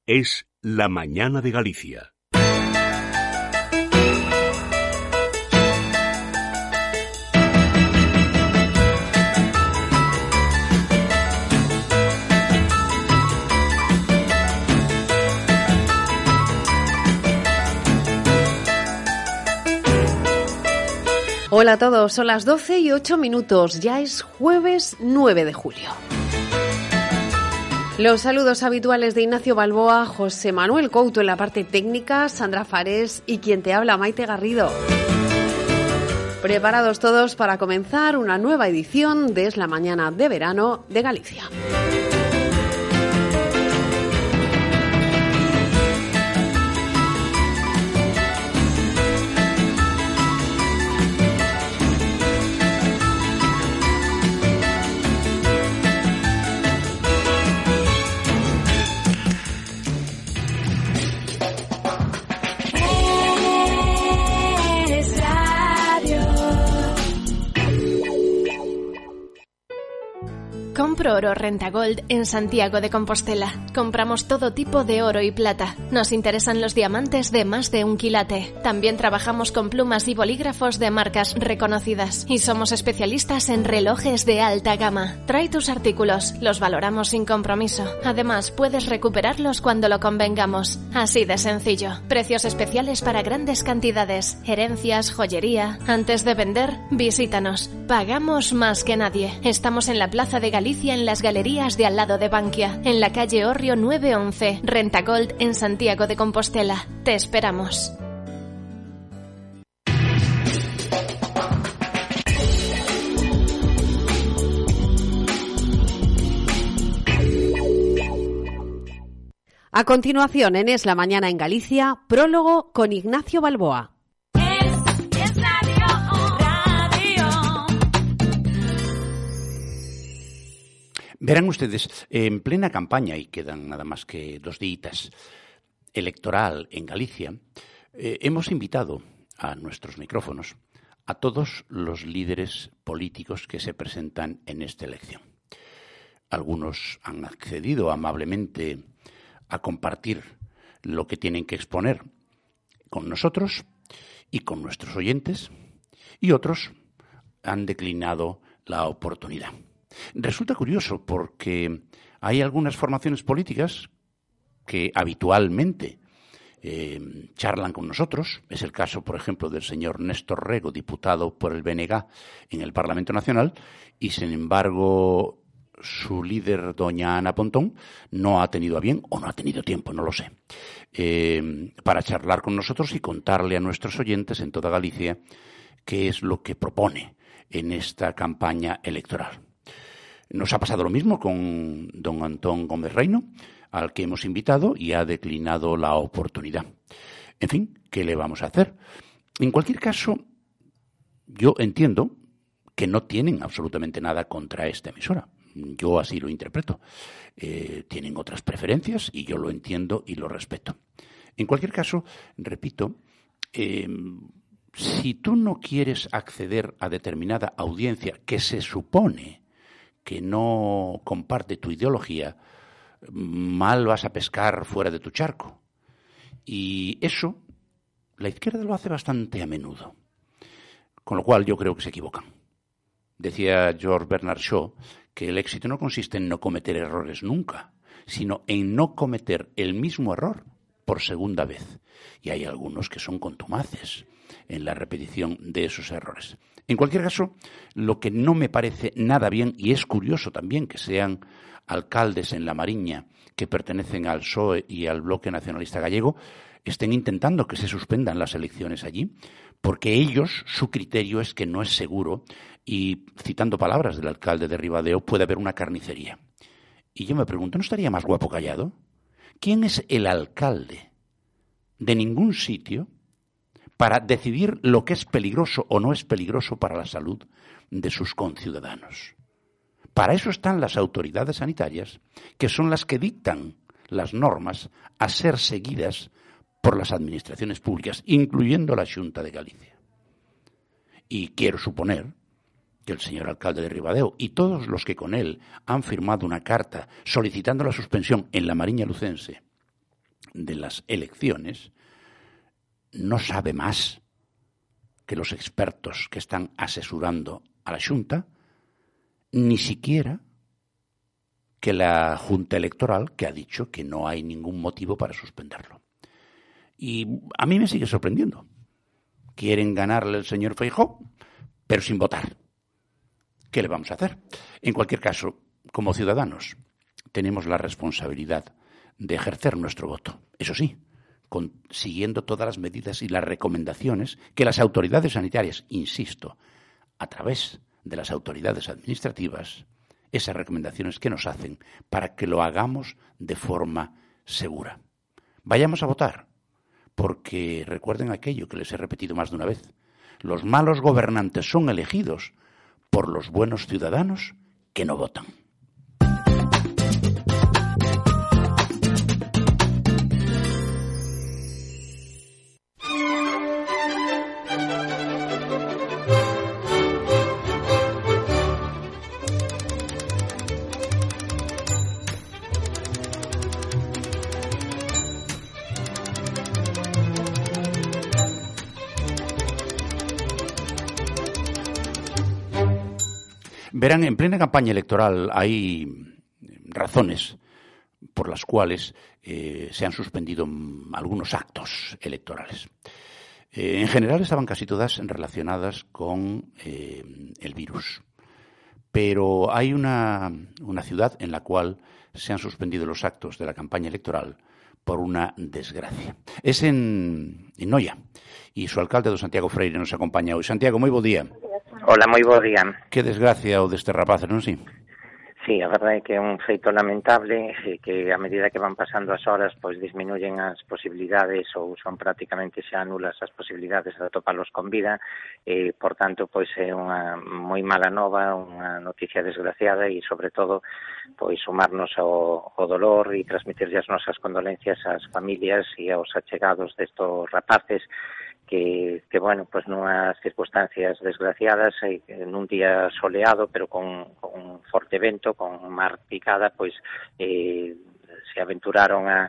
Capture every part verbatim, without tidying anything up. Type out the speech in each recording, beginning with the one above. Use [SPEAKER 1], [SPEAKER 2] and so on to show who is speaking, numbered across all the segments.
[SPEAKER 1] es La Mañana de Galicia.
[SPEAKER 2] Hola a todos, son las doce y ocho minutos, ya es jueves nueve de julio. Los saludos habituales de Ignacio Balboa, José Manuel Couto en la parte técnica, Sandra Fares y quien te habla, Maite Garrido. Preparados todos para comenzar una nueva edición de Es la Mañana de Verano de Galicia.
[SPEAKER 3] Compro oro Rentagold en Santiago de Compostela. Compramos todo tipo de oro y plata. Nos interesan los diamantes de más de un quilate. También trabajamos con plumas y bolígrafos de marcas reconocidas. Y somos especialistas en relojes de alta gama. Trae tus artículos, los valoramos sin compromiso. Además, puedes recuperarlos cuando lo convengamos. Así de sencillo. Precios especiales para grandes cantidades. Herencias, joyería. Antes de vender, visítanos. Pagamos más que nadie. Estamos en la Plaza de Galicia, en las galerías de al lado de Bankia, en la calle Orrio nueve once, Rentagold en Santiago de Compostela. Te esperamos.
[SPEAKER 2] A continuación, en Es la Mañana en Galicia, prólogo con Ignacio Balboa.
[SPEAKER 4] Verán ustedes, en plena campaña, y quedan nada más que dos días, electoral en Galicia, eh, hemos invitado a nuestros micrófonos a todos los líderes políticos que se presentan en esta elección. Algunos han accedido amablemente a compartir lo que tienen que exponer con nosotros y con nuestros oyentes, y otros han declinado la oportunidad. Resulta curioso porque hay algunas formaciones políticas que habitualmente eh, charlan con nosotros. Es el caso, por ejemplo, del señor Néstor Rego, diputado por el B N G en el Parlamento Nacional, y sin embargo su líder, doña Ana Pontón, no ha tenido a bien, o no ha tenido tiempo, no lo sé, eh, para charlar con nosotros y contarle a nuestros oyentes en toda Galicia qué es lo que propone en esta campaña electoral. Nos ha pasado lo mismo con don Antón Gómez Reino, al que hemos invitado y ha declinado la oportunidad. En fin, ¿qué le vamos a hacer? En cualquier caso, yo entiendo que no tienen absolutamente nada contra esta emisora. Yo así lo interpreto. Eh, tienen otras preferencias y yo lo entiendo y lo respeto. En cualquier caso, repito, eh, si tú no quieres acceder a determinada audiencia que se supone que no comparte tu ideología, mal vas a pescar fuera de tu charco. Y eso, la izquierda lo hace bastante a menudo. Con lo cual yo creo que se equivocan. Decía George Bernard Shaw que el éxito no consiste en no cometer errores nunca, sino en no cometer el mismo error por segunda vez. Y hay algunos que son contumaces en la repetición de esos errores. En cualquier caso, lo que no me parece nada bien, y es curioso también que sean alcaldes en La Mariña que pertenecen al P S O E y al Bloque Nacionalista Gallego, estén intentando que se suspendan las elecciones allí, porque ellos, su criterio es que no es seguro, y citando palabras del alcalde de Ribadeo, puede haber una carnicería. Y yo me pregunto, ¿no estaría más guapo callado? ¿Quién es el alcalde de ningún sitio para decidir lo que es peligroso o no es peligroso para la salud de sus conciudadanos? Para eso están las autoridades sanitarias, que son las que dictan las normas a ser seguidas por las administraciones públicas, incluyendo la Xunta de Galicia. Y quiero suponer que el señor alcalde de Ribadeo y todos los que con él han firmado una carta solicitando la suspensión en la Mariña Lucense de las elecciones no sabe más que los expertos que están asesorando a la Xunta, ni siquiera que la Junta Electoral, que ha dicho que no hay ningún motivo para suspenderlo. Y a mí me sigue sorprendiendo. Quieren ganarle el señor Feijóo, pero sin votar. ¿Qué le vamos a hacer? En cualquier caso, como ciudadanos, tenemos la responsabilidad de ejercer nuestro voto. Eso sí, con, siguiendo todas las medidas y las recomendaciones que las autoridades sanitarias, insisto, a través de las autoridades administrativas, esas recomendaciones que nos hacen para que lo hagamos de forma segura. Vayamos a votar, porque recuerden aquello que les he repetido más de una vez. Los malos gobernantes son elegidos por los buenos ciudadanos que no votan. Verán, en plena campaña electoral hay razones por las cuales eh, se han suspendido algunos actos electorales. Eh, en general estaban casi todas relacionadas con eh, el virus. Pero hay una, una ciudad en la cual se han suspendido los actos de la campaña electoral por una desgracia. Es en, en Noia, y su alcalde, don Santiago Freire, nos acompaña hoy. Santiago, moi bo día.
[SPEAKER 5] Hola, moi bo día.
[SPEAKER 4] Que desgracia o deste rapaz, non si?
[SPEAKER 5] Sí, a verdade é que é un feito lamentable, eh, que a medida que van pasando as horas, pois disminuyen as posibilidades ou son prácticamente xa nulas as posibilidades de atopalos con vida, e, por tanto, pois é unha moi mala nova, unha noticia desgraciada e, sobre todo, pois sumarnos ao, ao dolor e transmitirlle as nosas condolencias ás familias e aos achegados destos rapaces, que, que bueno, pues nunhas circunstancias desgraciadas, en un día soleado, pero con, con forte vento, con mar picada, pois eh, se aventuraron a,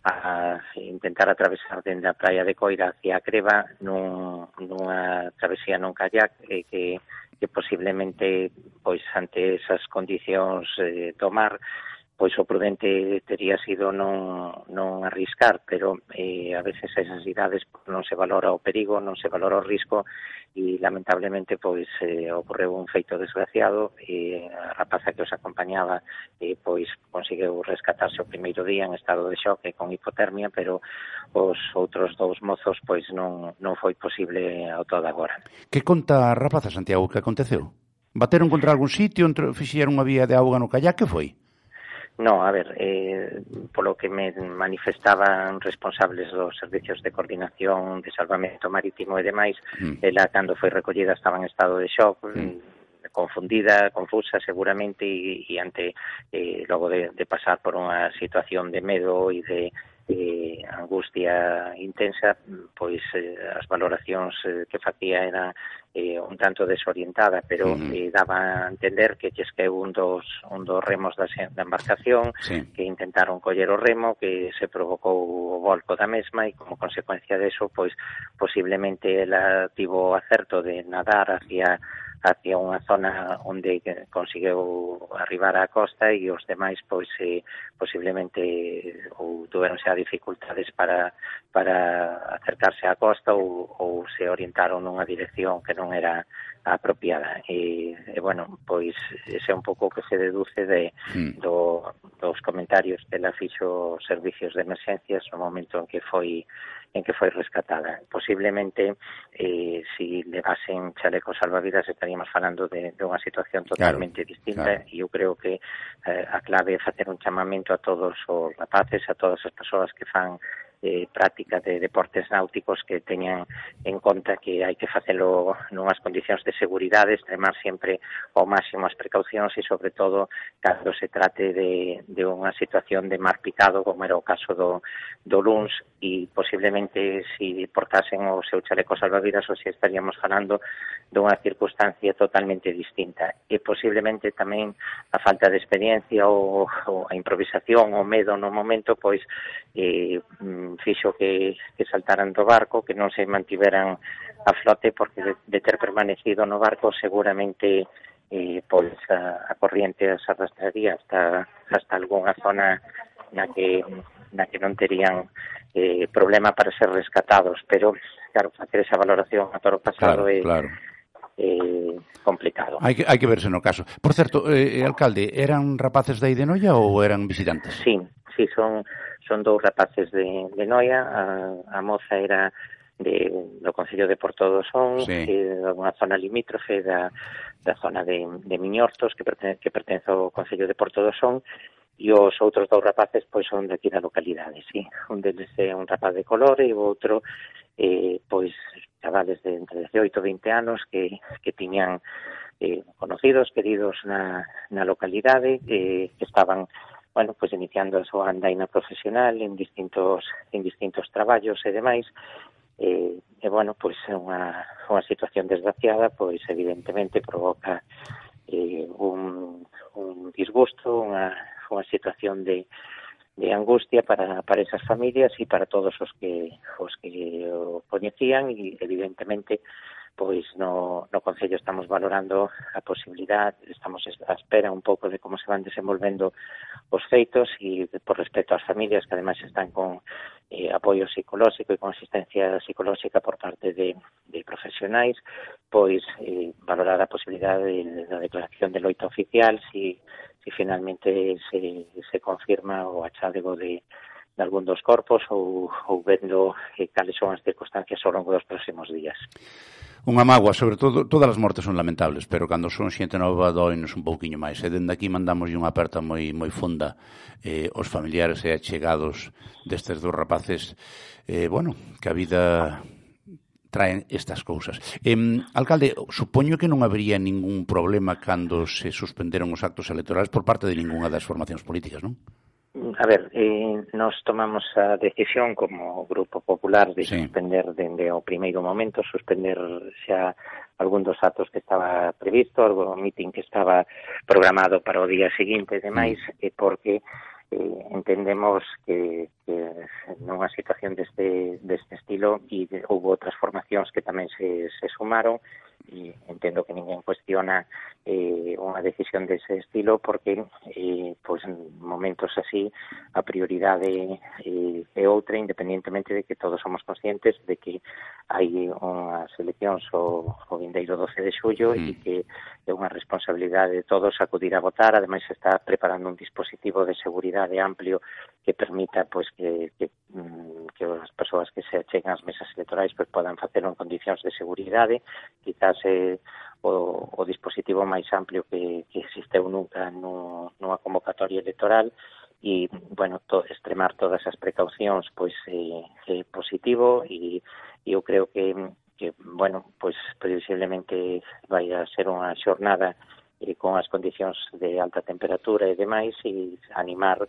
[SPEAKER 5] a intentar atravesar dende a praia de Coira hacia a Creva nun, nunha travesía nun kayak, eh, que, que posiblemente, pois ante esas condicións eh, do mar, pois o prudente tería sido non, non arriscar, pero eh, a veces a esas idades non se valora o perigo, non se valora o risco, e lamentablemente pois eh, ocorreu un feito desgraciado, e a rapaza que os acompañaba eh, pois conseguiu rescatarse o primeiro día en estado de xoque con hipotermia, pero os outros dous mozos pois non, non foi posible ao todo agora.
[SPEAKER 4] Que conta a rapaza, Santiago, que aconteceu? Bateron contra algún sitio, fixeron unha vía de auga no kayak, que foi?
[SPEAKER 5] No, a ver, eh, polo que me manifestaban responsables dos servicios de coordinación de salvamento marítimo e demais, mm. ela, cando foi recollida, estaba en estado de shock, mm. confundida, confusa seguramente, e, e ante, eh, logo de, de pasar por unha situación de medo e de eh, angustia intensa, pois eh, as valoracións eh, que facía era eh, un tanto desorientada, pero uh-huh. eh, daba a entender que chesqueu un dos, un dos remos da, da embarcación, sí. que intentaron coller o remo, que se provocou o volco da mesma, e como consecuencia deso, pois posiblemente ela tivo acerto de nadar hacia hacia unha zona onde conseguiu arribar á costa, e os demais pois eh, posiblemente ou tuveron xa dificultades para para acercarse á costa, ou, ou se orientaron nunha dirección que non era apropiada, e, e bueno, pois ese é un pouco que se deduce de, mm. do, dos comentarios que la fixo servicios de emergencias no momento en que foi en que foi rescatada. Posiblemente, eh, si levasen chalecos salvavidas, estaríamos falando de, de unha situación totalmente claro, distinta, claro. E eu creo que eh, a clave é facer un chamamento a todos os rapaces, a todas as persoas que fan eh, práctica de deportes náuticos que teñan en conta que hai que facelo nunhas condicións de seguridade, extremar sempre ao máximo as precaucións e, sobre todo, cando se trate de, de unha situación de mar picado, como era o caso do, do luns, e posiblemente si portasen o seu chaleco salvavidas, ou se estaríamos falando dunha circunstancia totalmente distinta. E posiblemente tamén a falta de experiencia ou, ou a improvisación ou medo no momento, pois eh, fixo que, que saltaran do barco, que non se mantiveran a flote, porque de, de ter permanecido no barco seguramente eh, pois a, a corriente as arrastraría hasta, hasta algunha zona na que, na que non terían eh, problema para ser rescatados, pero claro, facer esa valoración a todo o pasado
[SPEAKER 4] claro,
[SPEAKER 5] é
[SPEAKER 4] claro.
[SPEAKER 5] Eh, complicado.
[SPEAKER 4] Hai que, hai que verse no caso. Por certo, eh, alcalde, eran rapaces de aí de Noia ou eran visitantes?
[SPEAKER 5] Sí, sí, son son dous rapaces de, de Noia. A, a moza era de, do Concello de Porto do Son,
[SPEAKER 4] sí.
[SPEAKER 5] eh, unha zona limítrofe da, da zona de, de Miñortos, que pertence, que pertence ao Concello de Porto do Son, e os outros dous rapaces pois son de aquí da localidade, sí. Un deles é un rapaz de color e o outro eh, pois chavales de entre dezaoito e vinte anos que, que tiñan eh, conocidos, queridos na, na localidade, eh, que estaban, bueno, pois iniciando a súa andaina profesional en distintos en distintos traballos e demais. Eh, e, bueno, pois unha, unha situación desgraciada, pois evidentemente provoca eh, un, un disgusto, unha, unha situación de de angustia para, para esas familias e para todos os que os que o coñecían, e evidentemente pois no, no Concello estamos valorando a posibilidad, estamos a espera un pouco de como se van desenvolvendo os feitos e por respecto ás familias que ademais están con eh, apoio psicolóxico e con asistencia psicolóxica por parte de, de profesionais, pois eh, valorar a posibilidade de, da declaración de loita oficial si si finalmente se, se confirma o achádego de, de algún dos corpos ou, ou vendo eh, cales son as circunstancias ao longo dos próximos días.
[SPEAKER 4] Unha mágoa, sobre todo, todas as mortes son lamentables, pero cando son xente nova doinos un pouquiño máis. E dende aquí mandamos unha aperta moi moi fonda eh, aos familiares e achegados destes dos rapaces, eh, bueno, que a vida traen estas cousas. Eh, alcalde, supoño que non habería ningún problema cando se suspenderon os actos electorais por parte de ningunha das formacións políticas, non?
[SPEAKER 5] A ver, eh, nos tomamos a decisión como Grupo Popular de sí. suspender dende o primeiro momento, suspender xa algún dos actos que estaba previsto, algún meeting que estaba programado para o día seguinte e demais, mm. e porque eh, entendemos que, que nunha situación deste, deste estilo e de, houve outras formacións que tamén se, se sumaron, e entendo que ninguén cuestiona eh, unha decisión dese estilo porque eh, pois en momentos así a prioridade eh, é outra, independentemente de que todos somos conscientes de que hai unhas eleccións o, o vindeiro doce de xullo mm. e que é unha responsabilidade de todos acudir a votar. Ademais se está preparando un dispositivo de seguridade amplio que permita pois que, que, que as persoas que se acheguen ás mesas electorais pois podan facelo en condicións de seguridade. Quizás é o, o dispositivo máis amplio que, que existeu nunca no, nunha convocatoria electoral e, bueno, to, extremar todas as precaucións pois é, é positivo e eu creo que, que bueno, pois previsiblemente vai a ser unha xornada eh, con as condicións de alta temperatura e demais e animar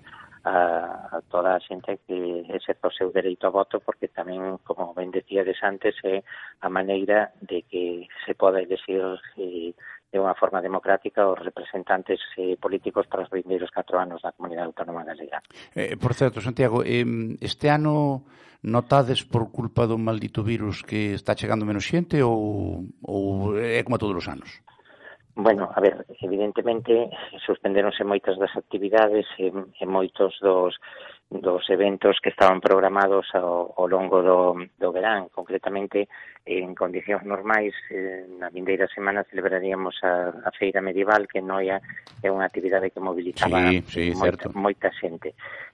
[SPEAKER 5] a, a toda a xente que exerza o seu dereito a voto, porque tamén, como ben decíades antes, é a maneira de que se poda elegir eh, de unha forma democrática os representantes eh, políticos para os vindeiros catro anos da Comunidade Autónoma Galega.
[SPEAKER 4] Eh, por certo, Santiago, eh, este ano notades por culpa do maldito virus que está chegando menos xente ou, ou é como todos os anos?
[SPEAKER 5] Bueno, a ver, evidentemente suspenderonse moitas das actividades e, e moitos dos, dos eventos que estaban programados ao, ao longo do, do verán. Concretamente, en condicións normais, eh, na vindeira semana celebraríamos a, a Feira Medieval, que en Noia é unha actividade que mobilizaba
[SPEAKER 4] sí, sí,
[SPEAKER 5] moita, moita xente.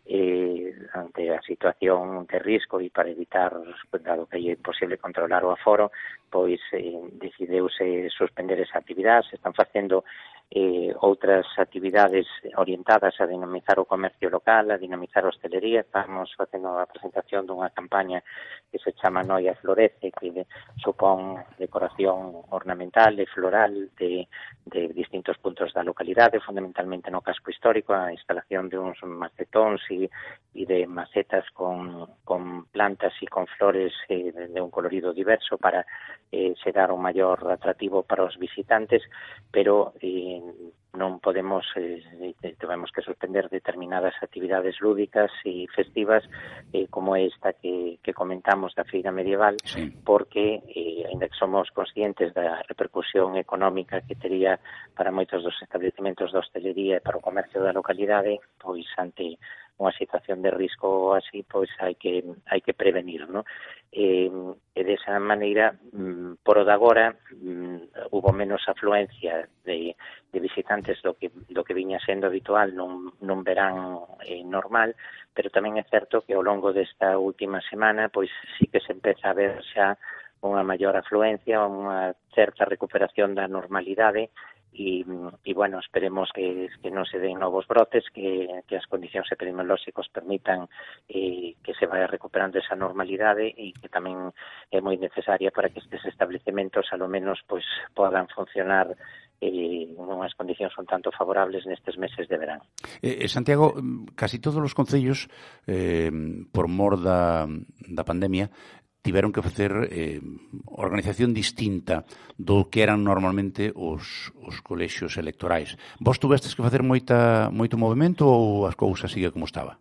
[SPEAKER 5] eh, ante a situación de risco e para evitar, dado que é imposible controlar o aforo, pois eh, decideuse suspender esa actividade. Se están facendo eh, outras actividades orientadas a dinamizar o comercio local, a dinamizar a hostelería. Estamos facendo a presentación dunha campaña que se chama Noia Florece, que supón decoración ornamental e floral de, de distintos puntos da localidade, fundamentalmente no casco histórico, a instalación de uns macetóns e, e de macetas con, con plantas e con flores eh, de un colorido diverso para eh, xerar un maior atractivo para os visitantes, pero eh, non podemos, eh, tivemos que suspender determinadas actividades lúdicas e festivas, eh, como esta que, que comentamos da Feira Medieval, sí. porque, eh, ainda que somos conscientes da repercusión económica que tería para moitos dos establecementos da hostelería e para o comercio da localidade, pois ante unha situación de risco así, pois hai que hai que prevenir, non? E, e desa maneira, por o de agora, hubo menos afluencia de, de visitantes do que do que viña sendo habitual nun, nun verán eh, normal, pero tamén é certo que ao longo desta última semana, pois sí que se empeza a ver xa unha maior afluencia, unha certa recuperación da normalidade. E, e bueno, esperemos que, que non se den novos brotes, que, que as condicións epidemiolóxicas permitan eh, que se vaya recuperando esa normalidade e que tamén é moi necesaria para que estes establecementos alo menos pois podan funcionar en unhas condicións un tanto favorables nestes meses de verán.
[SPEAKER 4] Eh, Santiago, casi todos os concellos eh, por mor da, da pandemia tiveron que facer eh, organización distinta do que eran normalmente os, os colexios electorais. Vos tuvestes que facer moita, moito movimento ou as cousas sigue como estaba?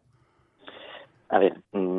[SPEAKER 5] A ver,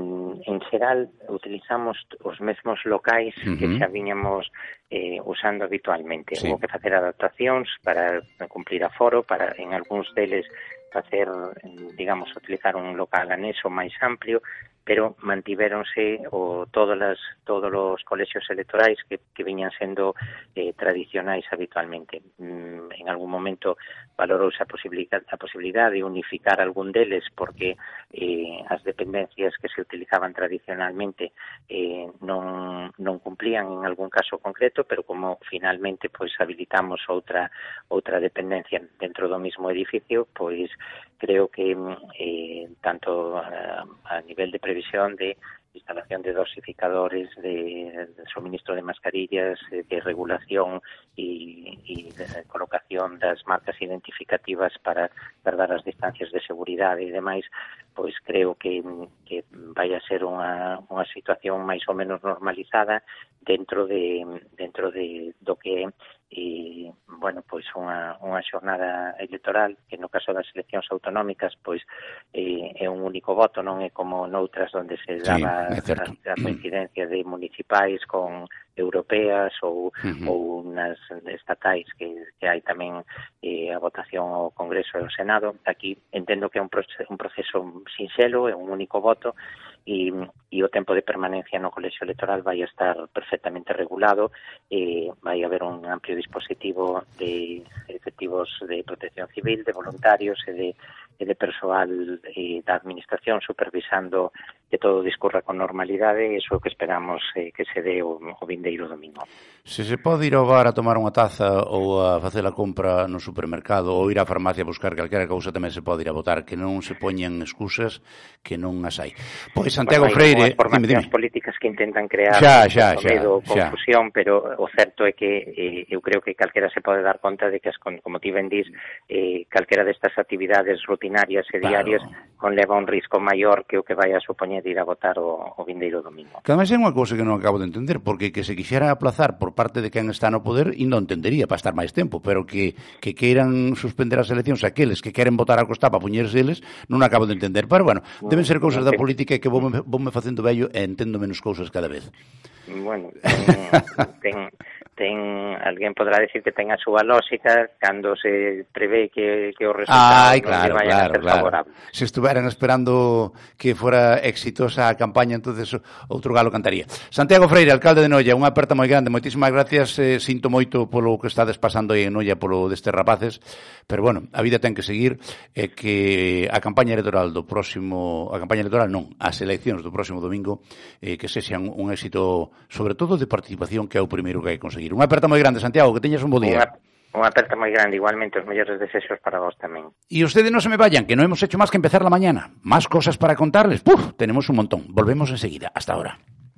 [SPEAKER 5] en xeral utilizamos os mesmos locais uh-huh. que xa viñamos eh, usando habitualmente. Sí. Hubo que facer adaptacións para cumplir aforo, para en algúns deles facer, digamos, utilizar un local anexo máis amplio, pero mantiveronse o todos las, todos os colexios electorais que, que viñan sendo eh, tradicionais habitualmente. Mm, en algún momento valorouse a posibilidade, a posibilidade de unificar algún deles porque eh, as dependencias que se utilizaban tradicionalmente eh, non, non cumplían en algún caso concreto, pero como finalmente pois habilitamos outra outra dependencia dentro do mismo edificio, pois creo que eh, tanto a, a nivel de previsión de instalación de dosificadores, de, de suministro de mascarillas, de regulación y, y de colocación das marcas identificativas para guardar as distancias de seguridade e demais, pois creo que, que vai a ser unha, unha situación máis ou menos normalizada dentro de dentro de do que e, bueno, pois unha, unha xornada electoral que no caso das eleccións autonómicas pois eh, é un único voto, non é como noutras onde se daba sí, a, a coincidencia de municipais con europeas ou, uh-huh. ou unas estatais que, que hai tamén eh, a votación ao Congreso e ao Senado. Aquí entendo que é un proceso, un proceso sinxelo, é un único voto e, e o tempo de permanencia no colexio electoral vai estar perfectamente regulado, e vai haber un amplio dispositivo de efectivos de protección civil, de voluntarios e de, e de persoal e da administración supervisando que todo discurra con normalidade, e iso que esperamos eh, que se dé o, o vindeiro domingo.
[SPEAKER 4] Se se pode ir ao bar a tomar unha taza ou a facer a compra no supermercado ou ir á farmacia a buscar calquera cousa, tamén se pode ir a votar, que non se poñan excusas que non as hai. Pois Santiago
[SPEAKER 5] bueno,
[SPEAKER 4] Freire,
[SPEAKER 5] hai formacións políticas que intentan crear
[SPEAKER 4] xa, xa, xa,
[SPEAKER 5] medo,
[SPEAKER 4] xa.
[SPEAKER 5] confusión, pero o certo é que eh, eu creo que calquera se pode dar conta de que, as, como ti ben dís, eh, calquera destas actividades rutinarias e diarias claro. conleva un risco maior que o que vai a supoñer ir a votar o, o vindeiro domingo.
[SPEAKER 4] Que además é unha cousa que non acabo de entender, porque que se quixera aplazar por parte de quen está no poder, e non entendería para estar máis tempo, pero que, que queiran suspender as eleccións aqueles que queren votar a costa para poñerse eles, non acabo de entender. Pero bueno, deben ser cousas da política que vou me facendo vello e entendo menos cousas cada vez.
[SPEAKER 5] Bueno, ten, ten, ten alguén podrá decir que ten a súa lógica cando se prevé que, que o resultado
[SPEAKER 4] Ay, claro,
[SPEAKER 5] non lle vaya
[SPEAKER 4] claro,
[SPEAKER 5] ser
[SPEAKER 4] claro.
[SPEAKER 5] favorables.
[SPEAKER 4] Se estuveran esperando que fora exitosa a campaña, entonces outro galo cantaría. Santiago Freire, alcalde de Noia, unha aperta moi grande, moitísimas gracias, eh, sinto moito polo que estades pasando aí en Noia, polo destes rapaces, pero bueno, a vida ten que seguir, e eh, que a campaña electoral do próximo, a campaña electoral non, as eleccións do próximo domingo, eh, que sexan un éxito, sobre todo de participación, que é o primeiro que hai que conseguir. Unha aperta moi grande, Santiago, que teñas un bo día.
[SPEAKER 5] Unha... Unha aperta moi grande, igualmente, os mellores desexos para vos tamén.
[SPEAKER 4] Y ustedes no se me vayan, que no hemos hecho más que empezar la mañana. Más cosas para contarles. ¡Puf! Tenemos un montón. Volvemos enseguida. Hasta ahora.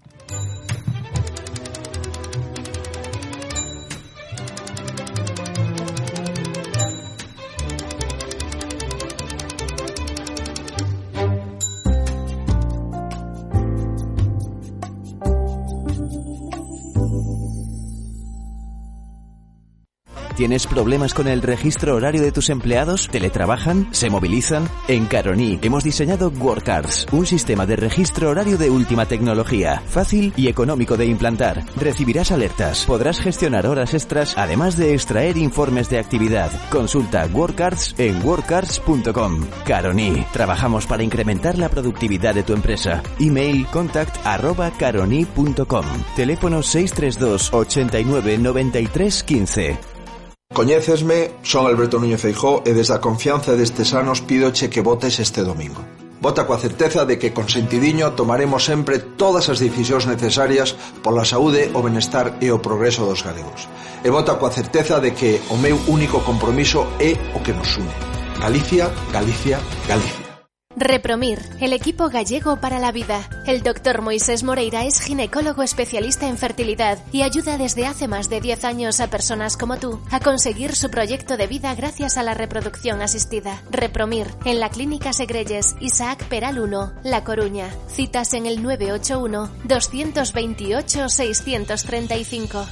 [SPEAKER 6] ¿Tienes problemas con el registro horario de tus empleados? ¿Teletrabajan? ¿Se movilizan? En Caroní hemos diseñado Workcards, un sistema de registro horario de última tecnología, fácil y económico de implantar. Recibirás alertas, podrás gestionar horas extras, además de extraer informes de actividad. Consulta Workcards en workcards punto com. Caroní, trabajamos para incrementar la productividad de tu empresa. Email contact arroba caroní punto com. Teléfono seis tres dos ochenta y nueve noventa y tres quince.
[SPEAKER 7] Coñécesme, son Alberto Núñez Feijóo e desde a confianza destes anos pídoche que votes este domingo. Vota coa certeza de que con sentidiño tomaremos sempre todas as decisións necesarias pola saúde, o benestar e o progreso dos galegos. E vota coa certeza de que o meu único compromiso é o que nos une. Galicia, Galicia, Galicia.
[SPEAKER 3] Repromir, el equipo gallego para la vida. El doctor Moisés Moreira es ginecólogo especialista en fertilidad y ayuda desde hace más de diez años a personas como tú a conseguir su proyecto de vida gracias a la reproducción asistida. Repromir, en la Clínica Segrelles, Isaac Peral uno, La Coruña. Citas en el nueve ocho uno, dos dos ocho, seis tres cinco.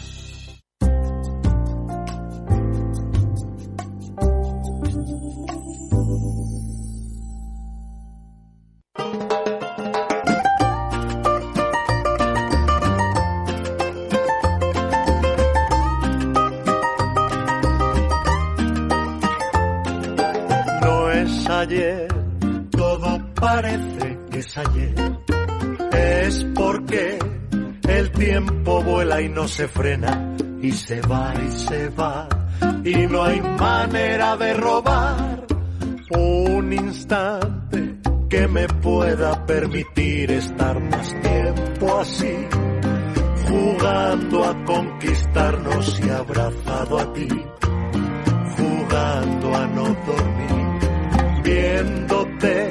[SPEAKER 8] Ayer, todo parece que es ayer, es porque el tiempo vuela y no se frena, y se va y se va, y no hay manera de robar un instante que me pueda permitir estar más tiempo así, jugando a conquistarnos y abrazado a ti, jugando a no dormir, viéndote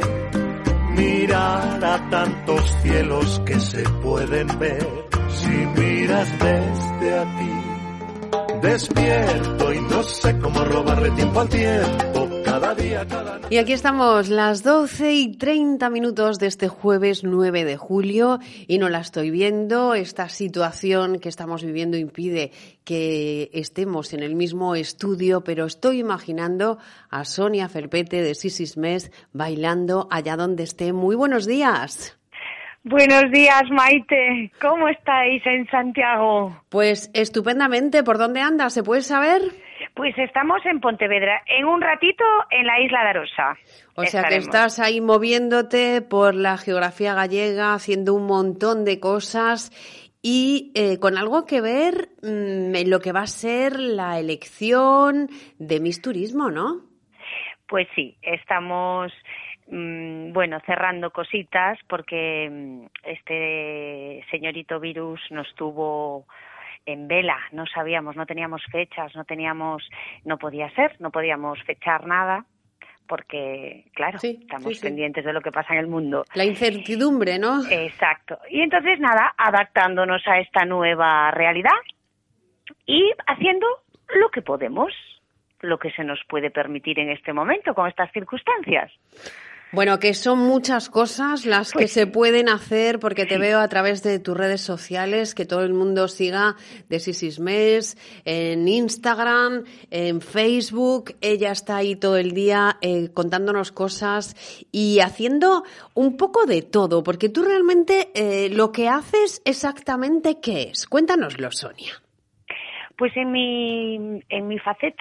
[SPEAKER 8] mirar a tantos cielos que se pueden ver si miras desde aquí. Despierto y no sé cómo robarle tiempo al tiempo, cada día, cada noche.
[SPEAKER 2] Y aquí estamos, las doce y treinta minutos de este jueves nueve de julio, y no la estoy viendo. Esta situación que estamos viviendo impide que estemos en el mismo estudio, pero estoy imaginando a Sonia Felpete de Sisismes bailando allá donde esté. Muy buenos días.
[SPEAKER 9] Buenos días, Maite. ¿Cómo estáis en Santiago?
[SPEAKER 2] Pues estupendamente. ¿Por dónde andas? ¿Se puede saber?
[SPEAKER 9] Pues estamos en Pontevedra. En un ratito en la isla de Arosa.
[SPEAKER 2] O sea
[SPEAKER 9] estaremos.
[SPEAKER 2] que estás ahí moviéndote por la geografía gallega, haciendo un montón de cosas y eh, con algo que ver mmm, en lo que va a ser la elección de Miss Turismo, ¿no?
[SPEAKER 9] Pues sí, estamos... bueno, cerrando cositas porque este señorito virus nos tuvo en vela, no sabíamos, no teníamos fechas, no teníamos, no podía ser, no podíamos fechar nada porque, claro, sí, estamos sí, sí. pendientes de lo que pasa en el mundo.
[SPEAKER 2] La incertidumbre, ¿no?
[SPEAKER 9] Exacto. Y entonces, nada, adaptándonos a esta nueva realidad y haciendo lo que podemos, lo que se nos puede permitir en este momento con estas circunstancias.
[SPEAKER 2] Bueno, que son muchas cosas las pues, que se pueden hacer, porque te sí. veo a través de tus redes sociales, que todo el mundo siga de Sisismes, en Instagram, en Facebook. Ella está ahí todo el día eh, contándonos cosas y haciendo un poco de todo, porque tú realmente eh, lo que haces exactamente, ¿qué es? Cuéntanoslo, Sonia.
[SPEAKER 9] Pues en mi, en mi faceta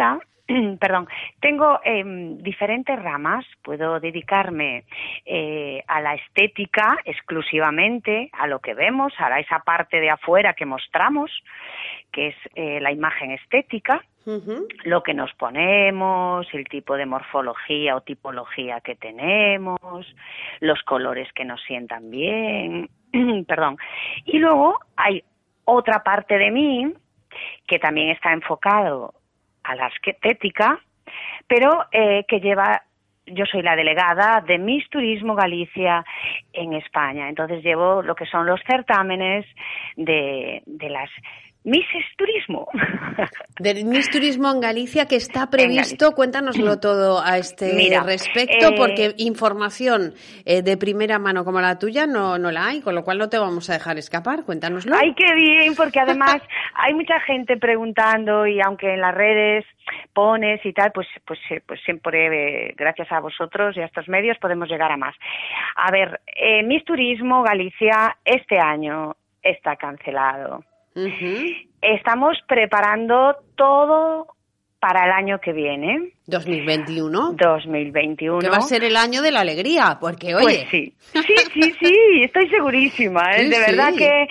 [SPEAKER 9] perdón, tengo eh, diferentes ramas. Puedo dedicarme eh, a la estética exclusivamente, a lo que vemos, a esa parte de afuera que mostramos, que es eh, la imagen estética, uh-huh. lo que nos ponemos, el tipo de morfología o tipología que tenemos, los colores que nos sientan bien, perdón. Y luego hay otra parte de mí que también está enfocado a la estética, pero eh, que lleva, yo soy la delegada de Miss Turismo Galicia en España, entonces llevo lo que son los certámenes de, de las Misses Turismo.
[SPEAKER 2] Del Miss Turismo en Galicia, que está previsto, cuéntanoslo todo a este Mira, respecto, eh, porque información eh, de primera mano como la tuya no, no la hay, con lo cual no te vamos a dejar escapar, cuéntanoslo.
[SPEAKER 9] Ay, qué bien, porque además hay mucha gente preguntando, y aunque en las redes pones y tal, pues, pues, pues siempre, eh, gracias a vosotros y a estos medios, podemos llegar a más. A ver, eh, Miss Turismo Galicia este año está cancelado. Uh-huh. Estamos preparando todo para el año que viene.
[SPEAKER 2] ¿dos mil veintiuno?
[SPEAKER 9] dos mil veintiuno.
[SPEAKER 2] Que va a ser el año de la alegría, porque oye...
[SPEAKER 9] Pues sí, sí, sí, sí, estoy segurísima, ¿eh? Sí, de verdad sí. que...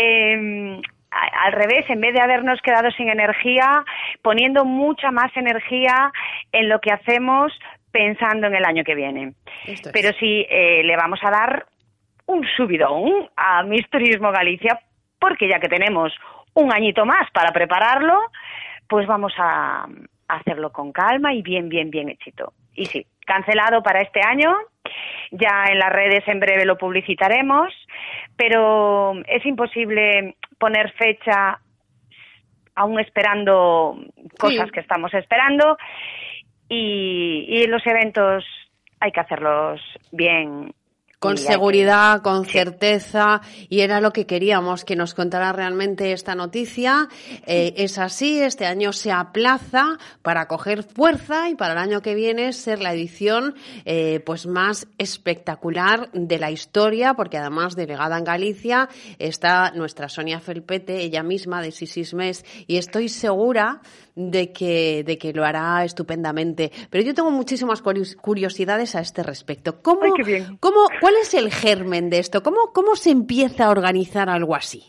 [SPEAKER 9] Eh, al revés, en vez de habernos quedado sin energía, poniendo mucha más energía en lo que hacemos pensando en el año que viene. Esto es. Pero sí, eh, le vamos a dar un subidón a Miss Turismo Galicia, porque ya que tenemos un añito más para prepararlo, pues vamos a, a hacerlo con calma y bien, bien, bien hechito. Y sí, cancelado para este año, ya en las redes en breve lo publicitaremos, pero es imposible poner fecha aún esperando cosas sí. que estamos esperando, y, y los eventos hay que hacerlos bien.
[SPEAKER 2] Con seguridad, con certeza, y era lo que queríamos, que nos contara realmente esta noticia. Eh, es así, este año se aplaza para coger fuerza y para el año que viene ser la edición eh, pues más espectacular de la historia, porque además delegada en Galicia está nuestra Sonia Felpete, ella misma de Sisismes, y estoy segura de que de que lo hará estupendamente. Pero yo tengo muchísimas curiosidades a este respecto. ¿Cómo,
[SPEAKER 9] Ay, qué bien.
[SPEAKER 2] ¿cómo, ¿Cuál es el germen de esto? ¿Cómo, cómo se empieza a organizar algo así?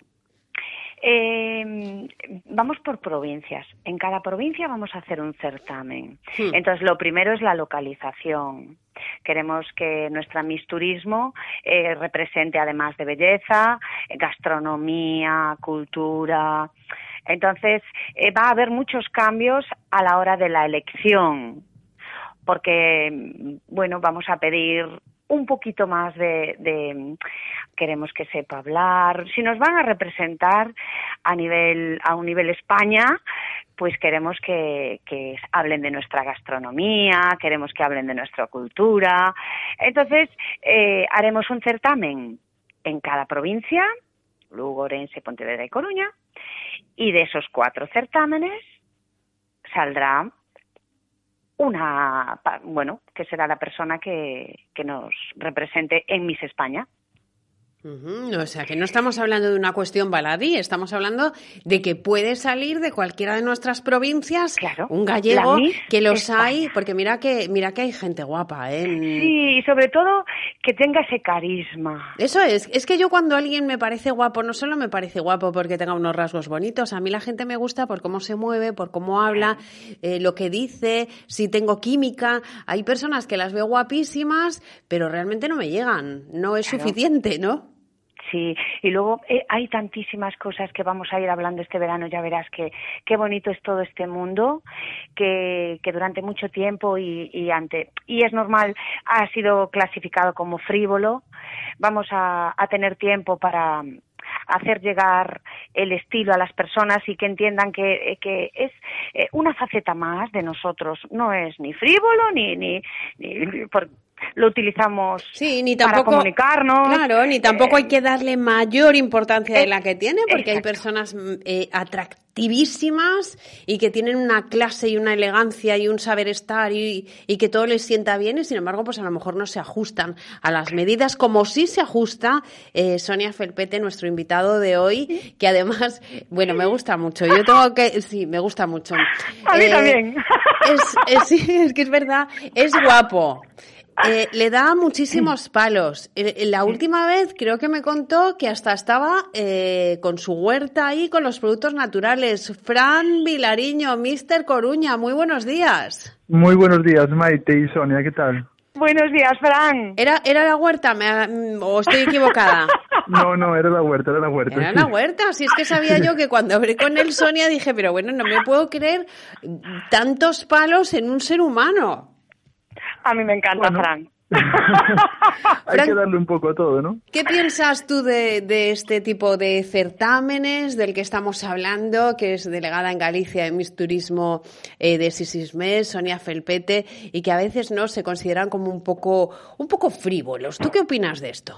[SPEAKER 9] Eh, vamos por provincias. En cada provincia vamos a hacer un certamen.
[SPEAKER 2] Sí.
[SPEAKER 9] Entonces, lo primero es la localización. Queremos que nuestra Miss Turismo eh, represente, además de belleza, gastronomía, cultura. Entonces, eh, va a haber muchos cambios a la hora de la elección, porque, bueno, vamos a pedir un poquito más de, de queremos que sepa hablar. Si nos van a representar a nivel a un nivel España, pues queremos que, que hablen de nuestra gastronomía, queremos que hablen de nuestra cultura. Entonces, eh, haremos un certamen en cada provincia, Lugo, Orense, Pontevedra y Coruña, y de esos cuatro certámenes saldrá una, bueno, que será la persona que, que nos represente en Miss España.
[SPEAKER 2] Uh-huh. O sea, que no estamos hablando de una cuestión baladí, estamos hablando de que puede salir de cualquiera de nuestras provincias,
[SPEAKER 9] claro,
[SPEAKER 2] un gallego, que los
[SPEAKER 9] España.
[SPEAKER 2] hay, porque mira que mira que hay gente guapa, ¿eh?
[SPEAKER 9] Sí, y sobre todo que tenga ese carisma.
[SPEAKER 2] Eso es, es que yo cuando alguien me parece guapo, no solo me parece guapo porque tenga unos rasgos bonitos, a mí la gente me gusta por cómo se mueve, por cómo habla, eh, lo que dice, si tengo química. Hay personas que las veo guapísimas, pero realmente no me llegan, no es
[SPEAKER 9] claro.
[SPEAKER 2] suficiente, ¿no?
[SPEAKER 9] Sí, y luego eh, hay tantísimas cosas que vamos a ir hablando este verano, ya verás que qué bonito es todo este mundo, que, que durante mucho tiempo y, y ante y es normal, ha sido clasificado como frívolo. Vamos a, a tener tiempo para hacer llegar el estilo a las personas y que entiendan que, que es una faceta más de nosotros, no es ni frívolo ni, ni, ni por, lo utilizamos
[SPEAKER 2] sí, ni tampoco,
[SPEAKER 9] para comunicarnos.
[SPEAKER 2] Claro, ni tampoco eh, hay que darle mayor importancia eh, de la que tiene, porque
[SPEAKER 9] exacto.
[SPEAKER 2] hay personas eh, atractivísimas y que tienen una clase y una elegancia y un saber estar y, y que todo les sienta bien, y sin embargo, pues a lo mejor no se ajustan a las medidas, como sí se ajusta eh, Sonia Felpete, nuestro invitado de hoy, que además, bueno, me gusta mucho. Yo tengo que, sí, me gusta mucho.
[SPEAKER 9] A mí eh, también.
[SPEAKER 2] Es, es, sí, es que es verdad, es guapo. Eh, le da muchísimos palos. Eh, la última vez creo que me contó que hasta estaba eh, con su huerta ahí con los productos naturales. Fran Vilariño, míster Coruña, muy buenos días.
[SPEAKER 10] Muy buenos días, Maite y Sonia, ¿qué tal?
[SPEAKER 9] Buenos días, Fran.
[SPEAKER 2] ¿Era, era la huerta me, o estoy equivocada?
[SPEAKER 10] No, no, era la huerta, era la huerta.
[SPEAKER 2] Era
[SPEAKER 10] sí.
[SPEAKER 2] la huerta, si es que sabía yo que cuando hablé con él, Sonia, dije, pero bueno, no me puedo creer tantos palos en un ser humano.
[SPEAKER 9] A mí me encanta, bueno. Fran.
[SPEAKER 10] Hay
[SPEAKER 2] Fran,
[SPEAKER 10] que darle un poco a todo, ¿no?
[SPEAKER 2] ¿Qué piensas tú de, de este tipo de certámenes del que estamos hablando, que es delegada en Galicia de Miss Turismo eh, de Sisismés, Sonia Felpete, y que a veces no se consideran como un poco, un poco frívolos? ¿Tú qué opinas de esto?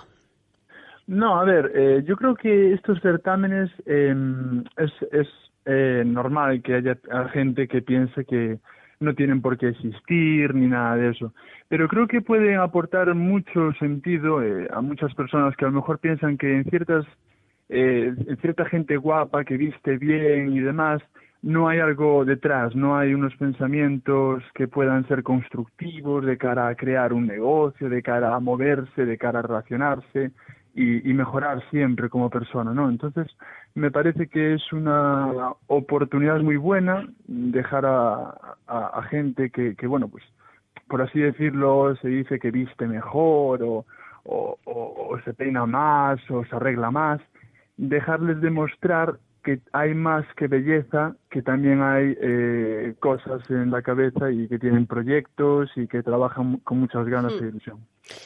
[SPEAKER 10] No, a ver, eh, yo creo que estos certámenes eh, es, es eh, normal que haya gente que piense que no tienen por qué existir ni nada de eso, pero creo que pueden aportar mucho sentido eh, a muchas personas que a lo mejor piensan que en ciertas eh, en cierta gente guapa que viste bien y demás no hay algo detrás, no hay unos pensamientos que puedan ser constructivos de cara a crear un negocio, de cara a moverse, de cara a relacionarse y, y mejorar siempre como persona, ¿no? Entonces, me parece que es una oportunidad muy buena dejar a, a, a gente que, que, bueno, pues, por así decirlo, se dice que viste mejor o, o, o, o se peina más o se arregla más, dejarles demostrar que hay más que belleza, que también hay eh, cosas en la cabeza y que tienen proyectos y que trabajan con muchas ganas mm. e ilusión.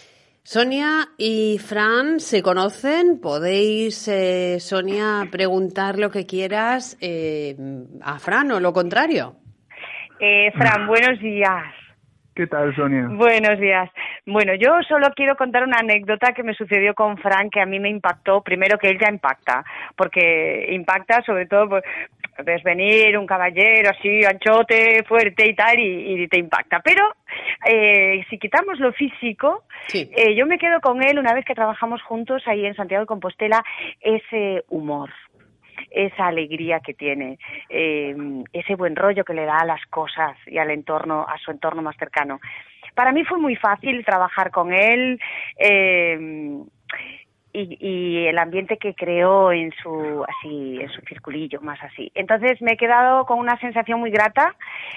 [SPEAKER 2] Sonia y Fran se conocen. Podéis, eh, Sonia, preguntar lo que quieras eh, a Fran o lo contrario.
[SPEAKER 9] Eh, Fran, buenos días.
[SPEAKER 10] ¿Qué tal, Sonia?
[SPEAKER 9] Buenos días. Bueno, yo solo quiero contar una anécdota que me sucedió con Fran, que a mí me impactó. Primero, que él ya impacta, porque impacta sobre todo, pues, ves venir un caballero así, anchote, fuerte y tal, y, y te impacta. Pero eh, si quitamos lo físico, sí. eh, yo me quedo con él una vez que trabajamos juntos ahí en Santiago de Compostela, ese humor, esa alegría que tiene, eh, ese buen rollo que le da a las cosas y al entorno, a su entorno más cercano. Para mí fue muy fácil trabajar con él eh, y, y el ambiente que creó en su así en su circulillo, más así. Entonces me he quedado con una sensación muy grata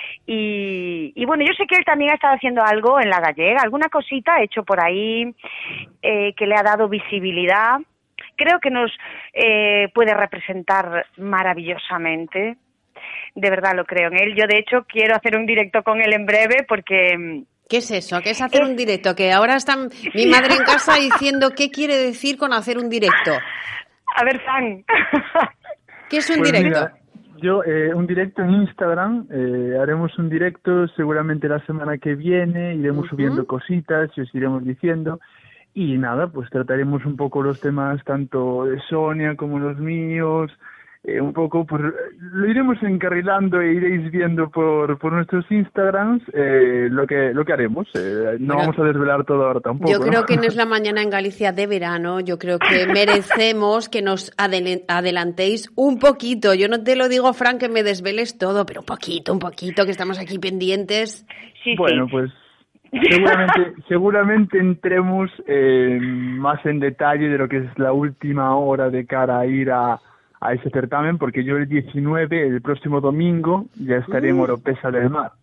[SPEAKER 9] y, y bueno, yo sé que él también ha estado haciendo algo en La Gallega, alguna cosita ha hecho por ahí eh, que le ha dado visibilidad. Creo que nos eh, puede representar maravillosamente. De verdad lo creo en él. Yo, de hecho, quiero hacer un directo con él en breve porque...
[SPEAKER 2] ¿Qué es eso? ¿Qué es hacer es... un directo? Que ahora está mi madre en casa diciendo qué quiere decir con hacer un directo.
[SPEAKER 9] A ver, Fran.
[SPEAKER 2] ¿Qué es un
[SPEAKER 10] pues
[SPEAKER 2] directo?
[SPEAKER 10] Mira, yo, eh, un directo en Instagram. Eh, haremos un directo seguramente la semana que viene. Iremos uh-huh. subiendo cositas y os iremos diciendo. Y nada, pues trataremos un poco los temas tanto de Sonia como los míos, eh, un poco, pues lo iremos encarrilando e iréis viendo por, por nuestros Instagrams eh, lo que lo que haremos. Eh, no bueno, vamos a desvelar todo ahora tampoco.
[SPEAKER 2] Yo creo
[SPEAKER 10] ¿no?
[SPEAKER 2] que no es la mañana en Galicia de verano, yo creo que merecemos que nos adel- adelantéis un poquito. Yo no te lo digo, Fran, que me desveles todo, pero un poquito, un poquito, que estamos aquí pendientes.
[SPEAKER 9] Sí,
[SPEAKER 10] bueno,
[SPEAKER 9] sí.
[SPEAKER 10] pues... Seguramente, seguramente entremos eh, más en detalle de lo que es la última hora de cara a ir a, a ese certamen, porque yo el diecinueve, el próximo domingo, ya estaré en Oropesa del Mar.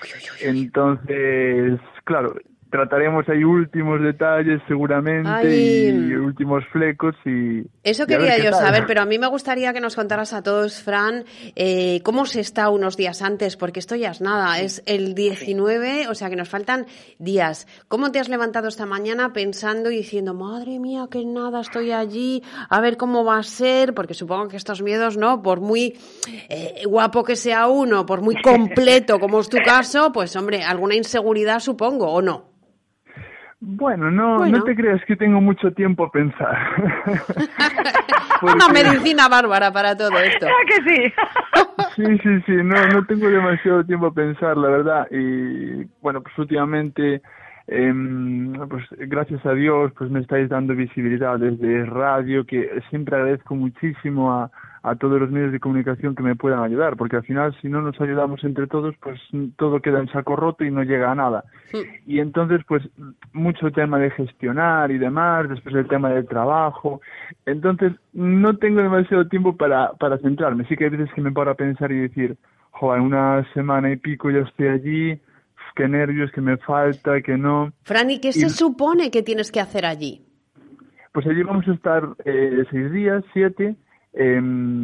[SPEAKER 10] Entonces, claro, trataremos ahí últimos detalles seguramente. Ay. Y últimos flecos y...
[SPEAKER 2] Eso quería yo saber, pero a mí me gustaría que nos contaras a todos, Fran, eh, cómo se está unos días antes, porque esto ya es nada, es el diecinueve, o sea que nos faltan días. ¿Cómo te has levantado esta mañana pensando y diciendo, madre mía, que nada, estoy allí, a ver cómo va a ser? Porque supongo que estos miedos, ¿no? Por muy eh, guapo que sea uno, por muy completo como es tu caso, pues hombre, alguna inseguridad supongo, ¿o no?
[SPEAKER 10] Bueno, no, bueno. no te creas que tengo mucho tiempo a pensar.
[SPEAKER 2] Porque... Una medicina bárbara para todo esto.
[SPEAKER 9] ¿Verdad que sí?
[SPEAKER 10] sí, sí, sí, no, no tengo demasiado tiempo a pensar, la verdad. Y bueno, pues últimamente, eh, pues gracias a Dios, pues me estáis dando visibilidad desde radio, que siempre agradezco muchísimo a, a todos los medios de comunicación que me puedan ayudar, porque al final si no nos ayudamos entre todos, pues todo queda en saco roto y no llega a nada. Sí. Y entonces, pues mucho tema de gestionar y demás, después el tema del trabajo. Entonces, no tengo demasiado tiempo para, para centrarme. Sí que hay veces que me paro a pensar y decir, joder, una semana y pico ya estoy allí, qué nervios, que me falta, que no.
[SPEAKER 2] Fran, ¿y qué y... se supone que tienes que hacer allí?
[SPEAKER 10] Pues allí vamos a estar eh, seis días, siete, eh,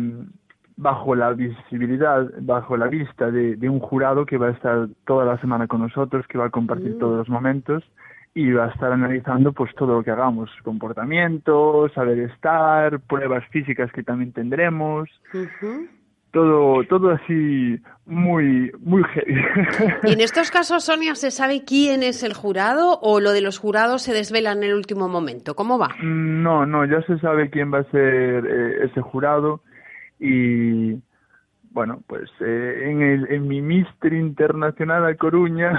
[SPEAKER 10] bajo la visibilidad, bajo la vista de, de un jurado que va a estar toda la semana con nosotros, que va a compartir mm. todos los momentos y va a estar analizando pues todo lo que hagamos, comportamiento, saber estar, pruebas físicas que también tendremos. Uh-huh. Todo, todo así muy, muy heavy.
[SPEAKER 2] ¿Y en estos casos, Sonia, se sabe quién es el jurado o lo de los jurados se desvela en el último momento? ¿Cómo va?
[SPEAKER 10] No, no, ya se sabe quién va a ser eh, ese jurado y, bueno, pues eh, en, el, en mi Míster Internacional a Coruña,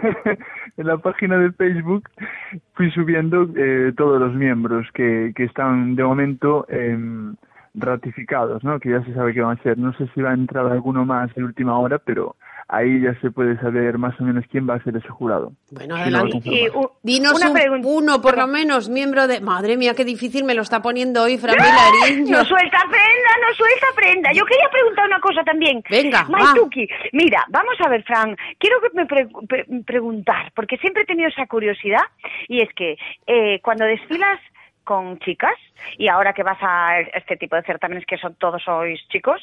[SPEAKER 10] en la página de Facebook, fui subiendo eh, todos los miembros que, que están de momento en... Eh, ratificados, ¿no? Que ya se sabe que van a ser. No sé si va a entrar alguno más en última hora, pero ahí ya se puede saber más o menos quién va a ser ese jurado.
[SPEAKER 2] Bueno, adelante. Y, y, Dinos una un, pregunta. uno, por lo menos, miembro de... Madre mía, qué difícil me lo está poniendo hoy Fran Vilariño.
[SPEAKER 11] No suelta prenda, no suelta prenda. Yo quería preguntar una cosa también.
[SPEAKER 2] Venga,
[SPEAKER 11] Maituki, mira, vamos a ver, Fran, quiero que me pre pre preguntar, porque siempre he tenido esa curiosidad, y es que eh, cuando desfilas con chicas, y ahora que vas a este tipo de certámenes que son todos sois chicos,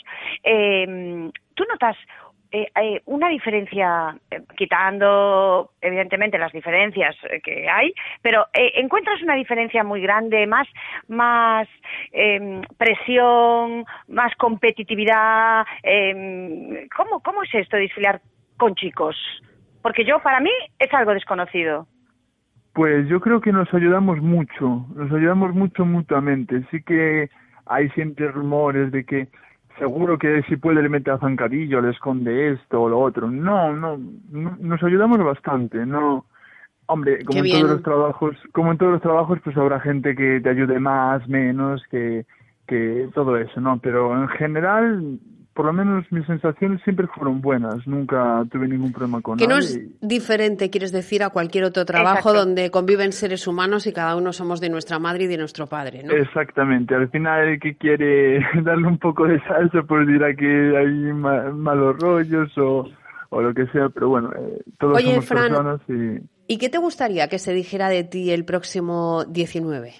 [SPEAKER 11] eh, ¿tú notas eh, eh, una diferencia, eh, quitando evidentemente las diferencias que hay, pero eh, encuentras una diferencia muy grande, más, más eh, presión, más competitividad? Eh, ¿cómo, ¿Cómo es esto de desfilar con chicos? Porque yo, para mí, es algo desconocido.
[SPEAKER 10] Pues yo creo que nos ayudamos mucho, nos ayudamos mucho mutuamente. Sí que hay siempre rumores de que seguro que si puede le mete a zancadillo, le esconde esto o lo otro. No, no, no nos ayudamos bastante. No, hombre, como en todos los trabajos, como en todos los trabajos, pues habrá gente que te ayude más, menos, que, que todo eso, ¿no? Pero en general, por lo menos mis sensaciones siempre fueron buenas, nunca tuve ningún problema con
[SPEAKER 2] que
[SPEAKER 10] nadie.
[SPEAKER 2] Que no es diferente, quieres decir, a cualquier otro trabajo. Exacto. Donde conviven seres humanos y cada uno somos de nuestra madre y de nuestro padre, ¿no?
[SPEAKER 10] Exactamente, al final el que quiere darle un poco de salsa pues dirá que hay ma malos rollos o, o lo que sea, pero bueno, eh, todos
[SPEAKER 2] Oye,
[SPEAKER 10] somos
[SPEAKER 2] Fran,
[SPEAKER 10] personas y...
[SPEAKER 2] ¿Y qué te gustaría que se dijera de ti el próximo diecinueve?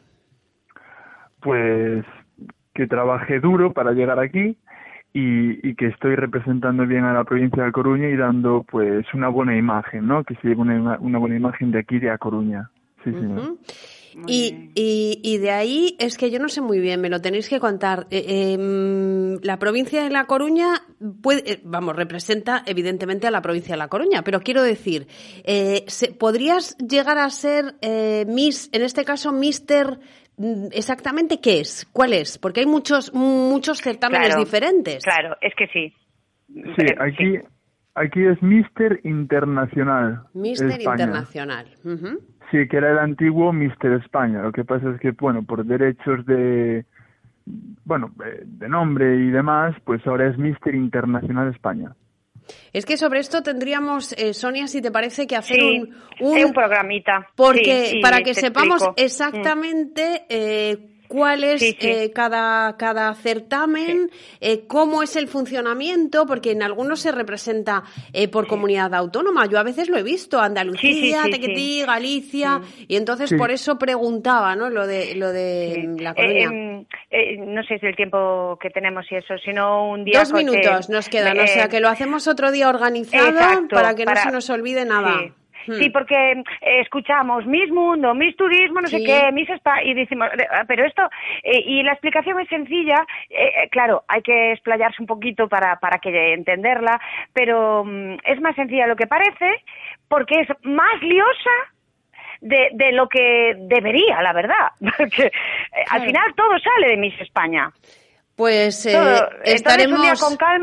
[SPEAKER 10] Pues que trabajé duro para llegar aquí, Y, y que estoy representando bien a la provincia de Coruña y dando pues una buena imagen, ¿no? Que se lleve una, una buena imagen de aquí, de A Coruña. Sí, uh-huh. señor.
[SPEAKER 2] Y, y, y de ahí es que yo no sé muy bien, me lo tenéis que contar. Eh, eh, la provincia de La Coruña, puede, eh, vamos, representa evidentemente a la provincia de La Coruña, pero quiero decir, eh, se, ¿podrías llegar a ser eh, Miss, en este caso, Mister exactamente qué es? ¿Cuál es? Porque hay muchos muchos certámenes
[SPEAKER 11] claro,
[SPEAKER 2] diferentes.
[SPEAKER 11] Claro, es que sí.
[SPEAKER 10] Sí, aquí, sí. aquí es Mister Internacional.
[SPEAKER 2] Mister Internacional. Uh-huh.
[SPEAKER 10] Sí, que era el antiguo Mister España. Lo que pasa es que, bueno, por derechos de, bueno, de nombre y demás, pues ahora es Mister Internacional España.
[SPEAKER 2] Es que sobre esto tendríamos, eh, Sonia, si te parece, que hacer
[SPEAKER 11] sí,
[SPEAKER 2] un, un...
[SPEAKER 11] un programita.
[SPEAKER 2] Porque
[SPEAKER 11] sí, sí,
[SPEAKER 2] para que sepamos
[SPEAKER 11] explico.
[SPEAKER 2] exactamente eh, cuál es
[SPEAKER 11] sí, sí.
[SPEAKER 2] Eh, cada, cada certamen, sí. eh, cómo es el funcionamiento, porque en algunos se representa eh, por sí. comunidad autónoma. Yo a veces lo he visto, Andalucía, sí, sí, sí, Tequetí, sí. Galicia, sí. y entonces sí. por eso preguntaba, ¿no? Lo de, lo de sí. La Coruña.
[SPEAKER 11] Eh, eh, eh, no sé si el tiempo que tenemos y eso, sino un día...
[SPEAKER 2] Dos minutos que, nos quedan, eh, o sea que lo hacemos otro día organizado exacto, para que para, no se nos olvide nada.
[SPEAKER 11] Sí. Sí, porque eh, escuchamos Miss Mundo, Miss Turismo, no sí. sé qué, Miss Spa, y decimos, pero esto, eh, y la explicación es sencilla, eh, claro, hay que explayarse un poquito para, para que entenderla, pero um, es más sencilla de lo que parece, porque es más liosa de, de lo que debería, la verdad, porque eh, sí. al final todo sale de Miss España.
[SPEAKER 2] Pues eh,
[SPEAKER 11] todo.
[SPEAKER 2] estaremos
[SPEAKER 11] Entonces, un día con calma...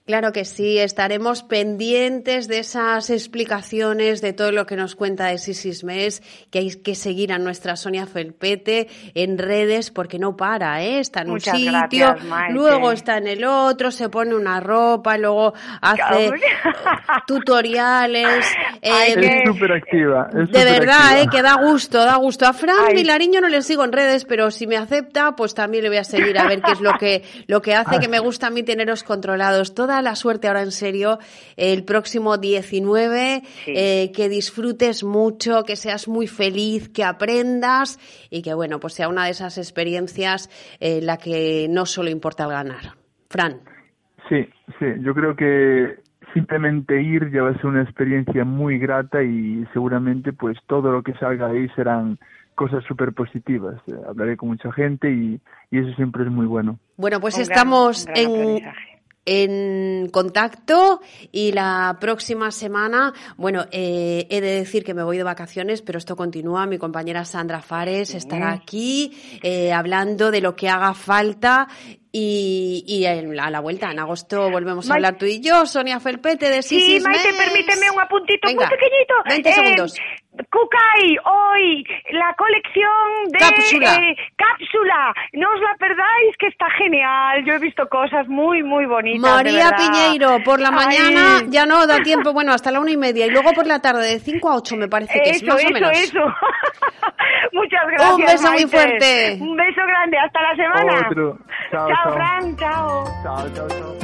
[SPEAKER 2] Claro que sí, estaremos pendientes de esas explicaciones, de todo lo que nos cuenta de Sisismés, que hay que seguir a nuestra Sonia Felpete en redes porque no para, ¿eh? Está en
[SPEAKER 11] Muchas
[SPEAKER 2] un sitio,
[SPEAKER 11] gracias, Maite.
[SPEAKER 2] Luego está en el otro, se pone una ropa, luego hace tutoriales.
[SPEAKER 10] Eh, es súper activa. Es
[SPEAKER 2] de verdad,
[SPEAKER 10] activa.
[SPEAKER 2] ¿eh? Que da gusto, da gusto. A Fran
[SPEAKER 11] Ay.
[SPEAKER 2] Vilariño no le sigo en redes, pero si me acepta, pues también le voy a seguir a ver qué es lo que, lo que hace, que me gusta a mí teneros controlados. Toda la suerte ahora en serio el próximo diecinueve,
[SPEAKER 11] Sí.
[SPEAKER 2] eh, que disfrutes mucho, que seas muy feliz, que aprendas y que bueno, pues sea una de esas experiencias en eh, la que no solo importa el ganar. Fran.
[SPEAKER 10] Sí, sí, yo creo que simplemente ir ya va a ser una experiencia muy grata y seguramente pues todo lo que salga de ahí serán cosas súper positivas. Eh, hablaré con mucha gente y, y eso siempre es muy bueno.
[SPEAKER 2] Bueno, pues
[SPEAKER 11] Un
[SPEAKER 2] estamos
[SPEAKER 11] gran- un gran
[SPEAKER 2] en...
[SPEAKER 11] aprendizaje.
[SPEAKER 2] en contacto y la próxima semana, bueno, eh, he de decir que me voy de vacaciones, pero esto continúa. Mi compañera Sandra Fares
[SPEAKER 11] Sí.
[SPEAKER 2] estará aquí eh, hablando de lo que haga falta y, y en- a la vuelta, en agosto, volvemos a
[SPEAKER 11] Mai-
[SPEAKER 2] hablar tú y yo, Sonia Felpete de
[SPEAKER 11] Sí,
[SPEAKER 2] Sisismés.
[SPEAKER 11] Maite, permíteme un apuntito
[SPEAKER 2] Venga,
[SPEAKER 11] muy pequeñito.
[SPEAKER 2] veinte
[SPEAKER 11] Eh,
[SPEAKER 2] segundos.
[SPEAKER 11] Kukai, hoy, la colección de
[SPEAKER 2] Cápsula.
[SPEAKER 11] eh, cápsula. No os la perdáis, que está genial. Yo he visto cosas muy, muy bonitas. de
[SPEAKER 2] María
[SPEAKER 11] verdad.
[SPEAKER 2] Piñeiro, por la
[SPEAKER 11] Ay.
[SPEAKER 2] mañana ya no da tiempo, bueno, hasta la una y media, y luego por la tarde de cinco a ocho me parece que es,
[SPEAKER 11] Eso,
[SPEAKER 2] más
[SPEAKER 11] eso,
[SPEAKER 2] o menos.
[SPEAKER 11] eso. Muchas gracias.
[SPEAKER 2] Un beso muy
[SPEAKER 11] Maite.
[SPEAKER 2] fuerte.
[SPEAKER 11] Un beso grande. Hasta la semana.
[SPEAKER 10] Otro. Chao,
[SPEAKER 11] chao,
[SPEAKER 10] chao.
[SPEAKER 11] Fran. Chao.
[SPEAKER 10] Chao, chao, chao.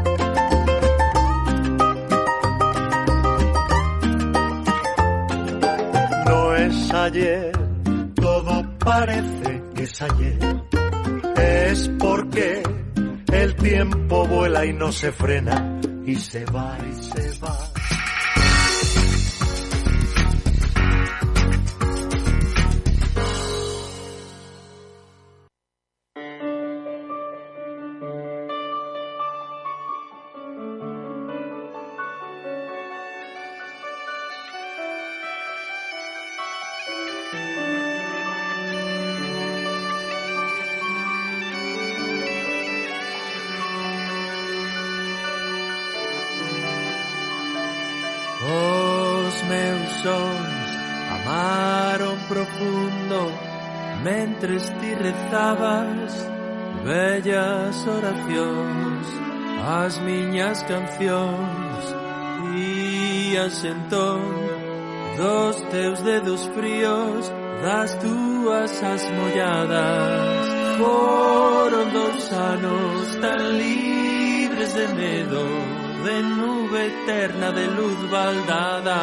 [SPEAKER 8] No es ayer, todo parece que es ayer. Es porque el tiempo vuela y no se frena y se va y se va.
[SPEAKER 12] Os meus sons amaron profundo mentres ti rezabas bellas oracións, as miñas cancións ías entón dos teus dedos fríos, das túas as molladas. Foron dous anos tan libres de medo, de nube eterna de luz baldada.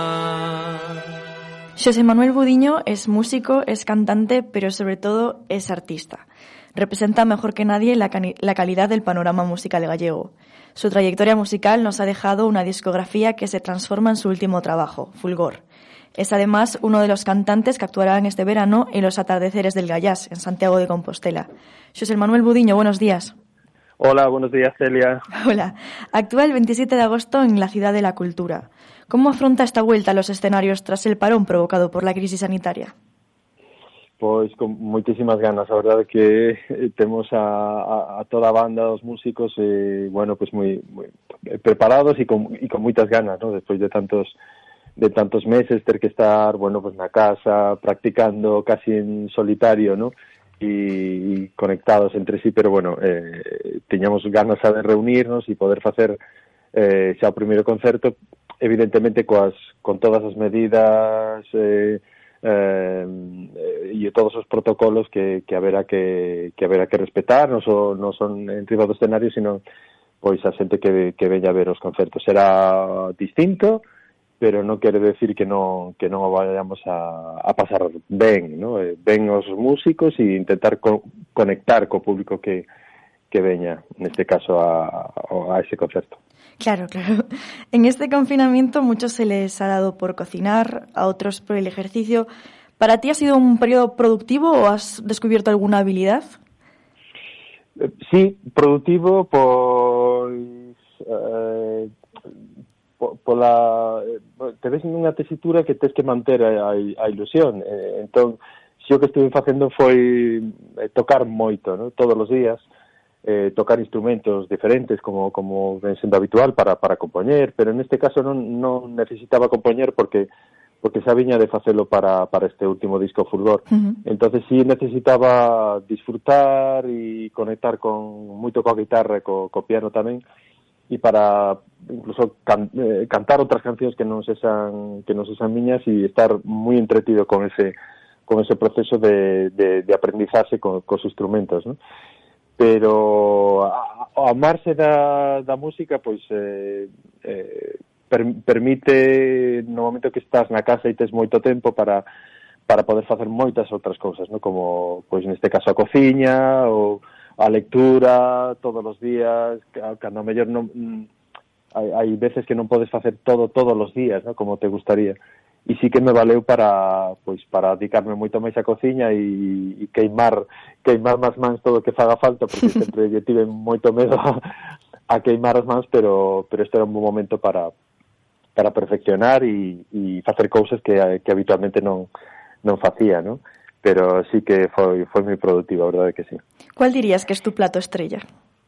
[SPEAKER 13] Xosé Manuel Budiño es músico, es cantante, pero sobre todo es artista. Representa mejor que nadie la, cani- la calidad del panorama musical gallego. Su trayectoria musical nos ha dejado una discografía que se transforma en su último trabajo, Fulgor. Es además uno de los cantantes que actuarán este verano en los atardeceres del Gallás, en Santiago de Compostela. Xosé Manuel Budiño, buenos días.
[SPEAKER 14] Hola, buenos días, Celia.
[SPEAKER 13] Hola. Actúa el veintisiete de agosto en la Ciudad de la Cultura. ¿Cómo afronta esta vuelta a los escenarios tras el parón provocado por la crisis sanitaria?
[SPEAKER 14] Pois con moitísimas ganas, a verdade que temos a, a, a toda a banda, os músicos, e, bueno, pues moi, moi preparados e con, e con moitas ganas, ¿no? Despois de tantos de tantos meses ter que estar, bueno, pues na casa, practicando casi en solitario, ¿no? E, e conectados entre sí, pero bueno, eh, teñamos ganas a de reunirnos e poder facer eh, xa o primeiro concerto, evidentemente coas, con todas as medidas eh, eh, e todos os protocolos que, que haberá que, que haberá que respetar, non, so, non son en riba do escenario, sino pois a xente que, que veña a ver os concertos. Será distinto, pero non quere decir que non que non o vayamos a, a pasar ben, ¿no? Ben os músicos e intentar co- conectar co público que, que veña, neste caso, a, a ese concerto.
[SPEAKER 13] Claro, claro. En este confinamiento muchos se les ha dado por cocinar, a otros por el ejercicio. ¿Para ti ha sido un periodo productivo o has descubierto alguna habilidad?
[SPEAKER 14] Sí, productivo, pois... Eh, pola te ves nunha tesitura que tes que manter a, a ilusión, eh, entón, se o que estuve facendo foi tocar moito, ¿no? Todos os días, eh, tocar instrumentos diferentes como como ven sendo habitual para para compoñer, pero neste caso non non necesitaba compoñer porque porque xa viña de facelo para para este último disco Fulgor. Uh-huh. Entonces sí necesitaba disfrutar e conectar con moito coa guitarra e co, co piano tamén, e para incluso can, eh, cantar outras cancións que non sexan que non sexan miñas e estar moi entretido con ese con ese proceso de de, de aprendizaxe con cos instrumentos, ¿no? Pero a, a amarse da, da música, pois eh, eh, per, permite no momento que estás na casa e tes moito tempo para para poder facer moitas outras cousas, ¿no? Como pois neste caso a cociña ou a lectura todos os días, cando a mellor non hai, hai veces que non podes facer todo todos os días, ¿no? Como te gustaría. E sí que me valeu para pois para dedicarme moito máis á cociña e, e queimar queimar máis mans todo o que faga falta, porque sempre lle tive moito medo a, a queimar as mans, pero pero este era un bom momento para para perfeccionar e, e facer cousas que, que habitualmente non non facía, ¿no? Pero sí que foi foi moi productivo, a verdade que sí.
[SPEAKER 13] ¿Cuál dirías que es tu plato estrella?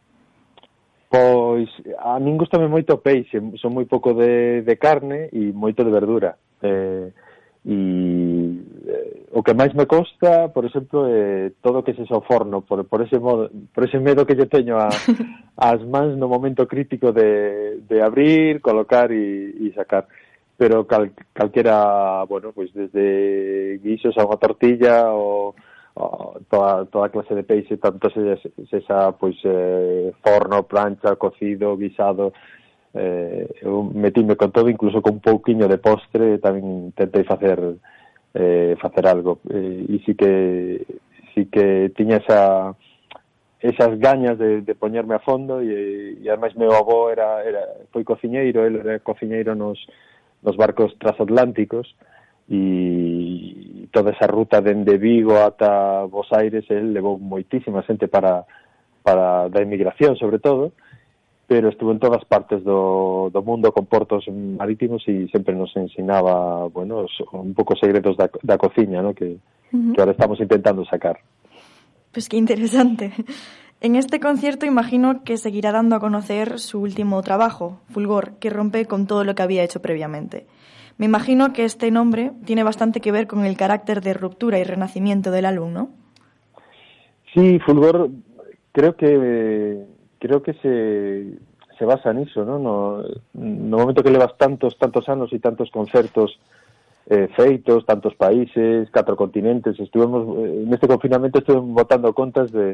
[SPEAKER 14] Pois a min gustame moito o peixe, son moi pouco de, de carne e moito de verdura. Eh, e eh, o que máis me costa, por exemplo, é todo o que se xa ao forno, por, por ese modo, por ese medo que yo teño a, as mans no momento crítico de, de abrir, colocar e, e sacar. Pero cal, calquera, bueno, pois desde guisos a unha tortilla ou toda toda clase de peixe, tanto se se xa pois eh, forno, plancha, cocido, guisado, eh, eu metíme con todo, incluso con un pouquiño de postre, tamén tentei facer eh, facer algo, eh, e si que si que tiña esa esas gañas de, de poñerme a fondo, e, e ademais meu avó era, era foi cociñeiro, ele era cociñeiro nos nos barcos transatlánticos, e toda esa ruta dende Vigo ata Bos Aires el levou moitísima xente para para da emigración, sobre todo, pero estuvo en todas partes do, do mundo con portos marítimos e sempre nos ensinaba, bueno, un pouco segredos da, da cociña, ¿no? que, uh-huh. que ahora estamos intentando sacar.
[SPEAKER 13] Pues qué interesante. En este concierto imagino que seguirá dando a conocer su último trabajo, Fulgor, que rompe con todo lo que había hecho previamente. Me imagino que este nombre tiene bastante que ver con el carácter de ruptura y renacimiento del álbum, ¿no?
[SPEAKER 14] Sí, Fulgor creo que creo que se se basa niso, ¿no? No, no momento que levas tantos tantos anos e tantos concertos eh, feitos, tantos países, catro continentes, estuvemos eh, neste confinamento estuvemos botando contas de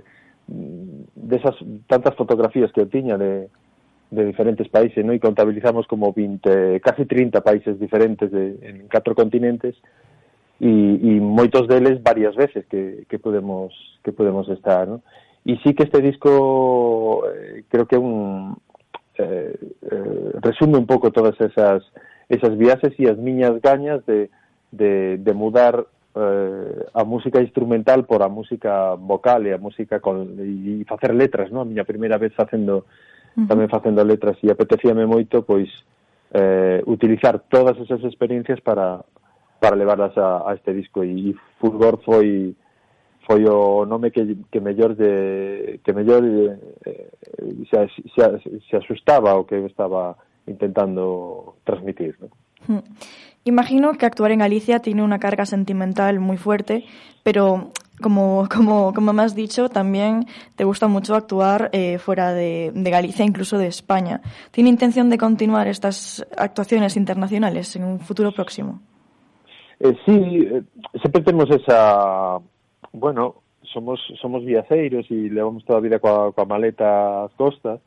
[SPEAKER 14] de esas tantas fotografías que eu tiña de de diferentes países, ¿no? E contabilizamos como veinte, casi trinta países diferentes de, en catro continentes e, e moitos deles varias veces que, que podemos que podemos estar, ¿no? E sí que este disco eh, creo que un eh, eh, resume un pouco todas esas esas viaxes e as miñas gañas de, de, de mudar eh, a música instrumental por a música vocal e a música con, e facer letras, ¿no? A miña primeira vez facendo tamén facendo letras, e apetecíame moito pois eh, utilizar todas esas experiencias para para levarlas a, a este disco, e Fulgor foi foi o nome que, que mellor de, que mellor eh, se, se, se asustaba o que eu estaba intentando transmitir, ¿no?
[SPEAKER 13] Imagino que actuar en Galicia tiene una carga sentimental muy fuerte, pero como, como, como me has dicho, también te gusta mucho actuar eh, fuera de, de Galicia, incluso de España. ¿Tiene intención de continuar estas actuaciones internacionales en un futuro próximo?
[SPEAKER 14] Eh, sí, eh, siempre tenemos esa... Bueno, somos somos viaceiros e levamos toda a vida coa, coa maleta ás costas,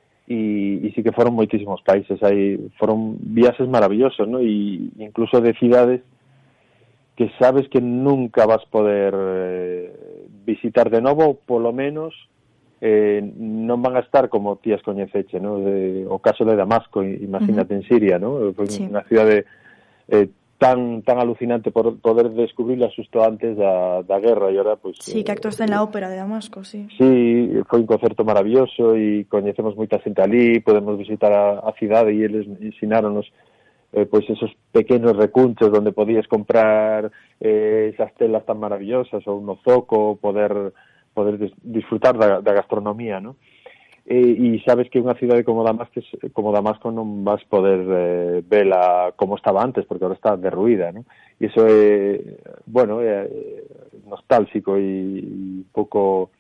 [SPEAKER 14] e, e sí que foron moitísimos países, aí foron viaxes maravillosos, ¿no? E incluso de cidades que sabes que nunca vas poder eh, visitar de novo, polo menos eh, non van a estar como ti as coñeceche, ¿no? De, o caso de Damasco, imagínate, uh-huh. en Siria, ¿no? Foi sí. unha cidade eh, tan tan alucinante por poder descubrirla xusto antes da, da guerra, e ahora pues
[SPEAKER 13] sí, que actuaste eh, en la ópera de Damasco, sí.
[SPEAKER 14] Sí, foi un concerto maravilloso e coñecemos moita xente ali, podemos visitar a, a cidade e eles ensináronos eh, pois esos pequenos recunchos onde podías comprar eh, esas telas tan maravillosas ou no zoco, poder poder des, disfrutar da, da gastronomía, ¿no? E, e sabes que unha cidade como Damasco, como Damasco non vas poder eh, vela como estaba antes, porque agora está derruída, ¿no? E iso é, bueno, é nostálxico e un pouco,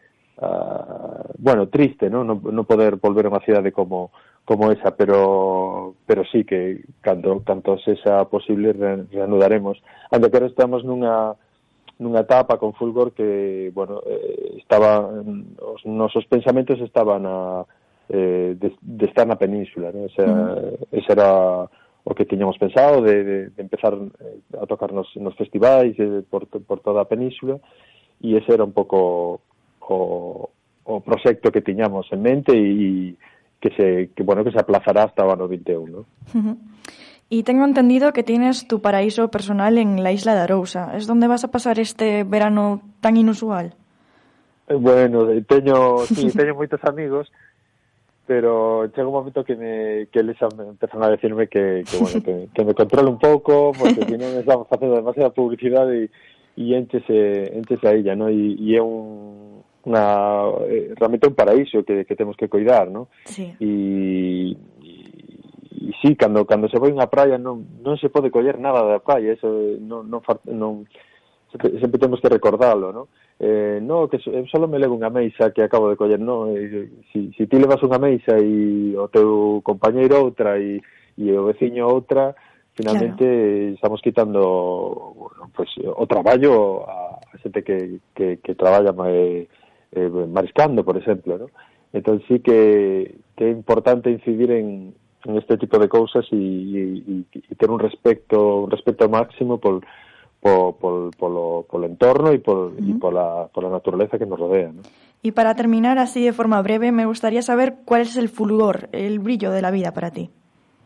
[SPEAKER 14] uh, bueno, triste, ¿no? Non, non poder volver a unha cidade como como esa, pero pero sí que cando canto sexa posible re, reanudaremos. Ando que ahora estamos nunha nunha etapa con Fulgor que, bueno, eh, estaba os nosos pensamentos estaban a eh, de, de estar na península, ¿no? O sea, uh-huh. ese era o que tiñamos pensado de, de, de empezar a tocar nos, nos festivais eh, por, por toda a península, e ese era un pouco o, o proxecto que tiñamos en mente e que se que bueno que se aplazará hasta o ano veintiuno, ¿no?
[SPEAKER 13] Uh-huh. Y tengo entendido que tienes tu paraíso personal en la isla de Arousa. ¿Es donde vas a pasar este verano tan inusual?
[SPEAKER 14] Eh, bueno, teño, sí, teño moitos amigos, pero chega un momento que me que eles empezan a decirme que, que bueno, que, que me controle un pouco, porque si non estamos facendo demasiada publicidade e enchese, enchese a illa, ¿no? E, e é un una eh, realmente un paraíso que, que temos que cuidar, ¿no?
[SPEAKER 13] Sí.
[SPEAKER 14] E, e sí, cando cando se vai a unha praia non non se pode coller nada da praia, eso non non non sempre, sempre temos que recordarlo, ¿no? Eh, no, que eu só me levo unha meisa que acabo de coller, no, e, si, si ti levas unha meisa e o teu compañeiro outra e, e o veciño outra, finalmente claro. Estamos quitando, bueno, pues, o traballo a, a xente que, que, que traballa máis Eh, mariscando, por exemplo, ¿no? Entón sí que, que é importante incidir en, en este tipo de cousas e, e, e ter un respecto un respecto máximo por, por, por, polo, polo entorno e por, uh-huh. e pola, pola naturaleza que nos rodea, ¿no?
[SPEAKER 13] Y para terminar así de forma breve, me gustaría saber cuál es el fulgor, el brillo de la vida para ti.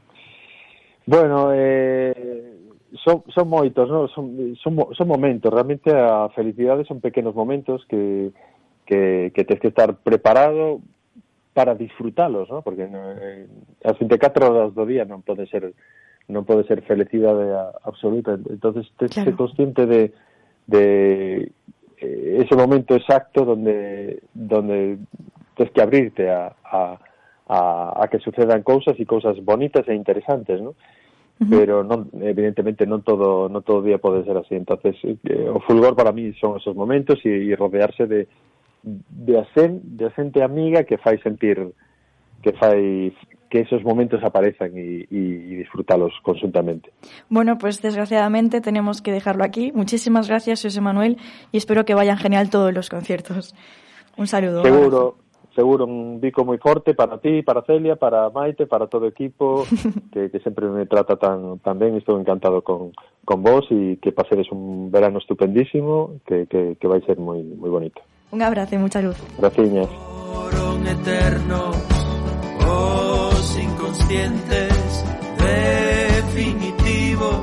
[SPEAKER 14] Bueno, eh... Son, son moitos, ¿no? Son, son, son momentos, realmente a felicidade son pequenos momentos que que, que tens que estar preparado para disfrutalos, ¿no? Porque eh, as vinte e catro horas do día non pode ser non pode ser felicidade absoluta, entonces tens que claro. ser consciente de, de eh, ese momento exacto donde donde tens que abrirte a, a, a, a que sucedan cousas e cousas bonitas e interesantes, ¿no? Uh-huh. Pero non, evidentemente non todo non todo día pode ser así, entonces eh, o fulgor para mí son esos momentos e, e rodearse de de a, sen, de a xente amiga que fai sentir que fai que esos momentos aparezan e, e, e disfrutalos conjuntamente.
[SPEAKER 13] Bueno, pues desgraciadamente tenemos que dejarlo aquí. Muchísimas gracias, José Manuel, y espero que vayan genial todos los conciertos. Un saludo.
[SPEAKER 14] Seguro, seguro un bico moi forte para ti, para Celia, para Maite, para todo o equipo que, que sempre me trata tan, tan ben. Estou encantado con, con vos e que pasedes un verano estupendísimo que, que, que vai ser moi, moi bonito.
[SPEAKER 13] Un abrazo y mucha luz.
[SPEAKER 14] Gracias.
[SPEAKER 12] Eterno, os inconscientes definitivos,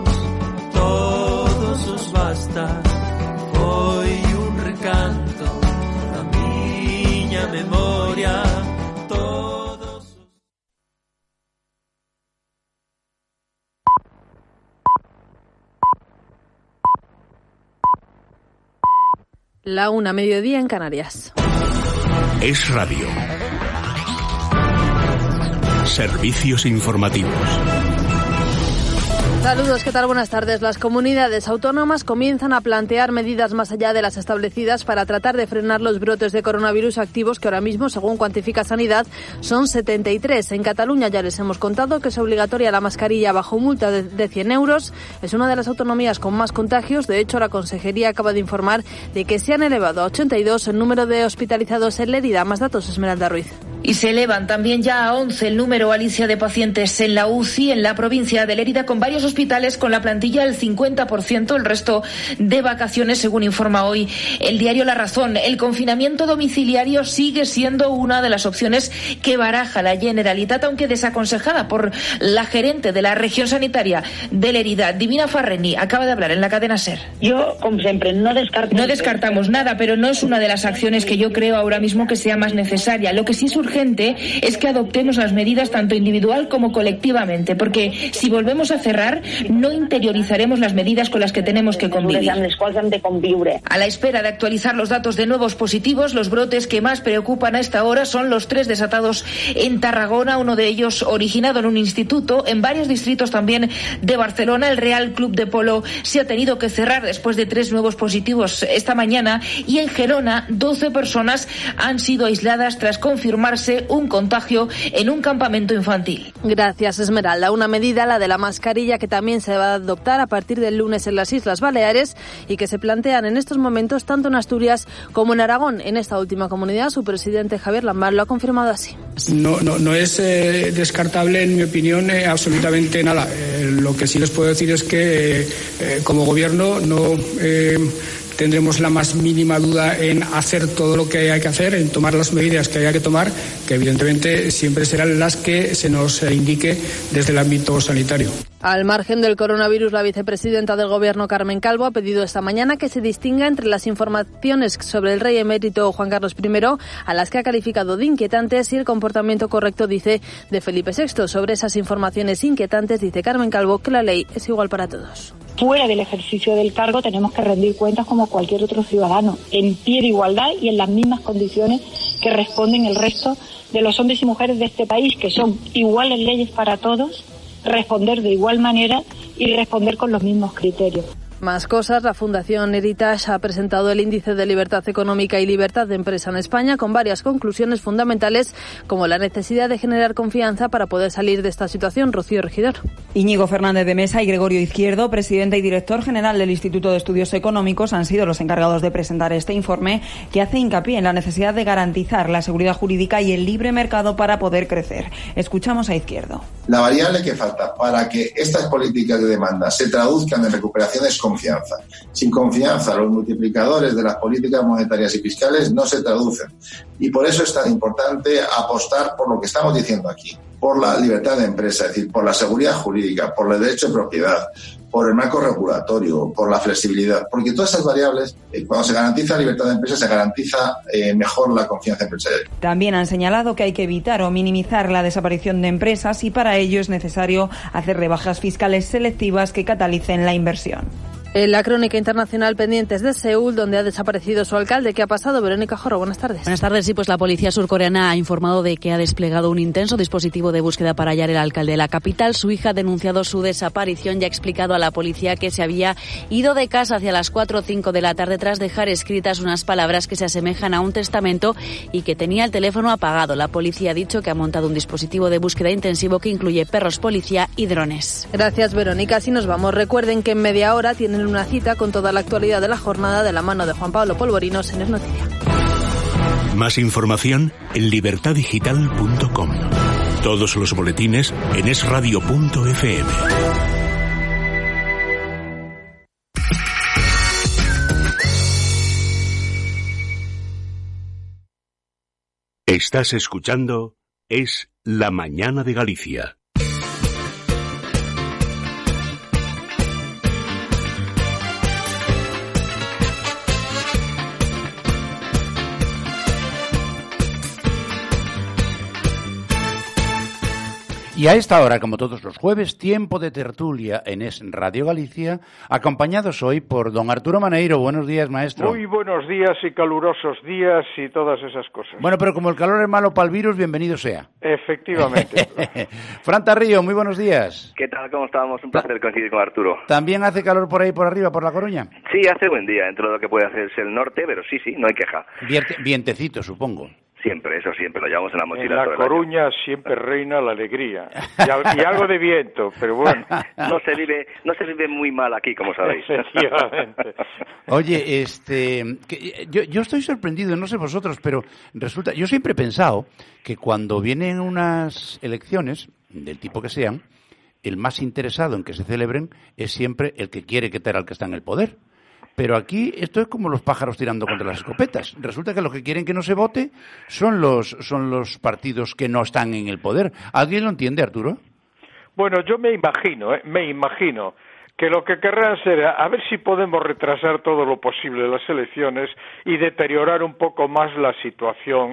[SPEAKER 12] todos os basta. Foi un recanto da miña memoria. Todos.
[SPEAKER 15] La una, mediodía en Canarias.
[SPEAKER 1] Es radio. Servicios informativos.
[SPEAKER 15] Saludos, ¿qué tal? Buenas tardes. Las comunidades autónomas comienzan a plantear medidas más allá de las establecidas para tratar de frenar los brotes de coronavirus activos que ahora mismo, según cuantifica Sanidad, son setenta y tres. En Cataluña ya les hemos contado que es obligatoria la mascarilla bajo multa de, de cien euros. Es una de las autonomías con más contagios. De hecho, la Consejería acaba de informar de que se han elevado a ochenta y dos el número de hospitalizados en Lérida. Más datos, Esmeralda Ruiz.
[SPEAKER 16] Y se elevan también ya a once el número, Alicia, de pacientes en la U C I en la provincia de Lérida, con varios hospitales con la plantilla al cincuenta por ciento, el resto de vacaciones, según informa hoy el diario La Razón. El confinamiento domiciliario sigue siendo una de las opciones que baraja la Generalitat, aunque desaconsejada por la gerente de la región sanitaria de Lérida, Divina Farreni. Acaba de hablar en la cadena SER.
[SPEAKER 17] Yo, como siempre, no descarto...
[SPEAKER 16] No descartamos nada, pero no es una de las acciones que yo creo ahora mismo que sea más necesaria. Lo que sí es urgente es que adoptemos las medidas tanto individual como colectivamente, porque si volvemos a cerrar, confinar, no interiorizaremos las medidas con las que tenemos que convivir. A la espera de actualizar los datos de nuevos positivos, los brotes que más preocupan a esta hora son los tres desatados en Tarragona, uno de ellos originado en un instituto. En varios distritos también de Barcelona, el Real Club de Polo se ha tenido que cerrar después de tres nuevos positivos esta mañana, y en Gerona doce personas han sido aisladas tras confirmarse un contagio en un campamento infantil.
[SPEAKER 15] Gracias, Esmeralda. Una medida, la de la mascarilla, que también se va a adoptar a partir del lunes en las Islas Baleares y que se plantean en estos momentos tanto en Asturias como en Aragón. En esta última comunidad, su presidente Javier Lambán lo ha confirmado así.
[SPEAKER 18] No, no, no es eh, descartable, en mi opinión, eh, absolutamente nada. Eh, lo que sí les puedo decir es que eh, eh, como gobierno no eh, tendremos la más mínima duda en hacer todo lo que hay que hacer, en tomar las medidas que haya que tomar, que evidentemente siempre serán las que se nos indique desde el ámbito sanitario.
[SPEAKER 15] Al margen del coronavirus, la vicepresidenta del Gobierno, Carmen Calvo, ha pedido esta mañana que se distinga entre las informaciones sobre el rey emérito Juan Carlos primero, a las que ha calificado de inquietantes, y el comportamiento correcto, dice, de Felipe sexto. Sobre esas informaciones inquietantes, dice Carmen Calvo que la ley es igual para todos.
[SPEAKER 17] Fuera del ejercicio del cargo tenemos que rendir cuentas como cualquier otro ciudadano, en pie de igualdad y en las mismas condiciones que responden el resto de los hombres y mujeres de este país, que son iguales leyes para todos, responder de igual manera y responder con los mismos criterios.
[SPEAKER 15] Más cosas. La Fundación Heritage ha presentado el Índice de Libertad Económica y Libertad de Empresa en España, con varias conclusiones fundamentales, como la necesidad de generar confianza para poder salir de esta situación. Rocío Regidor.
[SPEAKER 19] Íñigo Fernández de Mesa y Gregorio Izquierdo, presidente y director general del Instituto de Estudios Económicos, han sido los encargados de presentar este informe, que hace hincapié en la necesidad de garantizar la seguridad jurídica y el libre mercado para poder crecer. Escuchamos a Izquierdo.
[SPEAKER 20] La variable que falta para que estas políticas de demanda se traduzcan en recuperación es confianza. Sin confianza, los multiplicadores de las políticas monetarias y fiscales no se traducen. Y por eso es tan importante apostar por lo que estamos diciendo aquí, por la libertad de empresa, es decir, por la seguridad jurídica, por el derecho de propiedad, por el marco regulatorio, por la flexibilidad, porque todas esas variables, eh, cuando se garantiza la libertad de empresa, se garantiza eh, mejor la confianza empresarial.
[SPEAKER 19] También han señalado que hay que evitar o minimizar la desaparición de empresas, y para ello es necesario hacer rebajas fiscales selectivas que catalicen la inversión.
[SPEAKER 15] En la crónica internacional, pendientes de Seúl, donde ha desaparecido su alcalde. ¿Qué ha pasado? Verónica Jorro, buenas tardes.
[SPEAKER 21] Buenas tardes. Sí, pues la policía surcoreana ha informado de que ha desplegado un intenso dispositivo de búsqueda para hallar el alcalde de la capital. Su hija ha denunciado su desaparición y ha explicado a la policía que se había ido de casa hacia las cuatro o cinco de la tarde tras dejar escritas unas palabras que se asemejan a un testamento y que tenía el teléfono apagado. La policía ha dicho que ha montado un dispositivo de búsqueda intensivo que incluye perros policía y drones.
[SPEAKER 15] Gracias, Verónica. Así nos vamos. Recuerden que en media hora tienen una cita con toda la actualidad de la jornada de la mano de Juan Pablo Polvorinos en Es Noticia.
[SPEAKER 1] Más información en libertad digital punto com. Todos los boletines en es radio punto efe eme. Estás escuchando Es la Mañana de Galicia.
[SPEAKER 4] Y a esta hora, como todos los jueves, tiempo de tertulia en Es Radio Galicia, acompañados hoy por don Arturo Maneiro. Buenos días, maestro.
[SPEAKER 22] Muy buenos días y calurosos días y todas esas cosas.
[SPEAKER 4] Bueno, pero como el calor es malo para el virus, bienvenido sea.
[SPEAKER 22] Efectivamente.
[SPEAKER 4] Fran Tarrío, muy buenos días.
[SPEAKER 23] ¿Qué tal? ¿Cómo estamos? Un placer coincidir con Arturo.
[SPEAKER 4] ¿También hace calor por ahí, por arriba, por La Coruña?
[SPEAKER 23] Sí, hace buen día, dentro de lo que puede hacerse el norte, pero sí, sí, no hay queja.
[SPEAKER 4] Vierte, vientecito, supongo.
[SPEAKER 23] Siempre, eso siempre, lo llevamos en la mochila.
[SPEAKER 22] En La
[SPEAKER 23] todo el
[SPEAKER 22] Coruña
[SPEAKER 23] año.
[SPEAKER 22] siempre reina la alegría y, al, y algo de viento, pero bueno.
[SPEAKER 23] No se vive, no se vive muy mal aquí, como sabéis.
[SPEAKER 22] Efectivamente.
[SPEAKER 4] Oye, este, que, yo, yo estoy sorprendido, no sé vosotros, pero resulta, yo siempre he pensado que cuando vienen unas elecciones, del tipo que sean, el más interesado en que se celebren es siempre el que quiere quitar al que está en el poder. Pero aquí esto es como los pájaros tirando contra las escopetas. Resulta que los que quieren que no se vote son los son los partidos que no están en el poder. ¿Alguien lo entiende, Arturo?
[SPEAKER 22] Bueno, yo me imagino, ¿eh? me imagino que lo que querrán será a ver si podemos retrasar todo lo posible las elecciones y deteriorar un poco más la situación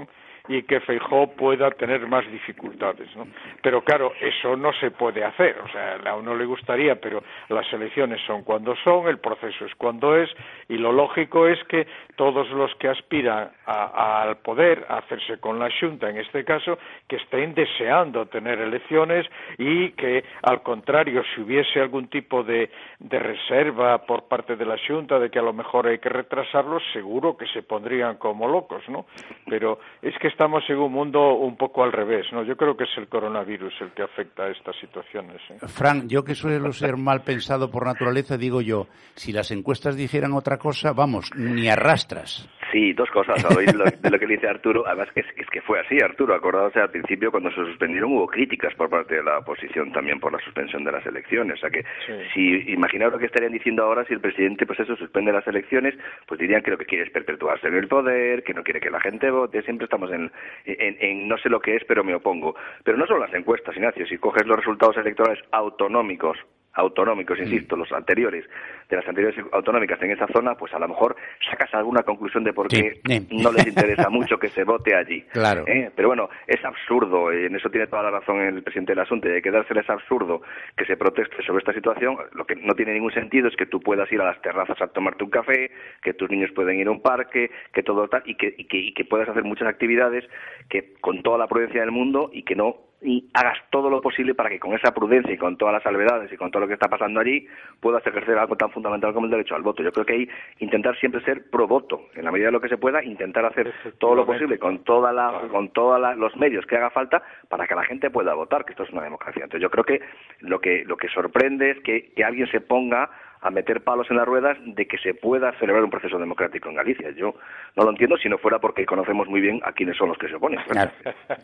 [SPEAKER 22] y que Feijóo pueda tener más dificultades, ¿no? Pero claro, eso no se puede hacer, o sea, a uno le gustaría, pero las elecciones son cuando son, el proceso es cuando es, y lo lógico es que todos los que aspiran a, a, al poder, a hacerse con la Xunta en este caso, que estén deseando tener elecciones y que, al contrario, si hubiese algún tipo de, de reserva por parte de la Xunta de que a lo mejor hay que retrasarlos, seguro que se pondrían como locos, ¿no? Pero es que estamos en un mundo un poco al revés, ¿no? Yo creo que es el coronavirus el que afecta a estas situaciones, ¿eh?
[SPEAKER 4] Fran, yo que suelo ser mal pensado por naturaleza, digo yo, si las encuestas dijeran otra cosa, vamos, ni arrastras.
[SPEAKER 23] Sí, dos cosas. A oír lo, de lo que le dice Arturo, además que es, es que fue así, Arturo, acordaos al principio cuando se suspendieron hubo críticas por parte de la oposición también por la suspensión de las elecciones, o sea que sí. Si imaginaos lo que estarían diciendo ahora si el presidente pues eso suspende las elecciones, pues dirían que lo que quiere es perpetuarse en el poder, que no quiere que la gente vote, siempre estamos en, en, en no sé lo que es pero me opongo. Pero no son las encuestas, Ignacio, si coges los resultados electorales autonómicos autonómicos, insisto, los anteriores, de las anteriores autonómicas en esa zona, pues a lo mejor sacas alguna conclusión de por qué sí. no les interesa mucho que se vote allí.
[SPEAKER 4] Claro.
[SPEAKER 23] ¿Eh? Pero bueno, es absurdo, y en eso tiene toda la razón el presidente del asunto, y hay que dárseles absurdo que se proteste sobre esta situación. Lo que no tiene ningún sentido es que tú puedas ir a las terrazas a tomarte un café, que tus niños pueden ir a un parque, que todo tal, y que, y que, y que puedas hacer muchas actividades que con toda la prudencia del mundo y que no y hagas todo lo posible para que con esa prudencia y con todas las salvedades y con todo lo que está pasando allí puedas ejercer algo tan fundamental como el derecho al voto. Yo creo que hay intentar siempre ser pro voto, en la medida de lo que se pueda, intentar hacer todo lo posible con toda la, con todos los medios que haga falta para que la gente pueda votar, que esto es una democracia. Entonces yo creo que lo que lo que sorprende es que, que alguien se ponga a meter palos en las ruedas de que se pueda celebrar un proceso democrático en Galicia. Yo no lo entiendo si no fuera porque conocemos muy bien a quiénes son los que se oponen.
[SPEAKER 4] Claro.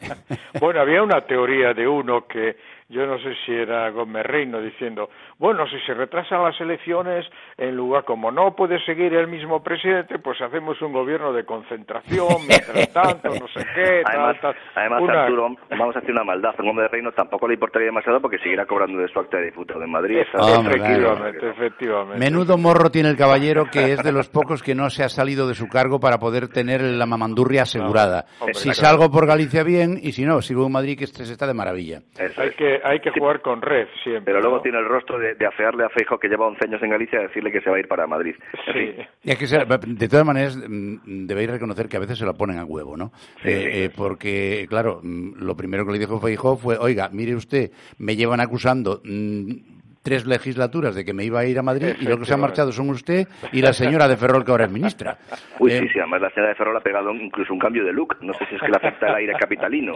[SPEAKER 22] Bueno, había una teoría de uno que yo no sé si era Gómez Reino diciendo, bueno, si se retrasan las elecciones, en lugar, como no puede seguir el mismo presidente, pues hacemos un gobierno de concentración, mientras tanto, no sé qué,
[SPEAKER 23] además,
[SPEAKER 22] tal, tal.
[SPEAKER 23] Además,
[SPEAKER 22] una...
[SPEAKER 23] Arturo, vamos a hacer una maldad. A Gómez Reino tampoco le importaría demasiado porque seguirá cobrando de su acta de diputado en Madrid.
[SPEAKER 4] Oh,
[SPEAKER 22] efectivamente, claro. efectivamente.
[SPEAKER 4] Menudo morro tiene el caballero, que es de los pocos que no se ha salido de su cargo para poder tener la mamandurria asegurada. No, hombre, si claro. salgo por Galicia bien, y si no, sigo en Madrid, que este se está de maravilla.
[SPEAKER 22] Eso hay es. que hay que jugar con red siempre.
[SPEAKER 23] Pero luego
[SPEAKER 22] ¿no?
[SPEAKER 23] tiene el rostro de, de afearle a Feijóo, que lleva once años en Galicia, a decirle que se va a ir para Madrid.
[SPEAKER 22] Sí.
[SPEAKER 4] Y hay que ser, de todas maneras, debéis reconocer que a veces se lo ponen a huevo, ¿no?
[SPEAKER 23] Sí,
[SPEAKER 4] eh,
[SPEAKER 23] sí.
[SPEAKER 4] Eh, porque, claro, lo primero que le dijo Feijóo fue, oiga, mire usted, me llevan acusando mmm, tres legislaturas de que me iba a ir a Madrid y los que se han marchado son usted y la señora de Ferrol, que ahora es ministra.
[SPEAKER 23] Uy,
[SPEAKER 4] eh,
[SPEAKER 23] sí, sí, además la señora de Ferrol ha pegado incluso un cambio de look. No sé si es que le afecta el aire capitalino.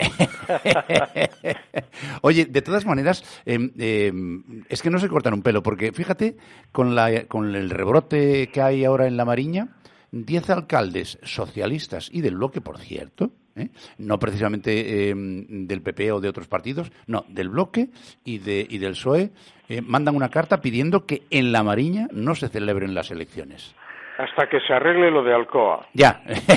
[SPEAKER 4] Oye, de todas maneras, eh, eh, es que no se cortan un pelo, porque fíjate, con, la, con el rebrote que hay ahora en La Mariña, diez alcaldes socialistas y del bloque, por cierto, ¿eh? no precisamente eh, del P P o de otros partidos, no, del bloque y, de, y del P S O E, eh, mandan una carta pidiendo que en La Mariña no se celebren las elecciones.
[SPEAKER 22] Hasta que se arregle lo de Alcoa.
[SPEAKER 4] Ya.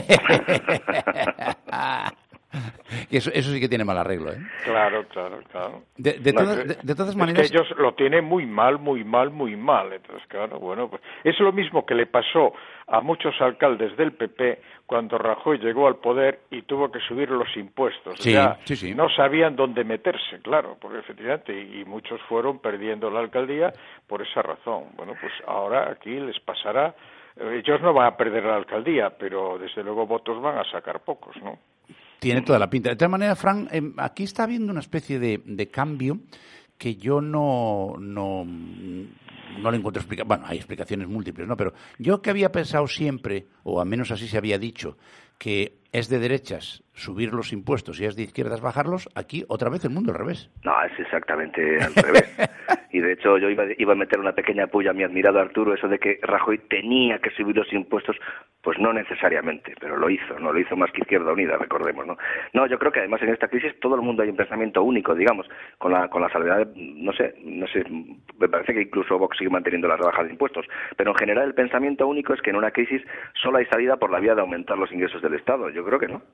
[SPEAKER 4] Eso, eso sí que tiene mal arreglo, ¿eh?
[SPEAKER 22] Claro, claro, claro.
[SPEAKER 4] De, de,
[SPEAKER 22] no,
[SPEAKER 4] todas, de, de todas maneras...
[SPEAKER 22] Es que ellos lo tienen muy mal, muy mal, muy mal. Entonces, claro, bueno, pues es lo mismo que le pasó a muchos alcaldes del P P cuando Rajoy llegó al poder y tuvo que subir los impuestos.
[SPEAKER 4] Sí,
[SPEAKER 22] ya
[SPEAKER 4] sí, sí.
[SPEAKER 22] No sabían dónde meterse, claro, porque efectivamente, y, y muchos fueron perdiendo la alcaldía por esa razón. Bueno, pues ahora aquí les pasará. Ellos no van a perder la alcaldía, pero desde luego votos van a sacar pocos, ¿no?
[SPEAKER 4] Tiene toda la pinta. De todas maneras, Fran, eh, aquí está habiendo una especie de, de cambio que yo no, no, no le encuentro explicación. Bueno, hay explicaciones múltiples, ¿no? Pero yo que había pensado siempre, o al menos así se había dicho, que es de derechas subir los impuestos y es de izquierdas bajarlos, aquí otra vez el mundo al revés.
[SPEAKER 23] No, es exactamente al revés. Y de hecho yo iba, iba a meter una pequeña puya a mi admirado Arturo, eso de que Rajoy tenía que subir los impuestos, pues no necesariamente, pero lo hizo, no lo hizo más que Izquierda Unida, recordemos, ¿no? No, yo creo que además en esta crisis todo el mundo hay un pensamiento único, digamos, con la con la salvedad de, no sé, no sé, me parece que incluso Vox sigue manteniendo las rebajas de impuestos, pero en general el pensamiento único es que en una crisis solo hay salida por la vía de aumentar los ingresos del Estado. Yo creo que no. Yo creo que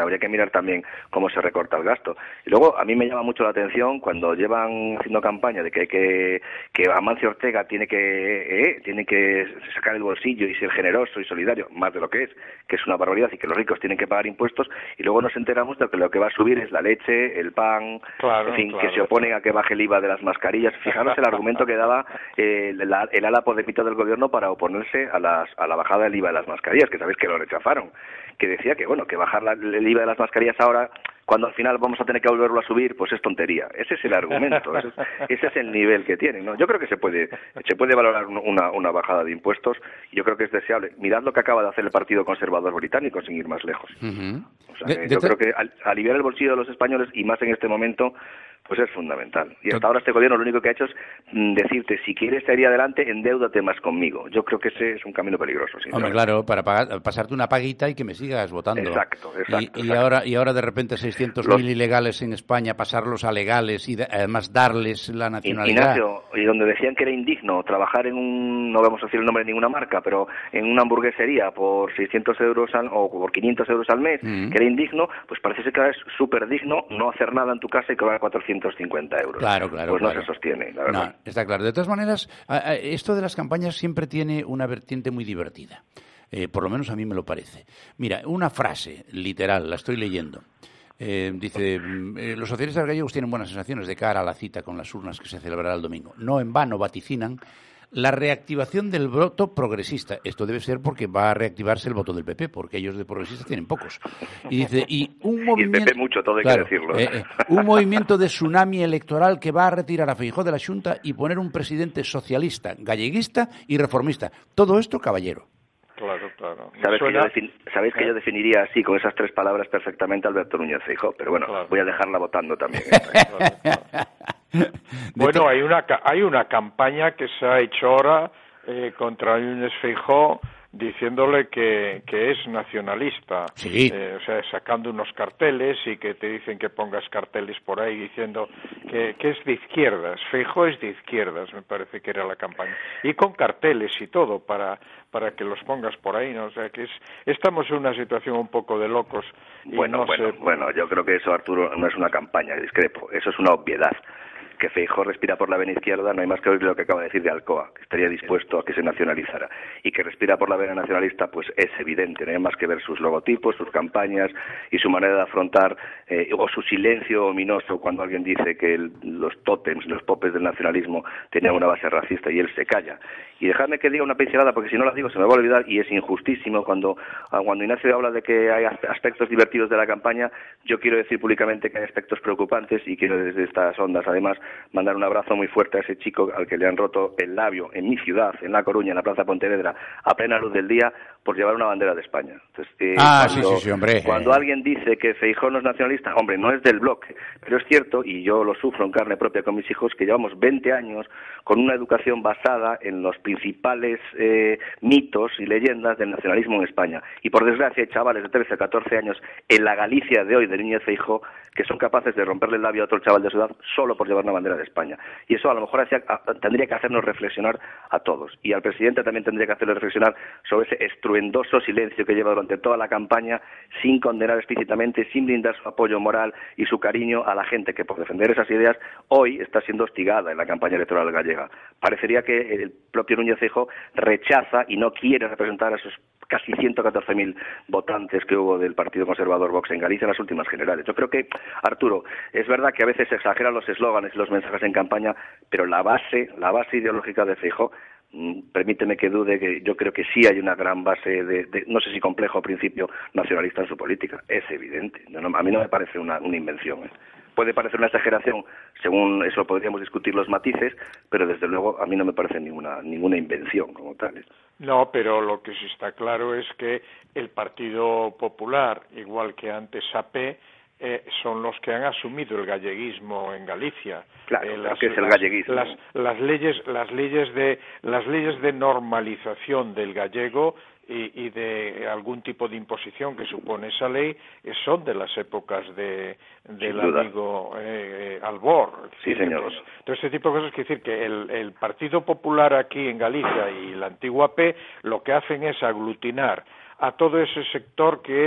[SPEAKER 23] sea, habría que mirar también cómo se recorta el gasto. Y luego, a mí me llama mucho la atención cuando llevan haciendo campaña de que hay que, que Amancio Ortega tiene que, eh, tiene que sacar el bolsillo y ser generoso y solidario, más de lo que es, que es una barbaridad, y que los ricos tienen que pagar impuestos, y luego nos enteramos de que lo que va a subir es la leche, el pan,
[SPEAKER 22] claro,
[SPEAKER 23] en fin,
[SPEAKER 22] claro,
[SPEAKER 23] que se oponen a que baje el I V A de las mascarillas. Fijaros el argumento que daba eh, el, el ala podemita del gobierno para oponerse a, las, a la bajada del I V A de las mascarillas, que sabéis que lo rechazaron, que decía que, bueno, que bajar la, el I V A de las mascarillas ahora, cuando al final vamos a tener que volverlo a subir, pues es tontería. Ese es el argumento, ese es, ese es el nivel que tienen, ¿no? Yo creo que se puede se puede valorar una, una bajada de impuestos, y yo creo que es deseable. Mirad lo que acaba de hacer el Partido Conservador británico, sin ir más lejos. Uh-huh. O sea, de, yo de creo que al, aliviar el bolsillo de los españoles, y más en este momento, pues es fundamental. Y hasta ahora este gobierno lo único que ha hecho es mm, decirte, si quieres salir adelante, endeúdate más conmigo. Yo creo que ese es un camino peligroso.
[SPEAKER 4] Hombre, claro, para pagar, pasarte una paguita y que me sigas votando.
[SPEAKER 23] Exacto, exacto.
[SPEAKER 4] Y, y
[SPEAKER 23] exacto.
[SPEAKER 4] ahora y ahora de repente seiscientos mil ilegales en España, pasarlos a legales y de, además darles la nacionalidad.
[SPEAKER 23] Ignacio, y donde decían que era indigno trabajar en un, no vamos a decir el nombre de ninguna marca, pero en una hamburguesería por seiscientos euros al, o por quinientos euros al mes, mm. que era indigno, pues parece ser que ahora es súper digno no hacer nada en tu casa y cobrar cuatrocientos cincuenta euros.
[SPEAKER 4] Claro, claro.
[SPEAKER 23] Pues
[SPEAKER 4] claro.
[SPEAKER 23] no se sostiene, la verdad.
[SPEAKER 4] No, está claro. De todas maneras, esto de las campañas siempre tiene una vertiente muy divertida. Eh, por lo menos a mí me lo parece. Mira, una frase literal, la estoy leyendo. Eh, dice, eh, los socialistas gallegos tienen buenas sensaciones de cara a la cita con las urnas que se celebrará el domingo. No en vano vaticinan la reactivación del voto progresista. Esto debe ser porque va a reactivarse el voto del P P, porque ellos de progresistas tienen pocos. Y dice, y un movimiento...
[SPEAKER 23] Y el P P mucho, todo hay
[SPEAKER 4] claro,
[SPEAKER 23] que decirlo.
[SPEAKER 4] Eh, eh, un movimiento de tsunami electoral que va a retirar a Feijóo de la Xunta y poner un presidente socialista, galleguista y reformista. Todo esto, caballero.
[SPEAKER 22] Claro, claro.
[SPEAKER 23] Sabes
[SPEAKER 22] suena...
[SPEAKER 23] que, yo, defin... ¿Sabéis que ¿Eh? yo definiría así, con esas tres palabras, perfectamente a Alberto Núñez Feijóo? Pero bueno, claro. voy a dejarla votando también.
[SPEAKER 22] Claro, claro. Bueno, hay una, hay una campaña que se ha hecho ahora eh, contra Núñez Feijóo, diciéndole que, que es nacionalista,
[SPEAKER 4] sí.
[SPEAKER 22] eh, o sea, sacando unos carteles y que te dicen que pongas carteles por ahí diciendo que, que es de izquierdas, Feijóo es de izquierdas, me parece que era la campaña, y con carteles y todo para para que los pongas por ahí, ¿no? O sea, que es estamos en una situación un poco de locos. Y
[SPEAKER 23] bueno,
[SPEAKER 22] no
[SPEAKER 23] bueno,
[SPEAKER 22] sé...
[SPEAKER 23] bueno, yo creo que eso, Arturo, no es una campaña, discrepo, eso es una obviedad. Que Feijóo respira por la vena izquierda, no hay más que oír lo que acaba de decir de Alcoa, que estaría dispuesto a que se nacionalizara. Y que respira por la vena nacionalista, pues es evidente, no hay más que ver sus logotipos, sus campañas y su manera de afrontar, eh, o su silencio ominoso cuando alguien dice que el, los tótems, los popes del nacionalismo tenían una base racista, y él se calla. Y dejadme que diga una pincelada, porque si no la digo se me va a olvidar, y es injustísimo cuando, cuando Ignacio habla de que hay aspectos divertidos de la campaña. Yo quiero decir públicamente que hay aspectos preocupantes, y quiero desde estas ondas además mandar un abrazo muy fuerte a ese chico al que le han roto el labio en mi ciudad, en La Coruña, en la Plaza Pontevedra, a plena luz del día, por llevar una bandera de España. Entonces, eh,
[SPEAKER 4] ah,
[SPEAKER 23] cuando,
[SPEAKER 4] sí, sí, sí, hombre.
[SPEAKER 23] Cuando alguien dice que Feijóo no es nacionalista, hombre, no es del bloque, pero es cierto, y yo lo sufro en carne propia con mis hijos, que llevamos veinte años con una educación basada en los principales eh, mitos y leyendas del nacionalismo en España. Y por desgracia hay chavales de trece a catorce años en la Galicia de hoy de Núñez Feijóo que son capaces de romperle el labio a otro chaval de su edad solo por llevar una bandera de España. Y eso a lo mejor hacía, a, tendría que hacernos reflexionar a todos. Y al presidente también tendría que hacerle reflexionar sobre ese estruendoso silencio que lleva durante toda la campaña, sin condenar explícitamente, sin brindar su apoyo moral y su cariño a la gente que por defender esas ideas hoy está siendo hostigada en la campaña electoral gallega. Parecería que el propio Núñez Feijóo rechaza y no quiere representar a esos casi ciento catorce mil votantes que hubo del Partido Conservador Vox en Galicia en las últimas generales. Yo creo que, Arturo, es verdad que a veces se exageran los eslóganes y los mensajes en campaña, pero la base, la base ideológica de Feijóo, mmm, permíteme que dude, que yo creo que sí hay una gran base de, de no sé si complejo o principio nacionalista en su política. Es evidente. No, no, a mí no me parece una, una invención, ¿eh? Puede parecer una exageración, según eso podríamos discutir los matices, pero desde luego a mí no me parece ninguna ninguna invención como tal, ¿eh?
[SPEAKER 22] No, pero lo que sí está claro es que el Partido Popular, igual que antes A P, eh, son los que han asumido el galleguismo en Galicia.
[SPEAKER 23] Claro,
[SPEAKER 22] eh, las,
[SPEAKER 23] ¿qué es el
[SPEAKER 22] las,
[SPEAKER 23] galleguismo?
[SPEAKER 22] Las, las leyes, las leyes de las leyes de normalización del gallego y, y de algún tipo de imposición que supone esa ley eh, son de las épocas de del amigo eh, Albor.
[SPEAKER 23] Sí, señor.
[SPEAKER 22] Pues, todo este tipo de cosas, quiere decir que el, el Partido Popular aquí en Galicia y la antigua P lo que hacen es aglutinar a todo ese sector que es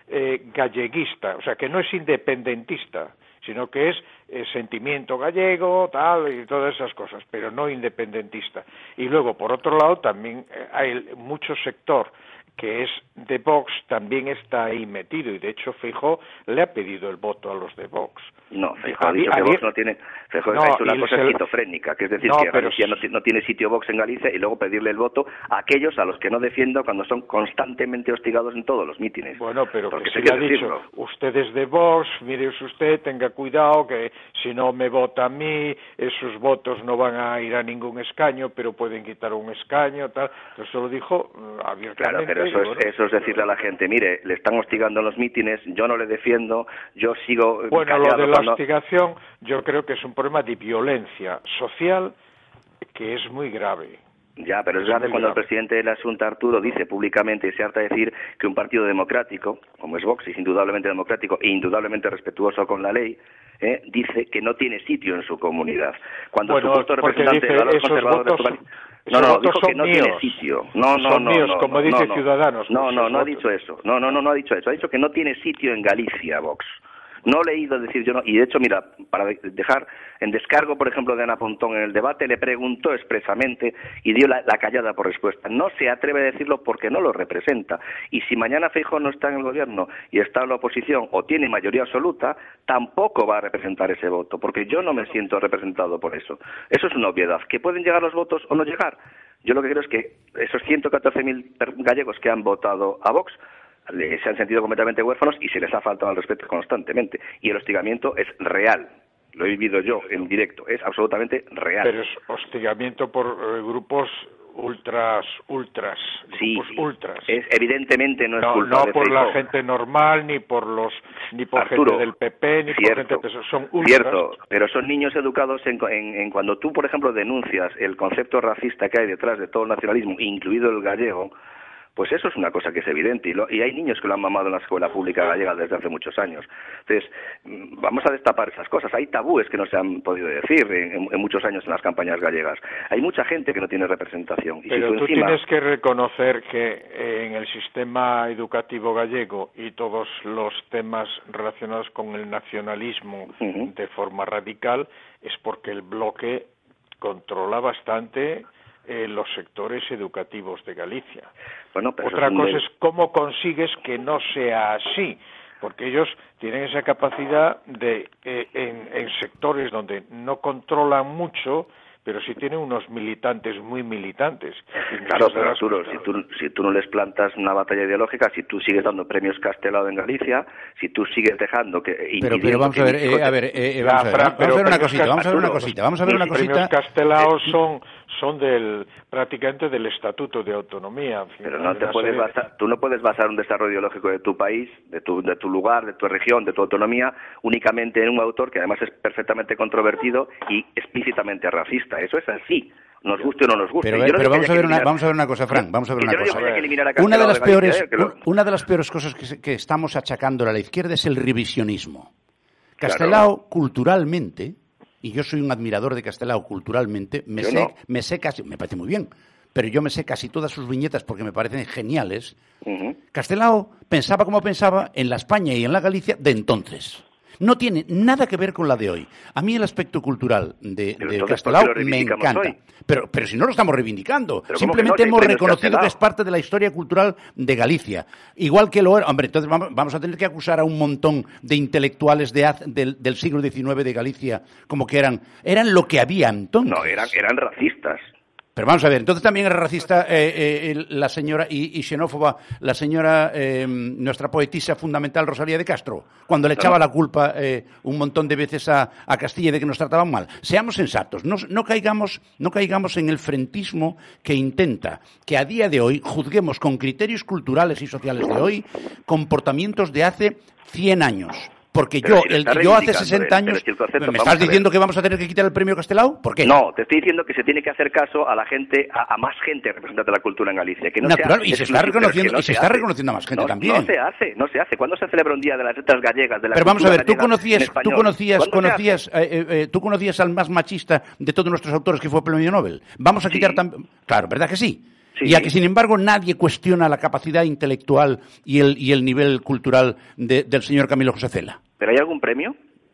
[SPEAKER 22] eh, galleguista, o sea, que no es independentista, sino que es eh, sentimiento gallego, tal, y todas esas cosas, pero no independentista. Y luego, por otro lado, también eh, hay mucho sector que es de Vox, también está ahí metido, y de hecho Feijóo le ha pedido el voto a los de Vox.
[SPEAKER 23] No, Feijóo ha dicho que Vox no tiene... Feijóo no, ha hecho una cosa el... esquizofrénica, que es decir, no, que Galicia si... no, no tiene sitio Vox en Galicia, y luego pedirle el voto a aquellos a los que no defiendo cuando son constantemente hostigados en todos los mítines.
[SPEAKER 22] Bueno, pero que se le ha dicho, usted es de Vox, mire usted, tenga cuidado, que si no me vota a mí, esos votos no van a ir a ningún escaño, pero pueden quitar un escaño, tal. Eso lo dijo abiertamente.
[SPEAKER 23] Claro, pero eso, bueno, es, eso es decirle a la gente, mire, le están hostigando en los mítines, yo no le defiendo, yo sigo...
[SPEAKER 22] Bueno, lo de la cuando... hostigación yo creo que es un problema de violencia social que es muy grave.
[SPEAKER 23] Ya, pero es grave cuando el presidente de la Junta, Arturo, dice públicamente y se harta de decir que un partido democrático, como es Vox, es indudablemente democrático e indudablemente respetuoso con la ley, eh, dice que no tiene sitio en su comunidad. Cuando
[SPEAKER 22] bueno,
[SPEAKER 23] el supuesto representante de los conservadores...
[SPEAKER 22] Votos...
[SPEAKER 23] No, no, dijo que no míos. tiene sitio. No, no,
[SPEAKER 22] son
[SPEAKER 23] no,
[SPEAKER 22] míos,
[SPEAKER 23] no,
[SPEAKER 22] como
[SPEAKER 23] no,
[SPEAKER 22] dice
[SPEAKER 23] no,
[SPEAKER 22] Ciudadanos.
[SPEAKER 23] No, no, no ha dicho eso. No, no, no, no ha dicho eso. Ha dicho que no tiene sitio en Galicia, Vox. No he leído decir yo no, y de hecho, mira, para dejar en descargo, por ejemplo, de Ana Pontón en el debate, le preguntó expresamente y dio la, la callada por respuesta. No se atreve a decirlo porque no lo representa. Y si mañana Feijóo no está en el gobierno y está en la oposición o tiene mayoría absoluta, tampoco va a representar ese voto, porque yo no me siento representado por eso. Eso es una obviedad. ¿Que pueden llegar los votos o no llegar? Yo lo que creo es que esos ciento catorce mil gallegos que han votado a Vox se han sentido completamente huérfanos y se les ha faltado al respeto constantemente. Y el hostigamiento es real. Lo he vivido yo en directo. Es absolutamente real.
[SPEAKER 22] Pero es hostigamiento por eh, grupos ultras, ultras.
[SPEAKER 23] Sí,
[SPEAKER 22] grupos ultras.
[SPEAKER 23] Es, evidentemente no es
[SPEAKER 22] no,
[SPEAKER 23] culpa
[SPEAKER 22] no
[SPEAKER 23] de
[SPEAKER 22] por
[SPEAKER 23] Feijóo.
[SPEAKER 22] la gente normal, ni por los ni por
[SPEAKER 23] Arturo,
[SPEAKER 22] gente del P P, ni
[SPEAKER 23] cierto,
[SPEAKER 22] por gente... Son ultras.
[SPEAKER 23] Cierto, pero son niños educados en, en, en cuando tú, por ejemplo, denuncias el concepto racista que hay detrás de todo el nacionalismo, incluido el gallego, pues eso es una cosa que es evidente, y, lo, y hay niños que lo han mamado en la escuela pública gallega desde hace muchos años. Entonces, vamos a destapar esas cosas. Hay tabúes que no se han podido decir en, en muchos años en las campañas gallegas. Hay mucha gente que no tiene representación. Y
[SPEAKER 22] Pero
[SPEAKER 23] si tú,
[SPEAKER 22] tú
[SPEAKER 23] encima...
[SPEAKER 22] tienes que reconocer que eh, en el sistema educativo gallego y todos los temas relacionados con el nacionalismo uh-huh. de forma radical es porque el bloque controla bastante Eh, los sectores educativos de Galicia.
[SPEAKER 23] Bueno, pero
[SPEAKER 22] Otra
[SPEAKER 23] es
[SPEAKER 22] cosa
[SPEAKER 23] de...
[SPEAKER 22] es cómo consigues que no sea así, porque ellos tienen esa capacidad de, eh, en, en sectores donde no controlan mucho, pero sí tienen unos militantes muy militantes.
[SPEAKER 23] Claro, pero Arturo, si tú, si tú no les plantas una batalla ideológica, si tú sigues dando premios Castelao en Galicia, si tú sigues dejando que...
[SPEAKER 4] Pero, pero vamos a ver, eh, a ver, eh, vamos, a ver, vamos a ver una cosita, vamos a ver una cosita, vamos a ver una cosita.
[SPEAKER 22] Los premios Castelao son, son del, prácticamente del Estatuto de Autonomía.
[SPEAKER 23] Pero no te puedes basar, tú no puedes basar un desarrollo ideológico de tu país, de tu, de tu lugar, de tu región, de tu autonomía, únicamente en un autor que además es perfectamente controvertido y explícitamente racista. Eso es así, nos guste o no nos guste.
[SPEAKER 4] Pero,
[SPEAKER 23] no
[SPEAKER 4] pero vamos a ver una, vamos a ver una cosa, Frank, vamos a ver una cosa. Una de las peores, una de las peores cosas que, se, que estamos achacando a la izquierda es el revisionismo. Castelao, claro, culturalmente, y yo soy un admirador de Castelao culturalmente, me sé, no. me sé casi, me parece muy bien, pero yo me sé casi todas sus viñetas porque me parecen geniales. Uh-huh. Castelao pensaba como pensaba en la España y en la Galicia de entonces. No tiene nada que ver con la de hoy. A mí el aspecto cultural de, de Castelao me encanta. Pero, pero si no lo estamos reivindicando. Pero simplemente no, hemos reconocido Castelao, que es parte de la historia cultural de Galicia. Igual que lo era. Hombre, entonces vamos, vamos a tener que acusar a un montón de intelectuales de, del, del siglo diecinueve de Galicia como que eran, eran lo que había entonces.
[SPEAKER 23] No, eran, eran racistas.
[SPEAKER 4] Pero vamos a ver, entonces también era racista eh, eh, la señora y, y xenófoba la señora, eh, nuestra poetisa fundamental Rosalía de Castro, cuando le echaba la culpa eh, un montón de veces a, a Castilla de que nos trataban mal. Seamos sensatos, no, no, caigamos, no caigamos en el frentismo que intenta que a día de hoy juzguemos con criterios culturales y sociales de hoy comportamientos de hace cien años. Porque yo, si el, yo hace sesenta años, si ¿me estás diciendo que vamos a tener que quitar el premio Castelao? ¿Por qué?
[SPEAKER 23] No, te estoy diciendo que se tiene que hacer caso a la gente, a, a más gente representante de la cultura en Galicia. Que no
[SPEAKER 4] Natural,
[SPEAKER 23] se
[SPEAKER 4] y se está reconociendo, no y se, se está reconociendo a más gente
[SPEAKER 23] no,
[SPEAKER 4] también.
[SPEAKER 23] No se hace, no se hace. ¿Cuándo se celebra un día de las letras gallegas? De la
[SPEAKER 4] Pero vamos a ver, tú conocías,
[SPEAKER 23] tú
[SPEAKER 4] conocías, conocías, eh, eh, tú conocías al más machista de todos nuestros autores que fue premio Nobel. Vamos a quitar
[SPEAKER 23] sí.
[SPEAKER 4] también, claro, ¿verdad que sí?
[SPEAKER 23] Sí.
[SPEAKER 4] Y a que, sin embargo, nadie cuestiona la capacidad intelectual y el, y el nivel cultural de, del señor Camilo José Cela.
[SPEAKER 23] ¿Pero hay algún premio?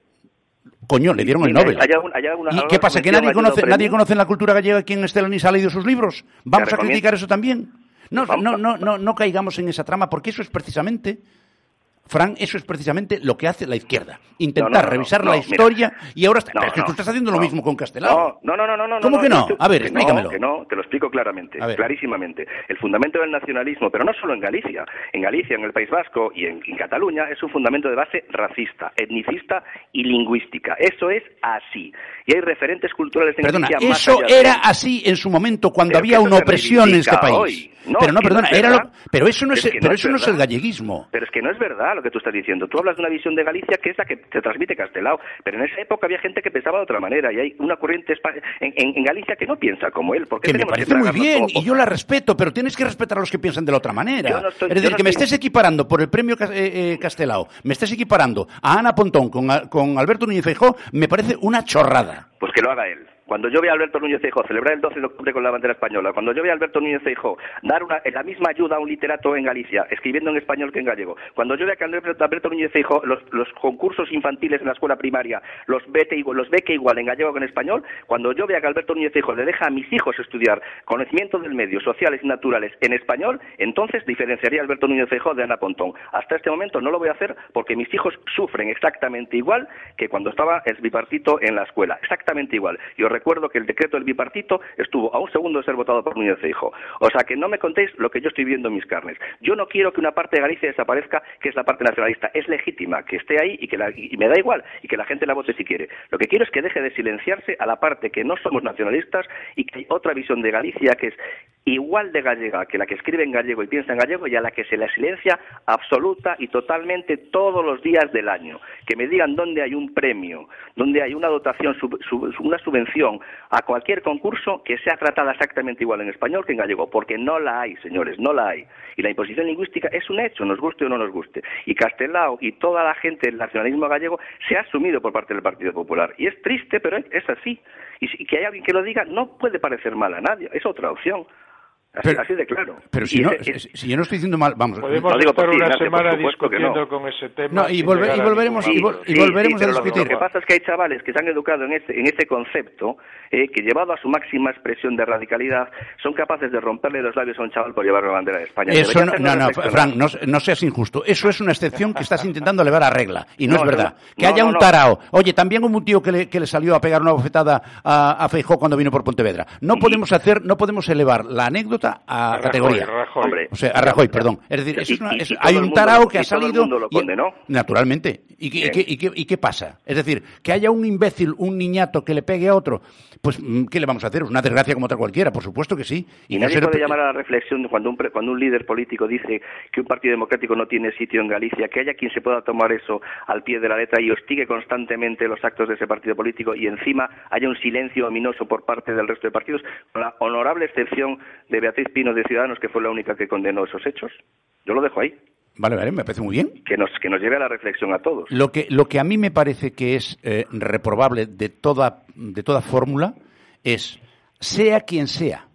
[SPEAKER 4] Coño, le dieron el Nobel.
[SPEAKER 23] ¿Hay algún, hay alguna,
[SPEAKER 4] ¿Y qué pasa? ¿Que nadie conoce, nadie conoce en la cultura gallega quién Estela Niza ha leído sus libros? ¿Vamos a criticar eso también? No, no, no, no, no caigamos en esa trama, porque eso es precisamente... Fran, eso es precisamente lo que hace la izquierda. Intentar
[SPEAKER 23] no, no, no,
[SPEAKER 4] revisar
[SPEAKER 23] no,
[SPEAKER 4] la historia
[SPEAKER 23] mira,
[SPEAKER 4] y ahora...
[SPEAKER 23] No,
[SPEAKER 4] pero es que
[SPEAKER 23] no,
[SPEAKER 4] tú estás haciendo
[SPEAKER 23] no,
[SPEAKER 4] lo mismo con Castelao.
[SPEAKER 23] No, no, no, no. no
[SPEAKER 4] ¿Cómo
[SPEAKER 23] no,
[SPEAKER 4] que no?
[SPEAKER 23] no,
[SPEAKER 4] A ver,
[SPEAKER 23] que
[SPEAKER 4] explícamelo.
[SPEAKER 23] No, que no, te lo explico claramente, clarísimamente. El fundamento del nacionalismo, pero no solo en Galicia. En Galicia, en el País Vasco y en, en Cataluña, es un fundamento de base racista, etnicista y lingüística. Eso es así. Y hay referentes culturales en
[SPEAKER 4] Perdona,
[SPEAKER 23] Galicia más
[SPEAKER 4] eso
[SPEAKER 23] allá de...
[SPEAKER 4] era así en su momento, cuando
[SPEAKER 23] Pero
[SPEAKER 4] había
[SPEAKER 23] que eso
[SPEAKER 4] una
[SPEAKER 23] se
[SPEAKER 4] opresión en este
[SPEAKER 23] reivindica
[SPEAKER 4] país.
[SPEAKER 23] hoy. No,
[SPEAKER 4] pero no,
[SPEAKER 23] que
[SPEAKER 4] perdona,
[SPEAKER 23] no es
[SPEAKER 4] era
[SPEAKER 23] verdad.
[SPEAKER 4] lo... pero eso no es,
[SPEAKER 23] Es que
[SPEAKER 4] pero
[SPEAKER 23] no
[SPEAKER 4] eso
[SPEAKER 23] es
[SPEAKER 4] no es el
[SPEAKER 23] verdad.
[SPEAKER 4] galleguismo.
[SPEAKER 23] Pero es que no es verdad lo que tú estás diciendo. Tú hablas de una visión de Galicia que es la que te transmite Castelao, pero en esa época había gente que pensaba de otra manera y hay una corriente en, en, en Galicia que no piensa como él. ¿Por qué
[SPEAKER 4] Que me
[SPEAKER 23] tenemos
[SPEAKER 4] parece
[SPEAKER 23] que
[SPEAKER 4] muy
[SPEAKER 23] tragarnos
[SPEAKER 4] bien
[SPEAKER 23] todo?
[SPEAKER 4] y yo la respeto, pero tienes que respetar a los que piensan de la otra manera.
[SPEAKER 23] Yo no estoy-
[SPEAKER 4] es decir,
[SPEAKER 23] yo no
[SPEAKER 4] que me
[SPEAKER 23] estoy-
[SPEAKER 4] estés equiparando por el premio Cas- eh, eh, Castelao, me estés equiparando a Ana Pontón con, a- con Alberto Núñez Feijóo, me parece una chorrada.
[SPEAKER 23] Pues que lo haga él. Cuando yo vea a Alberto Núñez Feijóo celebrar el doce de octubre con la bandera española, cuando yo vea a Alberto Núñez Feijóo dar una, la misma ayuda a un literato en Galicia, escribiendo en español que en gallego, cuando yo vea que Alberto, Alberto Núñez Feijóo los, los concursos infantiles en la escuela primaria los vete igual, los beque igual en gallego que en español, cuando yo vea que Alberto Núñez Feijóo le deja a mis hijos estudiar conocimiento del medio, sociales y naturales en español, entonces diferenciaría a Alberto Núñez Feijóo de Ana Pontón. Hasta este momento no lo voy a hacer porque mis hijos sufren exactamente igual que cuando estaba el bipartito en la escuela, exactamente igual. Y os recuerdo que el decreto del bipartito estuvo a un segundo de ser votado por Núñez Feijóo. O sea que no me contéis lo que yo estoy viendo en mis carnes. Yo no quiero que una parte de Galicia desaparezca, que es la parte nacionalista. Es legítima que esté ahí y que la, y me da igual y que la gente la vote si quiere. Lo que quiero es que deje de silenciarse a la parte que no somos nacionalistas y que hay otra visión de Galicia que es igual de gallega que la que escribe en gallego y piensa en gallego y a la que se la silencia absoluta y totalmente todos los días del año. Que me digan dónde hay un premio, dónde hay una dotación, sub, sub, una subvención a cualquier concurso que sea tratada exactamente igual en español que en gallego, porque no la hay, señores, no la hay. Y la imposición lingüística es un hecho, nos guste o no nos guste. Y Castelao y toda la gente del nacionalismo gallego se ha asumido por parte del Partido Popular. Y es triste, pero es así. Y si que hay alguien que lo diga no puede parecer mal a nadie, es otra opción. Así,
[SPEAKER 4] Pero,
[SPEAKER 23] así de claro.
[SPEAKER 4] Pero si,
[SPEAKER 23] Y
[SPEAKER 4] no,
[SPEAKER 23] ese-
[SPEAKER 4] si, si yo no estoy diciendo mal, vamos.
[SPEAKER 22] Podemos
[SPEAKER 23] No digo
[SPEAKER 22] estar
[SPEAKER 23] por ti,
[SPEAKER 22] una
[SPEAKER 23] Ignacio, por
[SPEAKER 22] semana
[SPEAKER 23] supuesto que
[SPEAKER 22] discutiendo
[SPEAKER 23] no.
[SPEAKER 22] con ese tema.
[SPEAKER 4] No, y,
[SPEAKER 22] sin
[SPEAKER 4] volve-
[SPEAKER 22] llegar
[SPEAKER 4] y
[SPEAKER 22] a
[SPEAKER 4] volveremos,
[SPEAKER 22] ningún
[SPEAKER 4] y, vol-
[SPEAKER 22] acuerdo.
[SPEAKER 4] y
[SPEAKER 23] Sí,
[SPEAKER 4] volveremos
[SPEAKER 23] sí,
[SPEAKER 4] a
[SPEAKER 23] pero lo-
[SPEAKER 4] discutir.
[SPEAKER 23] Lo que pasa es que hay chavales que se han educado en ese, en ese concepto, eh, que llevado a su máxima expresión de radicalidad, son capaces de romperle los labios a un chaval por llevar la bandera de España.
[SPEAKER 4] Eso
[SPEAKER 23] Debería
[SPEAKER 4] no,
[SPEAKER 23] hacernos
[SPEAKER 4] no, no,
[SPEAKER 23] reflexionar.
[SPEAKER 4] Fran, no, no seas injusto. Eso es una excepción que estás intentando elevar a regla. Y no,
[SPEAKER 23] No,
[SPEAKER 4] es
[SPEAKER 23] no,
[SPEAKER 4] verdad.
[SPEAKER 23] no,
[SPEAKER 4] que
[SPEAKER 23] no,
[SPEAKER 4] haya
[SPEAKER 23] no,
[SPEAKER 4] un
[SPEAKER 23] no.
[SPEAKER 4] tarao. Oye, también hubo un tío que le, que le salió a pegar una bofetada a, a Feijóo cuando vino por Pontevedra. No podemos hacer, no podemos elevar la anécdota a,
[SPEAKER 23] A Rajoy,
[SPEAKER 4] categoría.
[SPEAKER 23] Rajoy. Hombre.
[SPEAKER 4] O sea, a Rajoy, perdón. Es decir, eso es una-
[SPEAKER 23] Y- y-
[SPEAKER 4] es-
[SPEAKER 23] y todo
[SPEAKER 4] hay
[SPEAKER 23] el
[SPEAKER 4] un
[SPEAKER 23] mundo
[SPEAKER 4] tarao
[SPEAKER 23] lo-
[SPEAKER 4] que ha
[SPEAKER 23] y todo el
[SPEAKER 4] salido.
[SPEAKER 23] mundo lo
[SPEAKER 4] y-
[SPEAKER 23] condenó.
[SPEAKER 4] naturalmente. ¿Y, qué- y
[SPEAKER 23] Bien.
[SPEAKER 4] qué- y qué- y qué pasa? Es decir, que haya un imbécil, un niñato que le pegue a otro, pues mm, ¿qué le vamos a hacer? Es una desgracia como otra cualquiera, por supuesto que sí.
[SPEAKER 23] Y
[SPEAKER 4] no
[SPEAKER 23] nadie
[SPEAKER 4] se le-
[SPEAKER 23] puede llamar a la reflexión de cuando un, pre- cuando un líder político dice que un partido democrático no tiene sitio en Galicia, que haya quien se pueda tomar eso al pie de la letra y hostigue constantemente los actos de ese partido político y encima haya un silencio ominoso por parte del resto de partidos, con la honorable excepción de Beatriz Pino de Ciudadanos, que fue la única que condenó esos hechos. Yo lo dejo ahí.
[SPEAKER 4] Vale, vale, me parece muy bien.
[SPEAKER 23] Que nos, que nos lleve a la reflexión a todos.
[SPEAKER 4] Lo que, lo que a mí me parece que es eh, reprobable de toda, de toda fórmula es, sea quien sea,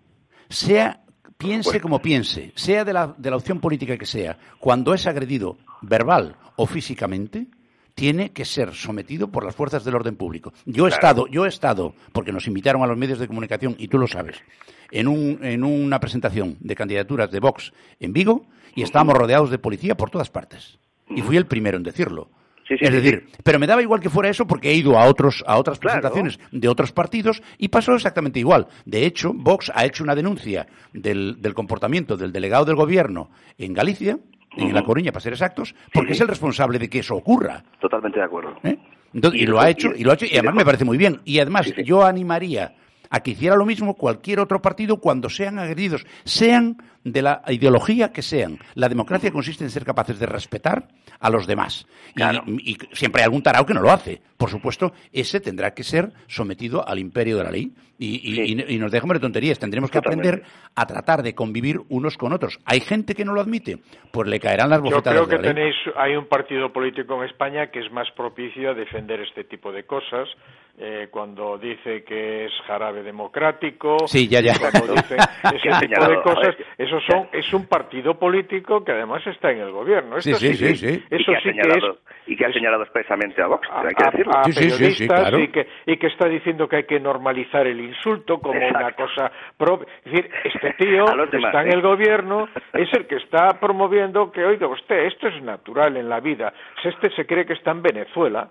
[SPEAKER 4] sea piense como piense, sea de la, de la opción política que sea, cuando es agredido verbal o físicamente, tiene que ser sometido por las fuerzas del orden público. Yo he
[SPEAKER 23] Claro.
[SPEAKER 4] estado, yo he estado, porque nos invitaron a los medios de comunicación, y tú lo sabes, en, un, en una presentación de candidaturas de Vox en Vigo, y estábamos rodeados de policía por todas partes. Y fui el primero en decirlo.
[SPEAKER 23] Sí, sí,
[SPEAKER 4] es
[SPEAKER 23] sí,
[SPEAKER 4] decir,
[SPEAKER 23] sí.
[SPEAKER 4] pero me daba igual que fuera eso porque he ido a otros a otras
[SPEAKER 23] Claro.
[SPEAKER 4] presentaciones de otros partidos y pasó exactamente igual. De hecho, Vox ha hecho una denuncia del, del comportamiento del delegado del gobierno en Galicia, en La Coruña, para ser exactos, porque es el responsable de que eso ocurra.
[SPEAKER 23] Totalmente de acuerdo.
[SPEAKER 4] ¿Eh? Entonces, y,
[SPEAKER 23] Y
[SPEAKER 4] lo
[SPEAKER 23] dejó-
[SPEAKER 4] ha hecho, y lo ha hecho, y
[SPEAKER 23] y
[SPEAKER 4] además
[SPEAKER 23] dejó-
[SPEAKER 4] me parece muy bien. Y además,
[SPEAKER 23] Sí, sí.
[SPEAKER 4] yo animaría a que hiciera lo mismo cualquier otro partido cuando sean agredidos, sean de la ideología que sean. La democracia consiste en ser capaces de respetar a los demás. Y-
[SPEAKER 23] Claro.
[SPEAKER 4] Y, siempre hay algún tarao que no lo hace. Por supuesto, ese tendrá que ser sometido al imperio de la ley. Y, y, y- y nos dejamos de tonterías. Tendremos que
[SPEAKER 23] Totalmente.
[SPEAKER 4] aprender a tratar de convivir unos con otros. ¿Hay gente que no lo admite? Pues le caerán las
[SPEAKER 22] Yo
[SPEAKER 4] bofetadas
[SPEAKER 22] creo que
[SPEAKER 4] de la ley.
[SPEAKER 22] tenéis, hay un partido político en España que es más propicio a defender este tipo de cosas, eh, cuando dice que es jarabe democrático,
[SPEAKER 4] sí, ya, ya.
[SPEAKER 22] cuando dice ese tipo de cosas, eso son, es un partido político que además está en el gobierno. Esto
[SPEAKER 4] sí, sí,
[SPEAKER 22] sí,
[SPEAKER 4] sí, sí.
[SPEAKER 22] Eso
[SPEAKER 23] y que
[SPEAKER 22] sí
[SPEAKER 23] ha señalado,
[SPEAKER 22] que es,
[SPEAKER 23] y que ha señalado expresamente a Vox,
[SPEAKER 22] a,
[SPEAKER 23] hay que decirlo.
[SPEAKER 22] a, a
[SPEAKER 4] sí, sí,
[SPEAKER 22] periodistas
[SPEAKER 4] sí, sí, claro.
[SPEAKER 22] y, que, y que está diciendo que hay que normalizar el insulto como
[SPEAKER 23] Exacto.
[SPEAKER 22] una cosa propia. Es decir, este tío que
[SPEAKER 23] demás,
[SPEAKER 22] está en
[SPEAKER 23] ¿eh?
[SPEAKER 22] el gobierno es el que está promoviendo que, oiga usted, esto es natural en la vida. Si este se cree que está en Venezuela.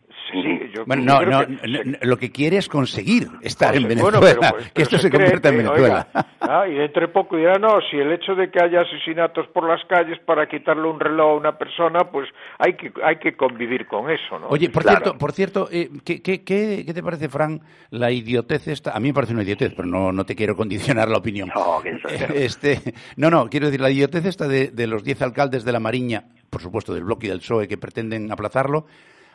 [SPEAKER 22] Sí, yo
[SPEAKER 4] bueno, no, no,
[SPEAKER 22] que
[SPEAKER 4] no,
[SPEAKER 22] se...
[SPEAKER 4] no, lo que quiere es conseguir estar en
[SPEAKER 22] bueno,
[SPEAKER 4] Venezuela,
[SPEAKER 22] pero, pues,
[SPEAKER 4] que esto
[SPEAKER 22] se
[SPEAKER 4] se convierta en
[SPEAKER 22] que,
[SPEAKER 4] Venezuela.
[SPEAKER 22] Oiga, ah, y dentro de poco dirá, no, si el hecho de que haya asesinatos por las calles para quitarle un reloj a una persona, pues hay que hay que convivir con eso, ¿no?
[SPEAKER 4] Oye, por
[SPEAKER 22] claro.
[SPEAKER 4] cierto, por cierto, eh, ¿qué, qué, qué, ¿qué te parece, Fran, la idiotez esta? A mí me parece una idiotez, pero no, no te quiero condicionar la opinión.
[SPEAKER 23] No, ¿quién sabe?
[SPEAKER 4] Este, no, no, quiero decir, la idiotez esta de, de los diez alcaldes de la Mariña, por supuesto del Bloque y del P S O E, que pretenden aplazarlo,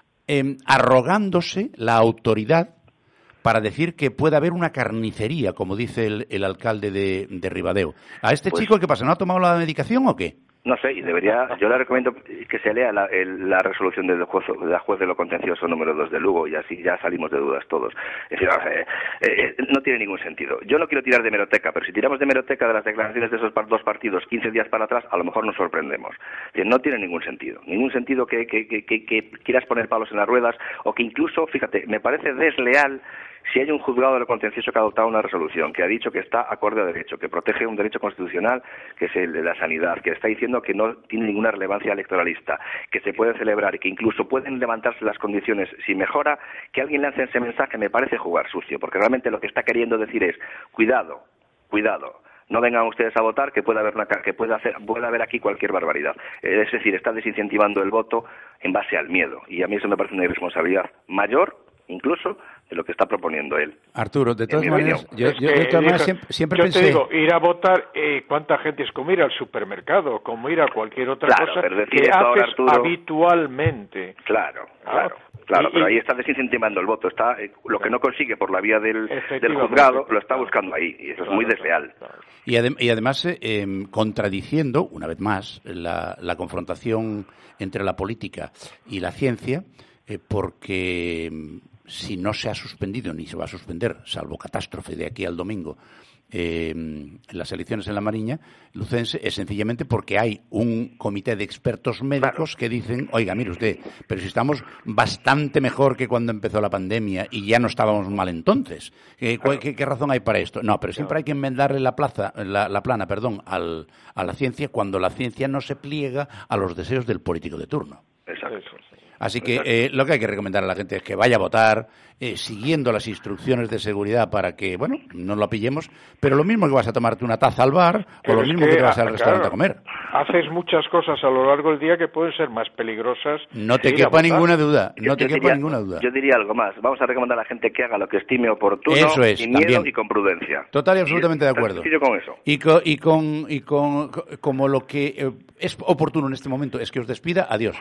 [SPEAKER 4] eh, arrogándose la autoridad para decir que puede haber una carnicería, como dice el, el alcalde de, de Ribadeo. ¿A este
[SPEAKER 23] Pues,
[SPEAKER 4] chico qué pasa? ¿No ha tomado la medicación o qué?
[SPEAKER 23] No sé, y debería, yo le recomiendo que se lea la, el, la resolución del juez, de la juez de lo contencioso número dos de Lugo y así ya salimos de dudas todos. Es decir, eh, eh, no tiene ningún sentido. Yo no quiero tirar de hemeroteca, pero si tiramos de hemeroteca de las declaraciones de esos dos partidos quince días para atrás, a lo mejor nos sorprendemos. Es decir, no tiene ningún sentido. Ningún sentido que, que, que, que, que quieras poner palos en las ruedas o que incluso, fíjate, me parece desleal si hay un juzgado de lo contencioso que ha adoptado una resolución, que ha dicho que está acorde a derecho, que protege un derecho constitucional, que es el de la sanidad, que está diciendo que no tiene ninguna relevancia electoralista, que se puede celebrar y que incluso pueden levantarse las condiciones si mejora, que alguien lance ese mensaje me parece jugar sucio, porque realmente lo que está queriendo decir es, cuidado, cuidado, no vengan ustedes a votar, que puede haber una, que puede hacer, puede haber aquí cualquier barbaridad. Es decir, está desincentivando el voto en base al miedo, y a mí eso me parece una irresponsabilidad mayor, incluso, de lo que está proponiendo él.
[SPEAKER 4] Arturo, de todas
[SPEAKER 23] En
[SPEAKER 4] maneras, yo,
[SPEAKER 22] Es
[SPEAKER 4] yo
[SPEAKER 22] que,
[SPEAKER 4] de todas maneras
[SPEAKER 22] dijo,
[SPEAKER 4] siempre, siempre
[SPEAKER 22] yo
[SPEAKER 4] pensé...
[SPEAKER 22] te digo, ir a votar, eh, ¿cuánta gente es como ir al supermercado? Como ir a cualquier otra
[SPEAKER 23] Claro,
[SPEAKER 22] cosa
[SPEAKER 23] pero decir
[SPEAKER 22] que
[SPEAKER 23] esto ahora,
[SPEAKER 22] haces
[SPEAKER 23] Arturo,
[SPEAKER 22] habitualmente.
[SPEAKER 23] Claro,
[SPEAKER 22] Ah,
[SPEAKER 23] claro. Claro,
[SPEAKER 22] y,
[SPEAKER 23] pero
[SPEAKER 22] y,
[SPEAKER 23] ahí está desincentivando el voto. Está eh, lo que no consigue por la vía del, del juzgado, lo está buscando ahí. Y eso es muy desleal.
[SPEAKER 4] Y, adem y además, eh, eh, contradiciendo, una vez más, la, la confrontación entre la política y la ciencia, eh, porque si no se ha suspendido ni se va a suspender, salvo catástrofe de aquí al domingo, eh, las elecciones en la Mariña Lucense, es sencillamente porque hay un comité de expertos médicos que dicen, oiga, mire usted, pero si estamos bastante mejor que cuando empezó la pandemia y ya no estábamos mal entonces, ¿qué, qué, qué razón hay para esto? No, pero siempre hay que enmendarle la plaza, la, la plana, perdón, al, a la ciencia cuando la ciencia no se pliega a los deseos del político de turno.
[SPEAKER 23] Exacto.
[SPEAKER 4] Así que eh, lo que hay que recomendar a la gente es que vaya a votar eh, siguiendo las instrucciones de seguridad para que, bueno, no lo pillemos, pero lo mismo que vas a tomarte una taza al bar o lo mismo que, que te vas al restaurante
[SPEAKER 22] claro,
[SPEAKER 4] a comer.
[SPEAKER 22] Haces muchas cosas a lo largo del día que pueden ser más peligrosas.
[SPEAKER 4] No te quepa ninguna duda, no
[SPEAKER 23] yo,
[SPEAKER 4] te
[SPEAKER 23] yo
[SPEAKER 4] quepa
[SPEAKER 23] diría,
[SPEAKER 4] ninguna duda.
[SPEAKER 23] Yo diría algo más. Vamos a recomendar a la gente que haga lo que estime oportuno,
[SPEAKER 4] eso es,
[SPEAKER 23] sin miedo
[SPEAKER 4] también.
[SPEAKER 23] y con prudencia.
[SPEAKER 4] Total y absolutamente
[SPEAKER 23] y
[SPEAKER 4] de acuerdo.
[SPEAKER 23] Sencillo con eso.
[SPEAKER 4] Y con, y con, y con como lo que eh, es oportuno en este momento es que os despida, adiós.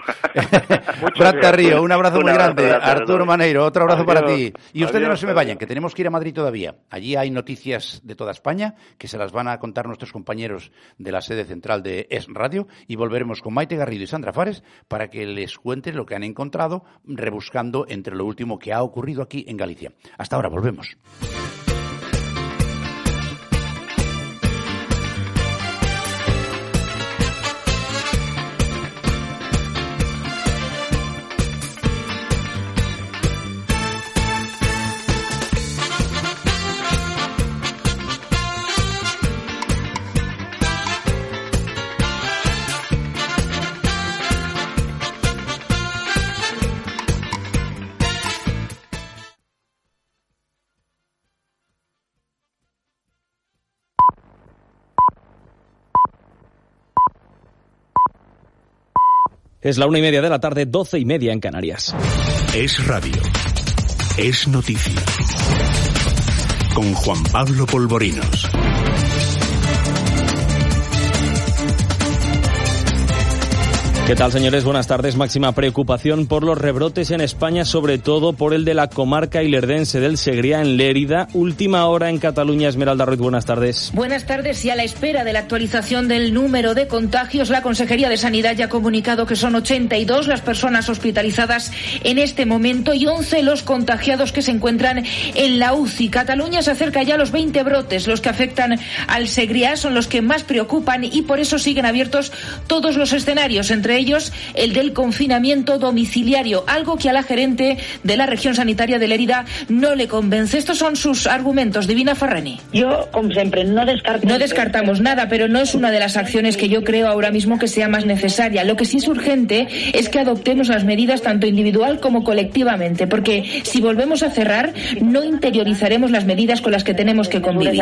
[SPEAKER 4] Fran Tarrío, un abrazo un muy abrazo grande. Arturo Maneiro, otro abrazo adiós. Para ti. Y ustedes adiós, no se me vayan, que tenemos que ir a Madrid todavía. Allí hay noticias de toda España que se las van a contar nuestros compañeros de la sede central de Es Radio y volveremos con Maite Garrido y Sandra Fares para que les cuenten lo que han encontrado rebuscando entre lo último que ha ocurrido aquí en Galicia. Hasta ahora, volvemos.
[SPEAKER 5] Es la una y media de la tarde, doce y media en Canarias.
[SPEAKER 1] Es radio. Es noticia. Con Juan Pablo Polvorinos.
[SPEAKER 5] ¿Qué tal, señores? Buenas tardes. Máxima preocupación por los rebrotes en España, sobre todo por el de la comarca ilerdense del Segrià en Lérida. Última hora en Cataluña. Esmeralda Ruiz, buenas tardes.
[SPEAKER 16] Buenas tardes. Y a la espera de la actualización del número de contagios, la Consejería de Sanidad ya ha comunicado que son ochenta y dos las personas hospitalizadas en este momento y once los contagiados que se encuentran en la U C I. Cataluña se acerca ya a los veinte brotes. Los que afectan al Segrià son los que más preocupan y por eso siguen abiertos todos los escenarios, entre ellos el del confinamiento domiciliario, algo que a la gerente de la región sanitaria de Lérida no le convence. Estos son sus argumentos. Divina Ferreni.
[SPEAKER 17] Yo, como siempre, no descarto.
[SPEAKER 16] No descartamos nada, pero no es una de las acciones que yo creo ahora mismo que sea más necesaria. Lo que sí es urgente es que adoptemos las medidas tanto individual como colectivamente, porque si volvemos a cerrar, no interiorizaremos las medidas con las que tenemos que convivir.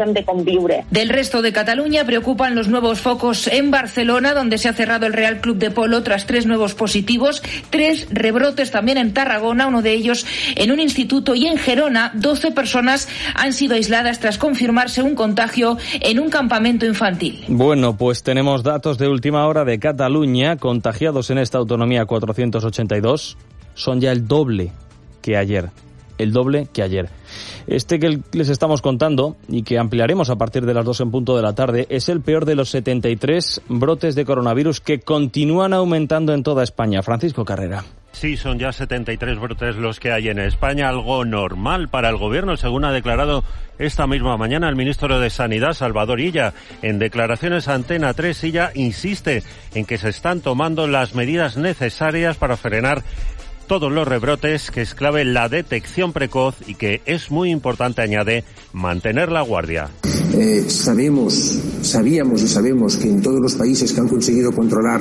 [SPEAKER 16] Del resto de Cataluña preocupan los nuevos focos en Barcelona, donde se ha cerrado el Real Club de Polo tras tres nuevos positivos, tres rebrotes también en Tarragona, uno de ellos en un instituto, y en Gerona doce personas han sido aisladas tras confirmarse un contagio en un campamento infantil.
[SPEAKER 5] Bueno, pues tenemos datos de última hora de Cataluña. Contagiados en esta autonomía cuatrocientos ochenta y dos, son ya el doble que ayer. El doble que ayer. Este que les estamos contando y que ampliaremos a partir de las dos en punto de la tarde es el peor de los setenta y tres brotes de coronavirus que continúan aumentando en toda España. Francisco Carrera.
[SPEAKER 3] Sí, son ya setenta y tres brotes los que hay en España, algo normal para el gobierno, según ha declarado esta misma mañana el ministro de Sanidad, Salvador Illa. En declaraciones a Antena tres, Illa insiste en que se están tomando las medidas necesarias para frenar todos los rebrotes, que es clave la detección precoz y que es muy importante, añade, mantener la guardia.
[SPEAKER 6] Eh, sabemos, sabíamos y sabemos que en todos los países que han conseguido controlar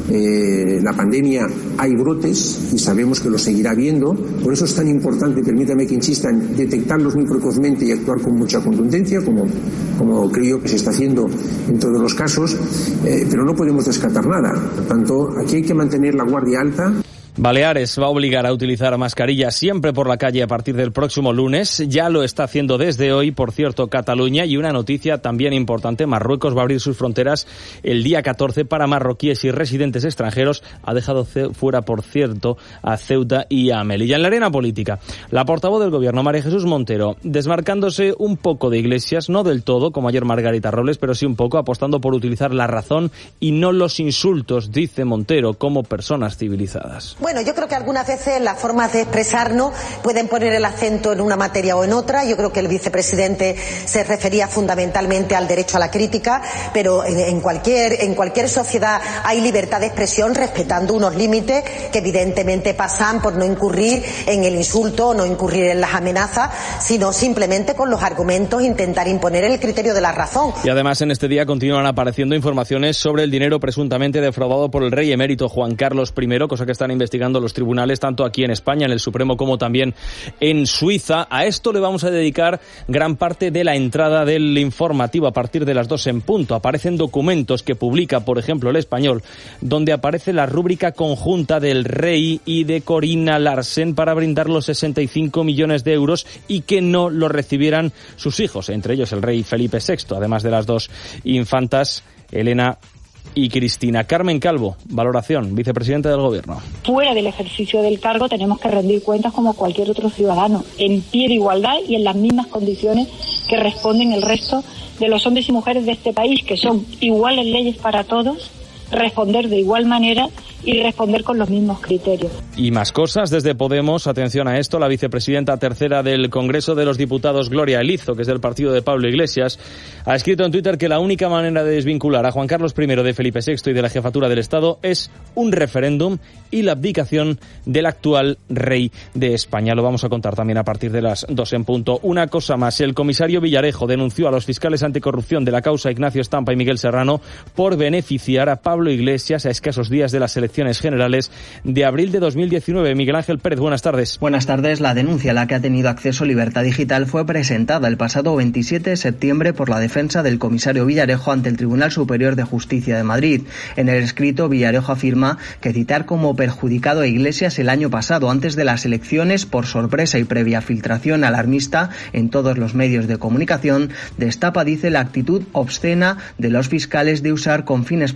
[SPEAKER 6] eh, la pandemia hay brotes y sabemos que lo seguirá habiendo. Por eso es tan importante, permítame que insista, en detectarlos muy precozmente y actuar con mucha contundencia, como, como creo que se está haciendo en todos los casos, eh, pero no podemos descartar nada. Por tanto, aquí hay que mantener la guardia alta.
[SPEAKER 5] Baleares va a obligar a utilizar mascarilla siempre por la calle a partir del próximo lunes. Ya lo está haciendo desde hoy, por cierto, Cataluña. Y una noticia también importante, Marruecos va a abrir sus fronteras el día catorce para marroquíes y residentes extranjeros. Ha dejado fuera, por cierto, a Ceuta y a Melilla. En la arena política, la portavoz del gobierno, María Jesús Montero, desmarcándose un poco de Iglesias, no del todo, como ayer Margarita Robles, pero sí un poco, apostando por utilizar la razón y no los insultos, dice Montero, como personas civilizadas.
[SPEAKER 7] Bueno, yo creo que algunas veces las formas de expresarnos pueden poner el acento en una materia o en otra. Yo creo que el vicepresidente se refería fundamentalmente al derecho a la crítica, pero en, en cualquier en cualquier sociedad hay libertad de expresión respetando unos límites que evidentemente pasan por no incurrir en el insulto, no incurrir en las amenazas, sino simplemente con los argumentos intentar imponer el criterio de la razón.
[SPEAKER 5] Y además en este día continúan apareciendo informaciones sobre el dinero presuntamente defraudado por el rey emérito Juan Carlos primero, cosa que están investigando investigando los tribunales tanto aquí en España, en el Supremo, como también en Suiza. A esto le vamos a dedicar gran parte de la entrada del informativo a partir de las dos en punto. Aparecen documentos que publica, por ejemplo, El Español, donde aparece la rúbrica conjunta del rey y de Corina Larsen para brindar los sesenta y cinco millones de euros y que no lo recibieran sus hijos, entre ellos el rey Felipe sexto, además de las dos infantas, Elena y Cristina. Carmen Calvo, valoración, vicepresidenta del Gobierno.
[SPEAKER 17] Fuera del ejercicio del cargo tenemos que rendir cuentas como cualquier otro ciudadano, en pie de igualdad y en las mismas condiciones que responden el resto de los hombres y mujeres de este país, que son iguales leyes para todos, responder de igual manera y responder con los mismos criterios.
[SPEAKER 5] Y más cosas desde Podemos. Atención a esto, la vicepresidenta tercera del Congreso de los Diputados, Gloria Elizo, que es del partido de Pablo Iglesias, ha escrito en Twitter que la única manera de desvincular a Juan Carlos primero de Felipe sexto y de la jefatura del Estado es un referéndum y la abdicación del actual rey de España. Lo vamos a contar también a partir de las dos en punto. Una cosa más, el comisario Villarejo denunció a los fiscales anticorrupción de la causa Ignacio Estampa y Miguel Serrano por beneficiar a Pablo Iglesias a escasos días de las elecciones generales de abril de dos mil diecinueve. Miguel Ángel Pérez, buenas tardes.
[SPEAKER 24] Buenas tardes. La denuncia a la que ha tenido acceso Libertad Digital fue presentada el pasado veintisiete de septiembre por la defensa del comisario Villarejo ante el Tribunal Superior de Justicia de Madrid. En el escrito, Villarejo afirma que citar como perjudicado a Iglesias el año pasado, antes de las elecciones, por sorpresa y previa filtración alarmista en todos los medios de comunicación, destapa, dice, la actitud obscena de los fiscales de usar con fines partidistas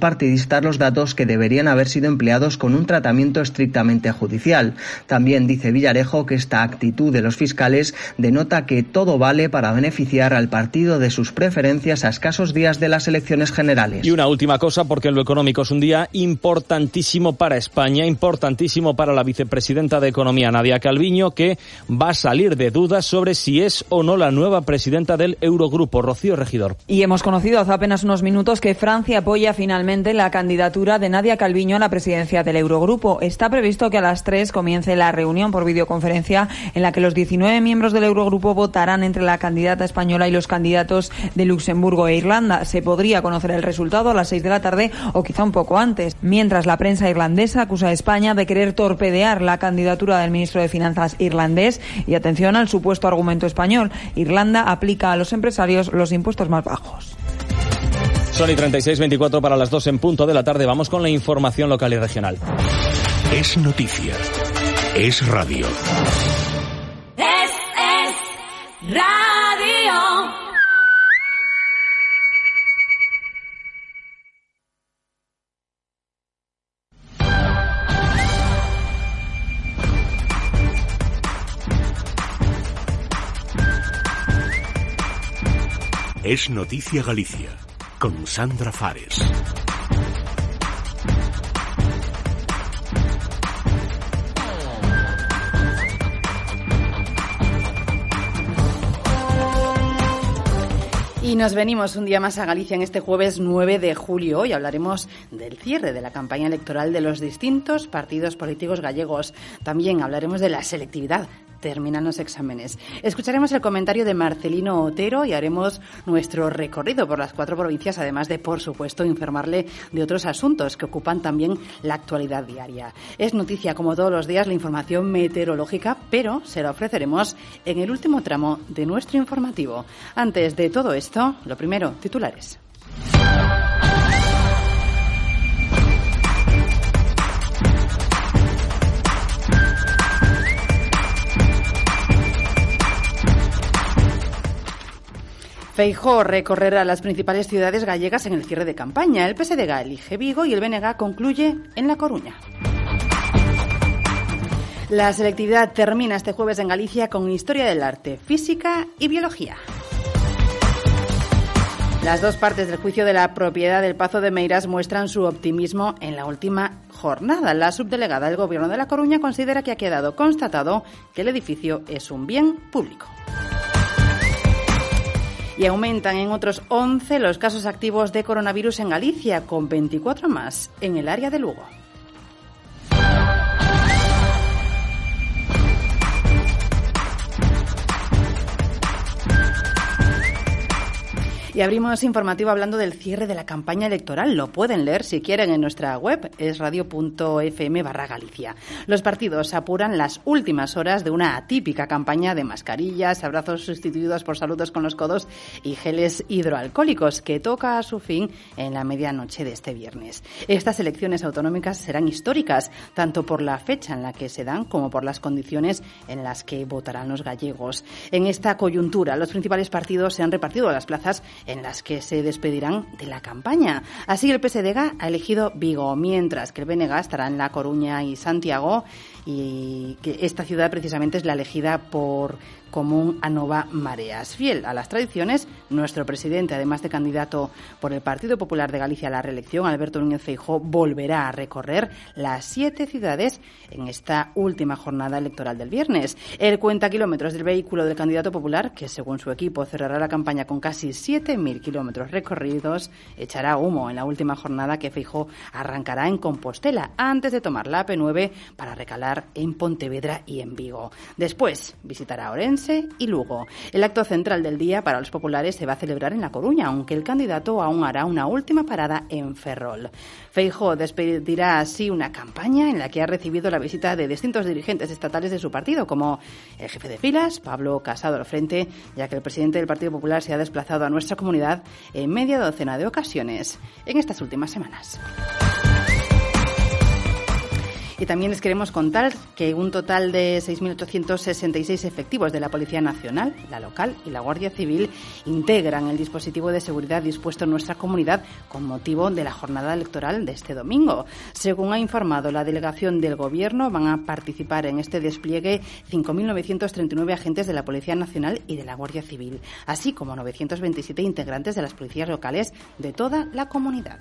[SPEAKER 24] contrarrestar los datos que deberían haber sido empleados con un tratamiento estrictamente judicial. También dice Villarejo que esta actitud de los fiscales denota que todo vale para beneficiar al partido de sus preferencias a escasos días de las elecciones generales.
[SPEAKER 5] Y una última cosa, porque en lo económico es un día importantísimo para España, importantísimo para la vicepresidenta de Economía, Nadia Calviño, que va a salir de dudas sobre si es o no la nueva presidenta del Eurogrupo. Rocío Regidor.
[SPEAKER 19] Y hemos conocido hace apenas unos minutos que Francia apoya finalmente la candidatura de Nadia Calviño a la presidencia del Eurogrupo. Está previsto que a las tres comience la reunión por videoconferencia en la que los diecinueve miembros del Eurogrupo votarán entre la candidata española y los candidatos de Luxemburgo e Irlanda. Se podría conocer el resultado a las seis de la tarde o quizá un poco antes. Mientras la prensa irlandesa acusa a España de querer torpedear la candidatura del ministro de Finanzas irlandés y atención al supuesto argumento español. Irlanda aplica a los empresarios los impuestos más bajos.
[SPEAKER 5] Son y treinta y seis, veinticuatro para las dos en punto de la tarde. Vamos con la información local y regional.
[SPEAKER 1] Es noticia. Es radio.
[SPEAKER 2] Es, es radio.
[SPEAKER 1] Es noticia Galicia, con Sandra Fares.
[SPEAKER 9] Y nos venimos un día más a Galicia en este jueves nueve de julio. Hoy hablaremos del cierre de la campaña electoral de los distintos partidos políticos gallegos. También hablaremos de la selectividad. Terminan los exámenes. Escucharemos el comentario de Marcelino Otero y haremos nuestro recorrido por las cuatro provincias, además de, por supuesto, informarle de otros asuntos que ocupan también la actualidad diaria. Es noticia, como todos los días, la información meteorológica, pero se la ofreceremos en el último tramo de nuestro informativo. Antes de todo esto, lo primero, titulares. Feijóo recorrerá las principales ciudades gallegas en el cierre de campaña. El P S D G elige Vigo y el B N G concluye en La Coruña. La selectividad termina este jueves en Galicia con Historia del Arte, Física y Biología. Las dos partes del juicio de la propiedad del Pazo de Meirás muestran su optimismo en la última jornada. La subdelegada del Gobierno de La Coruña considera que ha quedado constatado que el edificio es un bien público. Y aumentan en otros once los casos activos de coronavirus en Galicia, con veinticuatro más en el área de Lugo. Y abrimos informativo hablando del cierre de la campaña electoral. Lo pueden leer si quieren en nuestra web, es radio punto f m barra Galicia. Los partidos apuran las últimas horas de una atípica campaña de mascarillas, abrazos sustituidos por saludos con los codos y geles hidroalcohólicos que toca a su fin en la medianoche de este viernes. Estas elecciones autonómicas serán históricas, tanto por la fecha en la que se dan como por las condiciones en las que votarán los gallegos. En esta coyuntura, los principales partidos se han repartido las plazas en las que se despedirán de la campaña. Así, el P S D G ha elegido Vigo, mientras que el B N G estará en La Coruña y Santiago, y que esta ciudad precisamente es la elegida por Común a Nova Mareas. Fiel a las tradiciones, nuestro presidente, además de candidato por el Partido Popular de Galicia a la reelección, Alberto Núñez Feijóo, volverá a recorrer las siete ciudades en esta última jornada electoral del viernes. El cuenta kilómetros del vehículo del candidato popular, que según su equipo cerrará la campaña con casi siete mil kilómetros recorridos, echará humo en la última jornada que Feijóo arrancará en Compostela, antes de tomar la A P nueve para recalar en Pontevedra y en Vigo. Después visitará Orense y Lugo. El acto central del día para los populares se va a celebrar en La Coruña, aunque el candidato aún hará una última parada en Ferrol. Feijóo despedirá así una campaña en la que ha recibido la visita de distintos dirigentes estatales de su partido, como el jefe de filas, Pablo Casado al frente, ya que el presidente del Partido Popular se ha desplazado a nuestra comunidad en media docena de ocasiones en estas últimas semanas. Y también les queremos contar que un total de seis mil ochocientos sesenta y seis efectivos de la Policía Nacional, la local y la Guardia Civil integran el dispositivo de seguridad dispuesto en nuestra comunidad con motivo de la jornada electoral de este domingo. Según ha informado la delegación del Gobierno, van a participar en este despliegue cinco mil novecientos treinta y nueve agentes de la Policía Nacional y de la Guardia Civil, así como novecientos veintisiete integrantes de las policías locales de toda la comunidad.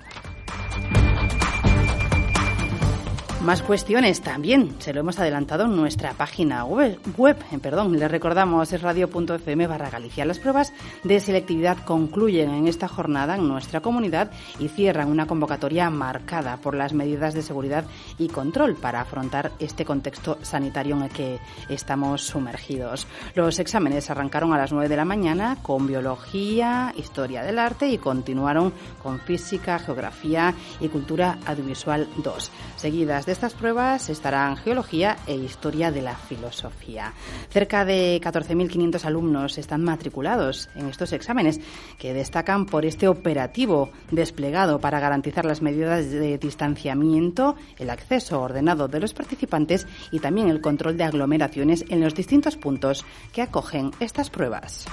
[SPEAKER 9] Más cuestiones también, se lo hemos adelantado en nuestra página web, web eh, perdón, les recordamos, es radio.fm barra Galicia. Las pruebas de selectividad concluyen en esta jornada en nuestra comunidad y cierran una convocatoria marcada por las medidas de seguridad y control para afrontar este contexto sanitario en el que estamos sumergidos. Los exámenes arrancaron a las nueve de la mañana con biología, historia del arte y continuaron con física, geografía y cultura audiovisual dos. Seguidas de estas pruebas estarán geología e historia de la filosofía. Cerca de catorce mil quinientos alumnos están matriculados en estos exámenes, que destacan por este operativo desplegado para garantizar las medidas de distanciamiento, el acceso ordenado de los participantes y también el control de aglomeraciones en los distintos puntos que acogen estas pruebas.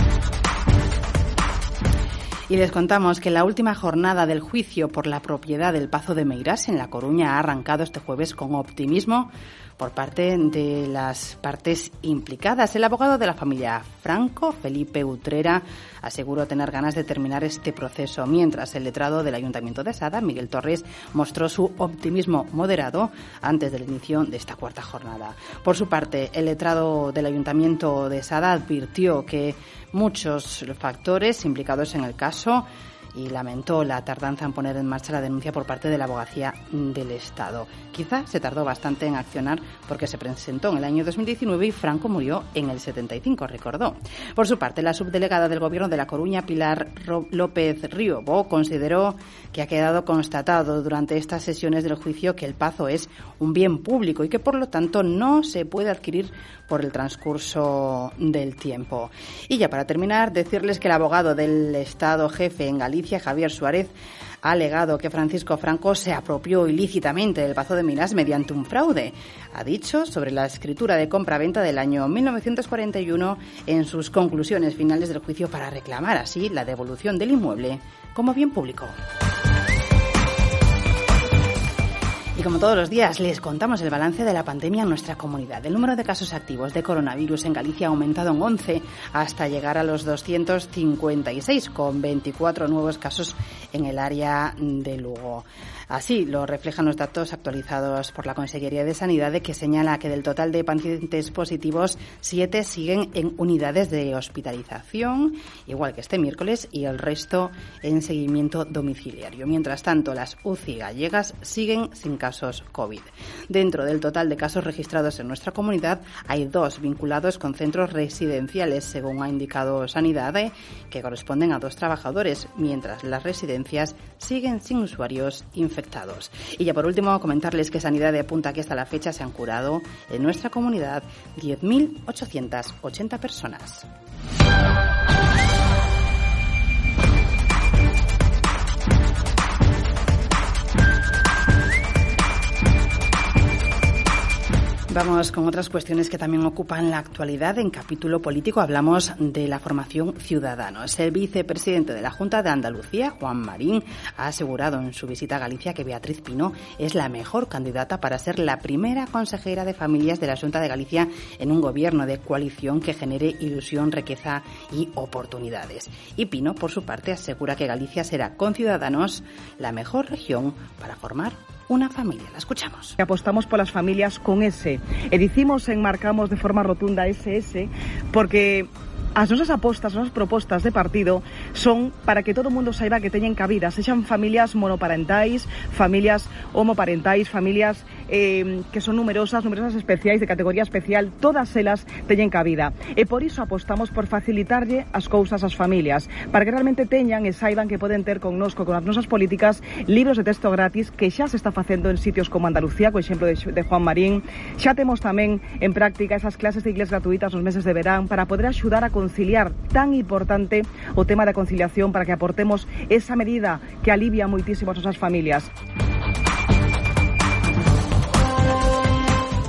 [SPEAKER 9] Y les contamos que la última jornada del juicio por la propiedad del Pazo de Meirás en La Coruña ha arrancado este jueves con optimismo por parte de las partes implicadas. El abogado de la familia Franco, Felipe Utrera, aseguró tener ganas de terminar este proceso, mientras el letrado del Ayuntamiento de Sada, Miguel Torres, mostró su optimismo moderado antes del inicio de esta cuarta jornada. Por su parte, el letrado del Ayuntamiento de Sada advirtió que muchos factores implicados en el caso y lamentó la tardanza en poner en marcha la denuncia por parte de la Abogacía del Estado. Quizá se tardó bastante en accionar porque se presentó en el año dos mil diecinueve y Franco murió en el setenta y cinco, recordó. Por su parte, la subdelegada del Gobierno de La Coruña, Pilar López Ríobo, consideró que ha quedado constatado durante estas sesiones del juicio que el Pazo es un bien público y que, por lo tanto, no se puede adquirir por el transcurso del tiempo. Y ya para terminar, decirles que el abogado del Estado jefe en Galicia, Javier Suárez, ha alegado que Francisco Franco se apropió ilícitamente del Pazo de Meirás mediante un fraude. Ha dicho sobre la escritura de compra-venta del año mil novecientos cuarenta y uno en sus conclusiones finales del juicio para reclamar así la devolución del inmueble como bien público. Y como todos los días, les contamos el balance de la pandemia en nuestra comunidad. El número de casos activos de coronavirus en Galicia ha aumentado en once hasta llegar a los doscientos cincuenta y seis, con veinticuatro nuevos casos en el área de Lugo. Así lo reflejan los datos actualizados por la Consellería de Sanidad, que señala que del total de pacientes positivos, siete siguen en unidades de hospitalización, igual que este miércoles, y el resto en seguimiento domiciliario. Mientras tanto, las U C I gallegas siguen sin casos COVID. Dentro del total de casos registrados en nuestra comunidad, hay dos vinculados con centros residenciales, según ha indicado Sanidad, que corresponden a dos trabajadores, mientras las residencias siguen sin usuarios infectados. Y ya por último, comentarles que Sanidad apunta que hasta la fecha se han curado en nuestra comunidad diez mil ochocientas ochenta personas. Vamos con otras cuestiones que también ocupan la actualidad. En capítulo político hablamos de la formación Ciudadanos. El vicepresidente de la Junta de Andalucía, Juan Marín, ha asegurado en su visita a Galicia que Beatriz Pino es la mejor candidata para ser la primera consejera de Familias de la Xunta de Galicia en un gobierno de coalición que genere ilusión, riqueza y oportunidades. Y Pino, por su parte, asegura que Galicia será con Ciudadanos la mejor región para formar una familia. La escuchamos.
[SPEAKER 8] Apostamos por las familias con S. E dicimos, enmarcamos de forma rotunda ese S, porque as nosas apostas, as nosas propostas de partido son para que todo o mundo saiba que teñen cabida, sexan familias monoparentais, familias homoparentais, familias eh, que son numerosas, numerosas especiais, de categoría especial, todas elas teñen cabida. E por iso apostamos por facilitarlle as cousas ás familias, para que realmente teñan e saiban que poden ter connosco, con as nosas políticas, libros de texto gratis, que xa se está facendo en sitios como Andalucía, co exemplo de, de Juan Marín. Xa temos tamén en práctica esas clases de inglés gratuitas nos meses de verán, para poder axudar a conciliar, tan importante o tema da conciliación, para que aportemos esa medida que alivia moitísimo as nosas familias.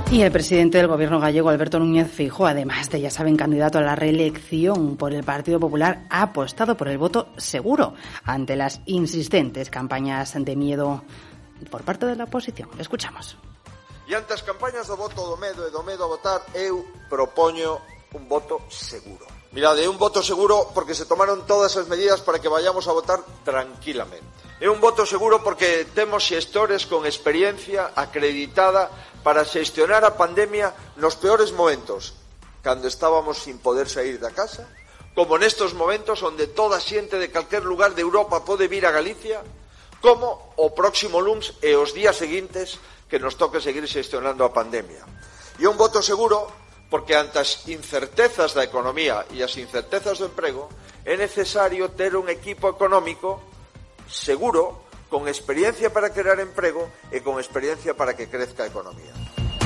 [SPEAKER 9] Y el presidente del gobierno gallego, Alberto Núñez Feijóo, además de, ya saben, candidato a la reelección por el Partido Popular, ha apostado por el voto seguro ante las insistentes campañas de miedo por parte de la oposición. Le escuchamos.
[SPEAKER 10] E ante as campañas do voto do medo e do medo a votar, eu propoño un voto seguro. Mirade, é un voto seguro porque se tomaron todas as medidas para que vayamos a votar tranquilamente. É un voto seguro porque temos xestores con experiencia acreditada para xestionar a pandemia nos peores momentos, cando estábamos sin poder sair da casa, como nestos momentos onde toda a xente de calquer lugar de Europa pode vir a Galicia, como o próximo luns e os días seguintes que nos toque seguir xestionando a pandemia. E un voto seguro porque ante as incertezas da economía e as incertezas do emprego é necesario ter un equipo económico seguro, con experiencia para crear emprego e con experiencia para que crezca a economía.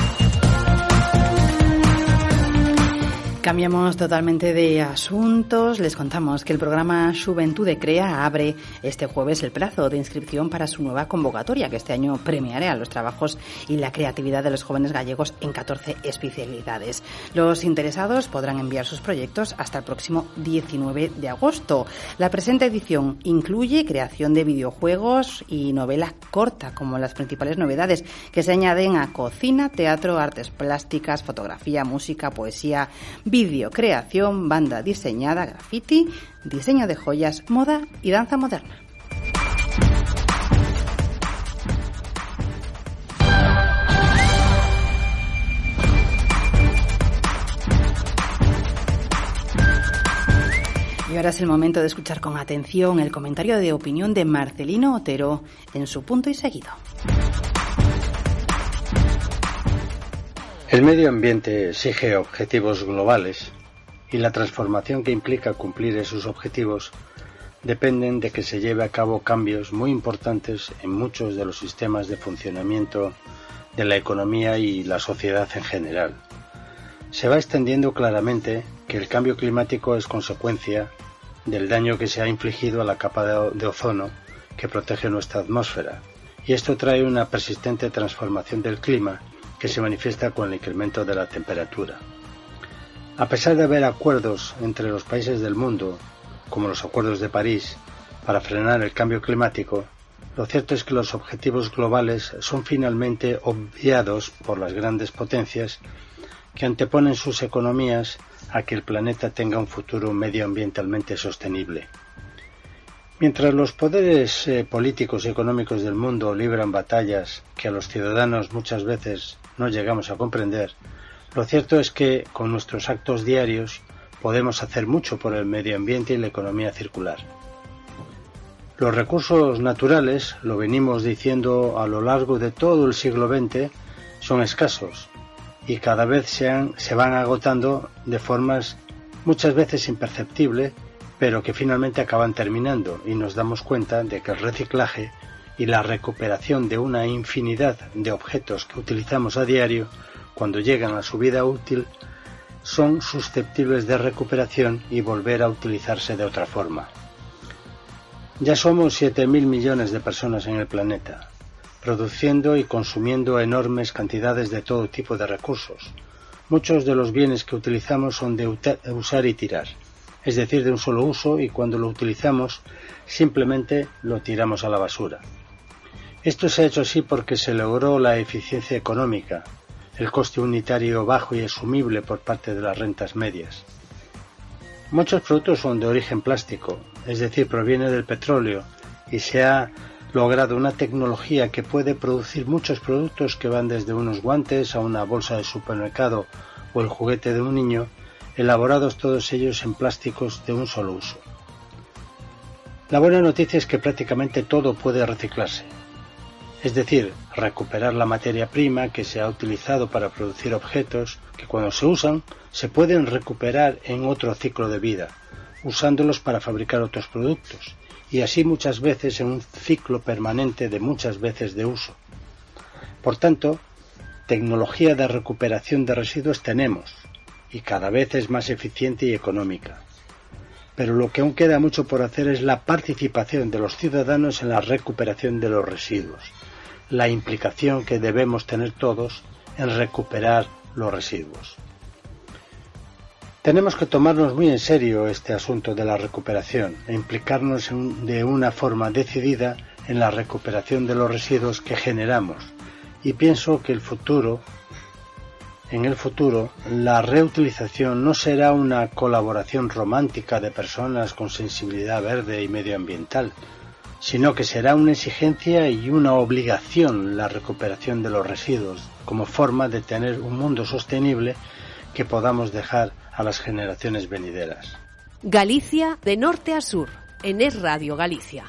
[SPEAKER 9] Cambiamos totalmente de asuntos. Les contamos que el programa Xuventude Crea abre este jueves el plazo de inscripción para su nueva convocatoria, que este año premiará los trabajos y la creatividad de los jóvenes gallegos en catorce especialidades. Los interesados podrán enviar sus proyectos hasta el próximo diecinueve de agosto. La presente edición incluye creación de videojuegos y novela corta, como las principales novedades que se añaden a cocina, teatro, artes plásticas, fotografía, música, poesía, vídeo, creación, banda diseñada, graffiti, diseño de joyas, moda y danza moderna. Y ahora es el momento de escuchar con atención el comentario de opinión de Marcelino Otero en su punto y seguido.
[SPEAKER 11] El medio ambiente exige objetivos globales y la transformación que implica cumplir esos objetivos dependen de que se lleve a cabo cambios muy importantes en muchos de los sistemas de funcionamiento de la economía y la sociedad en general. Se va extendiendo claramente que el cambio climático es consecuencia del daño que se ha infligido a la capa de ozono que protege nuestra atmósfera, y esto trae una persistente transformación del clima que se manifiesta con el incremento de la temperatura. A pesar de haber acuerdos entre los países del mundo, como los acuerdos de París, para frenar el cambio climático, lo cierto es que los objetivos globales son finalmente obviados por las grandes potencias que anteponen sus economías a que el planeta tenga un futuro medioambientalmente sostenible. Mientras los poderes eh, políticos y económicos del mundo libran batallas que a los ciudadanos muchas veces no llegamos a comprender, lo cierto es que con nuestros actos diarios podemos hacer mucho por el medio ambiente y la economía circular. Los recursos naturales, lo venimos diciendo a lo largo de todo el siglo veinte, son escasos y cada vez se, han, se van agotando de formas muchas veces imperceptibles, pero que finalmente acaban terminando, y nos damos cuenta de que el reciclaje y la recuperación de una infinidad de objetos que utilizamos a diario, cuando llegan a su vida útil, son susceptibles de recuperación y volver a utilizarse de otra forma. Ya somos siete mil millones de personas en el planeta, produciendo y consumiendo enormes cantidades de todo tipo de recursos. Muchos de los bienes que utilizamos son de usar y tirar, es decir, de un solo uso, y cuando lo utilizamos simplemente lo tiramos a la basura. Esto se ha hecho así porque se logró la eficiencia económica, el coste unitario bajo y asumible por parte de las rentas medias. Muchos productos son de origen plástico, es decir, proviene del petróleo, y se ha logrado una tecnología que puede producir muchos productos que van desde unos guantes a una bolsa de supermercado o el juguete de un niño, elaborados todos ellos en plásticos de un solo uso. La buena noticia es que prácticamente todo puede reciclarse, es decir, recuperar la materia prima que se ha utilizado para producir objetos que cuando se usan se pueden recuperar en otro ciclo de vida, usándolos para fabricar otros productos, y así muchas veces en un ciclo permanente de muchas veces de uso. Por tanto, tecnología de recuperación de residuos tenemos, y cada vez es más eficiente y económica. Pero lo que aún queda mucho por hacer es la participación de los ciudadanos en la recuperación de los residuos, la implicación que debemos tener todos en recuperar los residuos. Tenemos que tomarnos muy en serio este asunto de la recuperación e implicarnos en, de una forma decidida en la recuperación de los residuos que generamos. Y pienso que el futuro, en el futuro, la reutilización no será una colaboración romántica de personas con sensibilidad verde y medioambiental, sino que será una exigencia y una obligación la recuperación de los residuos como forma de tener un mundo sostenible que podamos dejar a las generaciones venideras.
[SPEAKER 12] Galicia de norte a sur, en Es Radio Galicia.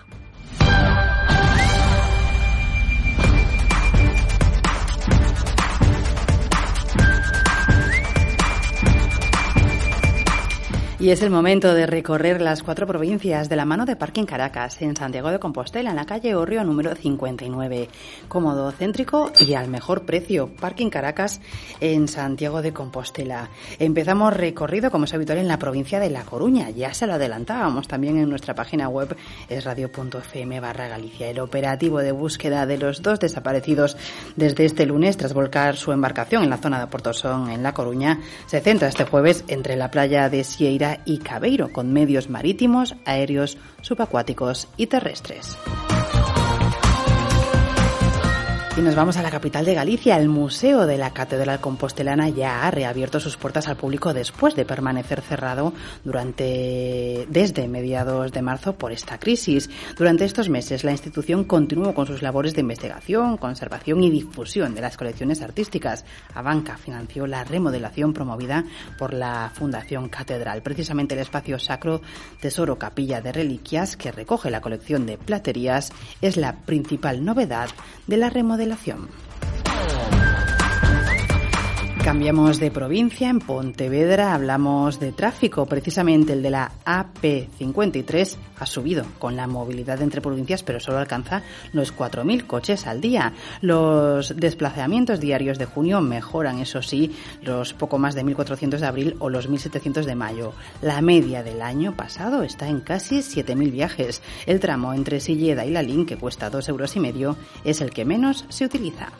[SPEAKER 9] Y es el momento de recorrer las cuatro provincias de la mano de Parking Caracas, en Santiago de Compostela, en la calle Orrio número cincuenta y nueve. Cómodo, céntrico y al mejor precio. Parking Caracas en Santiago de Compostela. Empezamos recorrido, como es habitual, en la provincia de La Coruña. Ya se lo adelantábamos también en nuestra página web, es radio.fm barra Galicia. El operativo de búsqueda de los dos desaparecidos desde este lunes, tras volcar su embarcación en la zona de Portosón, en La Coruña, se centra este jueves entre la playa de Sieira y Cabeiro, con medios marítimos, aéreos, subacuáticos y terrestres. Y nos vamos a la capital de Galicia. El Museo de la Catedral Compostelana ya ha reabierto sus puertas al público después de permanecer cerrado durante desde mediados de marzo por esta crisis. Durante estos meses, la institución continuó con sus labores de investigación, conservación y difusión de las colecciones artísticas. Abanca financió la remodelación promovida por la Fundación Catedral. Precisamente el espacio sacro Tesoro Capilla de Reliquias, que recoge la colección de platerías, es la principal novedad de la remodelación. Cambiamos de provincia. En Pontevedra hablamos de tráfico. Precisamente el de la A P cincuenta y tres ha subido con la movilidad entre provincias, pero solo alcanza los cuatro mil coches al día. Los desplazamientos diarios de junio mejoran, eso sí, los poco más de mil cuatrocientos de abril o los mil setecientos de mayo. La media del año pasado está en casi siete mil viajes. El tramo entre Silleda y Lalín, que cuesta dos euros y medio, es el que menos se utiliza.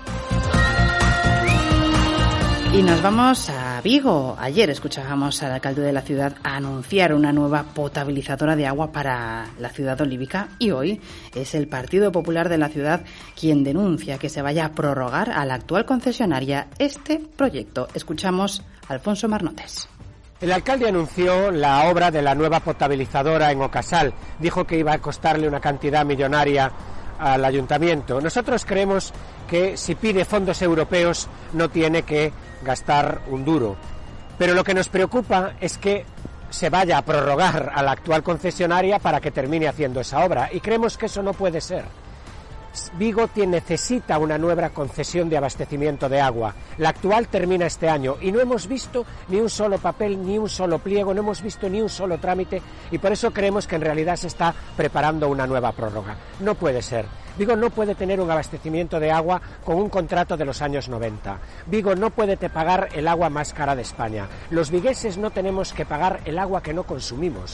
[SPEAKER 9] Y nos vamos a Vigo. Ayer escuchábamos al alcalde de la ciudad anunciar una nueva potabilizadora de agua para la ciudad olívica, y hoy es el Partido Popular de la ciudad quien denuncia que se vaya a prorrogar a la actual concesionaria este proyecto. Escuchamos a Alfonso Marnotes.
[SPEAKER 13] El alcalde anunció la obra de la nueva potabilizadora en Ocasal. Dijo que iba a costarle una cantidad millonaria al ayuntamiento. Nosotros creemos que si pide fondos europeos no tiene que gastar un duro. Pero lo que nos preocupa es que se vaya a prorrogar a la actual concesionaria para que termine haciendo esa obra, y creemos que eso no puede ser. Vigo tiene, necesita una nueva concesión de abastecimiento de agua. La actual termina este año y no hemos visto ni un solo papel, ni un solo pliego, no hemos visto ni un solo trámite, y por eso creemos que en realidad se está preparando una nueva prórroga. No puede ser. Vigo no puede tener un abastecimiento de agua con un contrato de los años noventa. Vigo no puede te pagar el agua más cara de España. Los vigueses no tenemos que pagar el agua que no consumimos.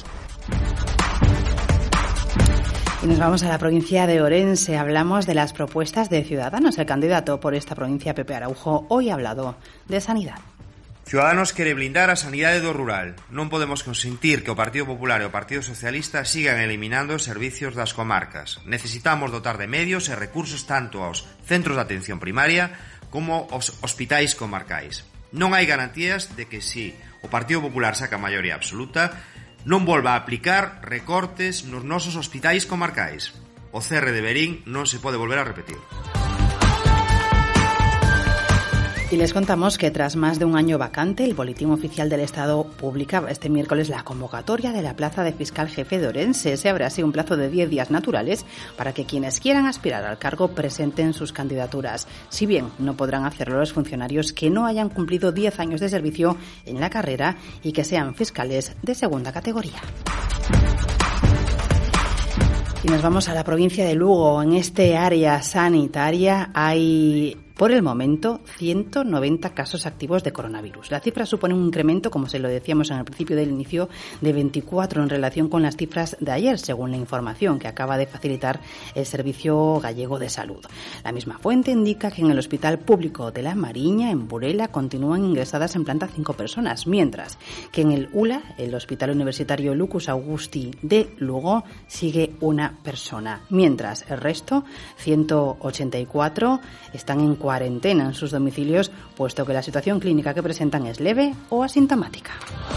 [SPEAKER 9] Y nos vamos a la provincia de Orense. Hablamos de las propuestas de Ciudadanos. El candidato por esta provincia, Pepe Araujo, hoy ha hablado de sanidad.
[SPEAKER 14] Ciudadanos quere blindar a sanidade do rural. Non podemos consentir que o Partido Popular e o Partido Socialista sigan eliminando os servicios das comarcas. Necesitamos dotar de medios e recursos tanto aos centros de atención primaria como aos hospitais comarcais. Non hai garantías de que si o Partido Popular saca maioría absoluta, non volva a aplicar recortes nos nosos hospitais comarcais. O cerre de Verín non se pode volver a repetir.
[SPEAKER 9] Y les contamos que tras más de un año vacante, el Boletín Oficial del Estado publicaba este miércoles la convocatoria de la plaza de fiscal jefe de Orense. Se abre así un plazo de diez días naturales para que quienes quieran aspirar al cargo presenten sus candidaturas. Si bien no podrán hacerlo los funcionarios que no hayan cumplido diez años de servicio en la carrera y que sean fiscales de segunda categoría. Y nos vamos a la provincia de Lugo. En este área sanitaria hay por el momento, ciento noventa casos activos de coronavirus. La cifra supone un incremento, como se lo decíamos en el principio del inicio, de veinticuatro en relación con las cifras de ayer, según la información que acaba de facilitar el Servicio Gallego de Salud. La misma fuente indica que en el Hospital Público de la Mariña, en Burela, continúan ingresadas en planta cinco personas, mientras que en el U L A, el Hospital Universitario Lucus Augusti de Lugo, sigue una persona, mientras el resto, ciento ochenta y cuatro, están en cuarentena en sus domicilios, puesto que la situación clínica que presentan es leve o asintomática.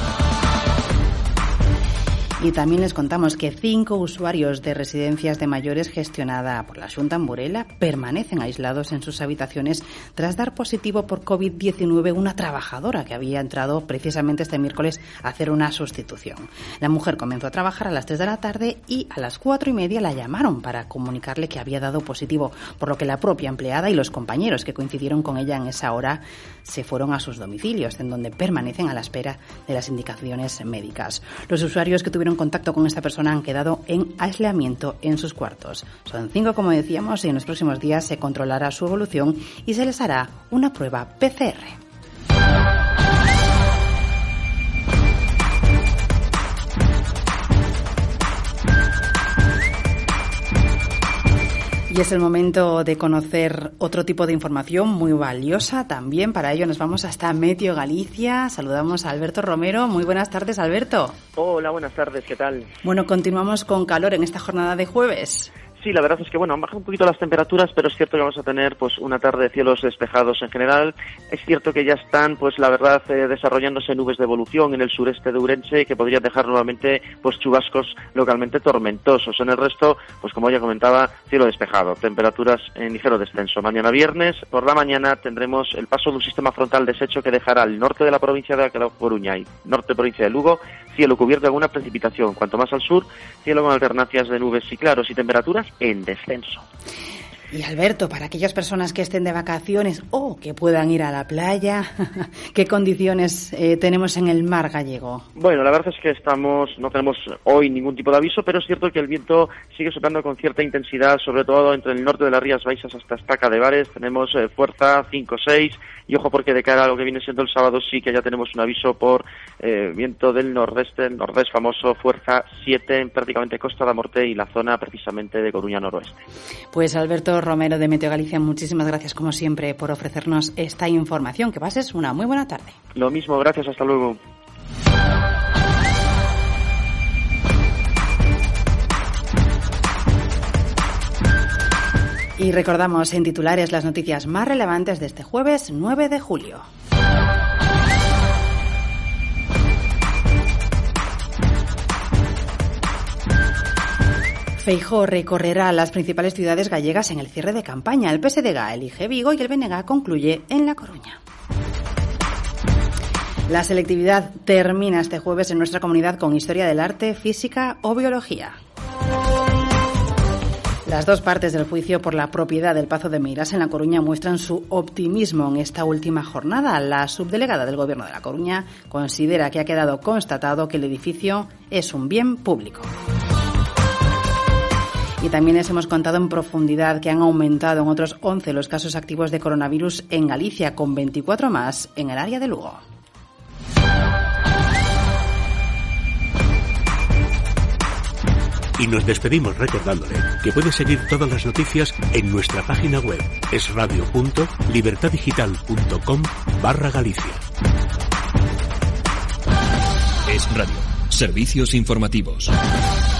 [SPEAKER 9] Y también les contamos que cinco usuarios de residencias de mayores gestionada por la Xunta en Burela permanecen aislados en sus habitaciones tras dar positivo por covid diecinueve una trabajadora que había entrado precisamente este miércoles a hacer una sustitución. La mujer comenzó a trabajar a las tres de la tarde y a las cuatro y media la llamaron para comunicarle que había dado positivo, por lo que la propia empleada y los compañeros que coincidieron con ella en esa hora se fueron a sus domicilios, en donde permanecen a la espera de las indicaciones médicas. Los usuarios que tuvieron contacto con esta persona han quedado en aislamiento en sus cuartos. Son cinco, como decíamos, y en los próximos días se controlará su evolución y se les hará una prueba P C R. Y es el momento de conocer otro tipo de información muy valiosa también. Para ello nos vamos hasta Meteo Galicia. Saludamos a Alberto Romero. Muy buenas tardes, Alberto.
[SPEAKER 15] Hola, buenas tardes, ¿qué tal?
[SPEAKER 9] Bueno, continuamos con calor en esta jornada de jueves.
[SPEAKER 15] Sí, la verdad es que, bueno, han bajado un poquito las temperaturas, pero es cierto que vamos a tener, pues, una tarde de cielos despejados en general. Es cierto que ya están, pues, la verdad, eh, desarrollándose nubes de evolución en el sureste de Ourense, que podrían dejar nuevamente, pues, chubascos localmente tormentosos. En el resto, pues, como ya comentaba, cielo despejado, temperaturas en ligero descenso. Mañana viernes, por la mañana, tendremos el paso de un sistema frontal deshecho que dejará al norte de la provincia de La Coruña y norte de la provincia de Lugo cielo cubierto de alguna precipitación. Cuanto más al sur, cielo con alternancias de nubes y claros y temperaturas en descenso.
[SPEAKER 9] Y Alberto, para aquellas personas que estén de vacaciones o que puedan ir a la playa, ¿qué condiciones eh, tenemos en el mar gallego?
[SPEAKER 15] Bueno, la verdad es que estamos, no tenemos hoy ningún tipo de aviso, pero es cierto que el viento sigue soplando con cierta intensidad, sobre todo entre el norte de las Rías Baixas hasta Estaca de Bares. Tenemos eh, fuerza cinco seis y ojo porque de cara a lo que viene siendo el sábado sí que ya tenemos un aviso por eh, viento del nordeste, el nordeste famoso, fuerza siete en prácticamente Costa da Morte y la zona precisamente de Coruña noroeste.
[SPEAKER 9] Pues Alberto Romero de Meteo Galicia, muchísimas gracias como siempre por ofrecernos esta información. Que pases una muy buena tarde.
[SPEAKER 15] Lo mismo, gracias, hasta luego.
[SPEAKER 9] Y recordamos en titulares las noticias más relevantes de este jueves nueve de julio. Feijóo recorrerá las principales ciudades gallegas en el cierre de campaña. El P S D G elige Vigo y el B N G concluye en La Coruña. La selectividad termina este jueves en nuestra comunidad con historia del arte, física o biología. Las dos partes del juicio por la propiedad del Pazo de Meirás en La Coruña muestran su optimismo en esta última jornada. La subdelegada del Gobierno de La Coruña considera que ha quedado constatado que el edificio es un bien público. Y también les hemos contado en profundidad que han aumentado en otros once los casos activos de coronavirus en Galicia, con veinticuatro más en el área de Lugo.
[SPEAKER 1] Y nos despedimos recordándole que puede seguir todas las noticias en nuestra página web esradio punto libertad digital punto com barra Galicia.
[SPEAKER 18] Es Radio. Servicios informativos.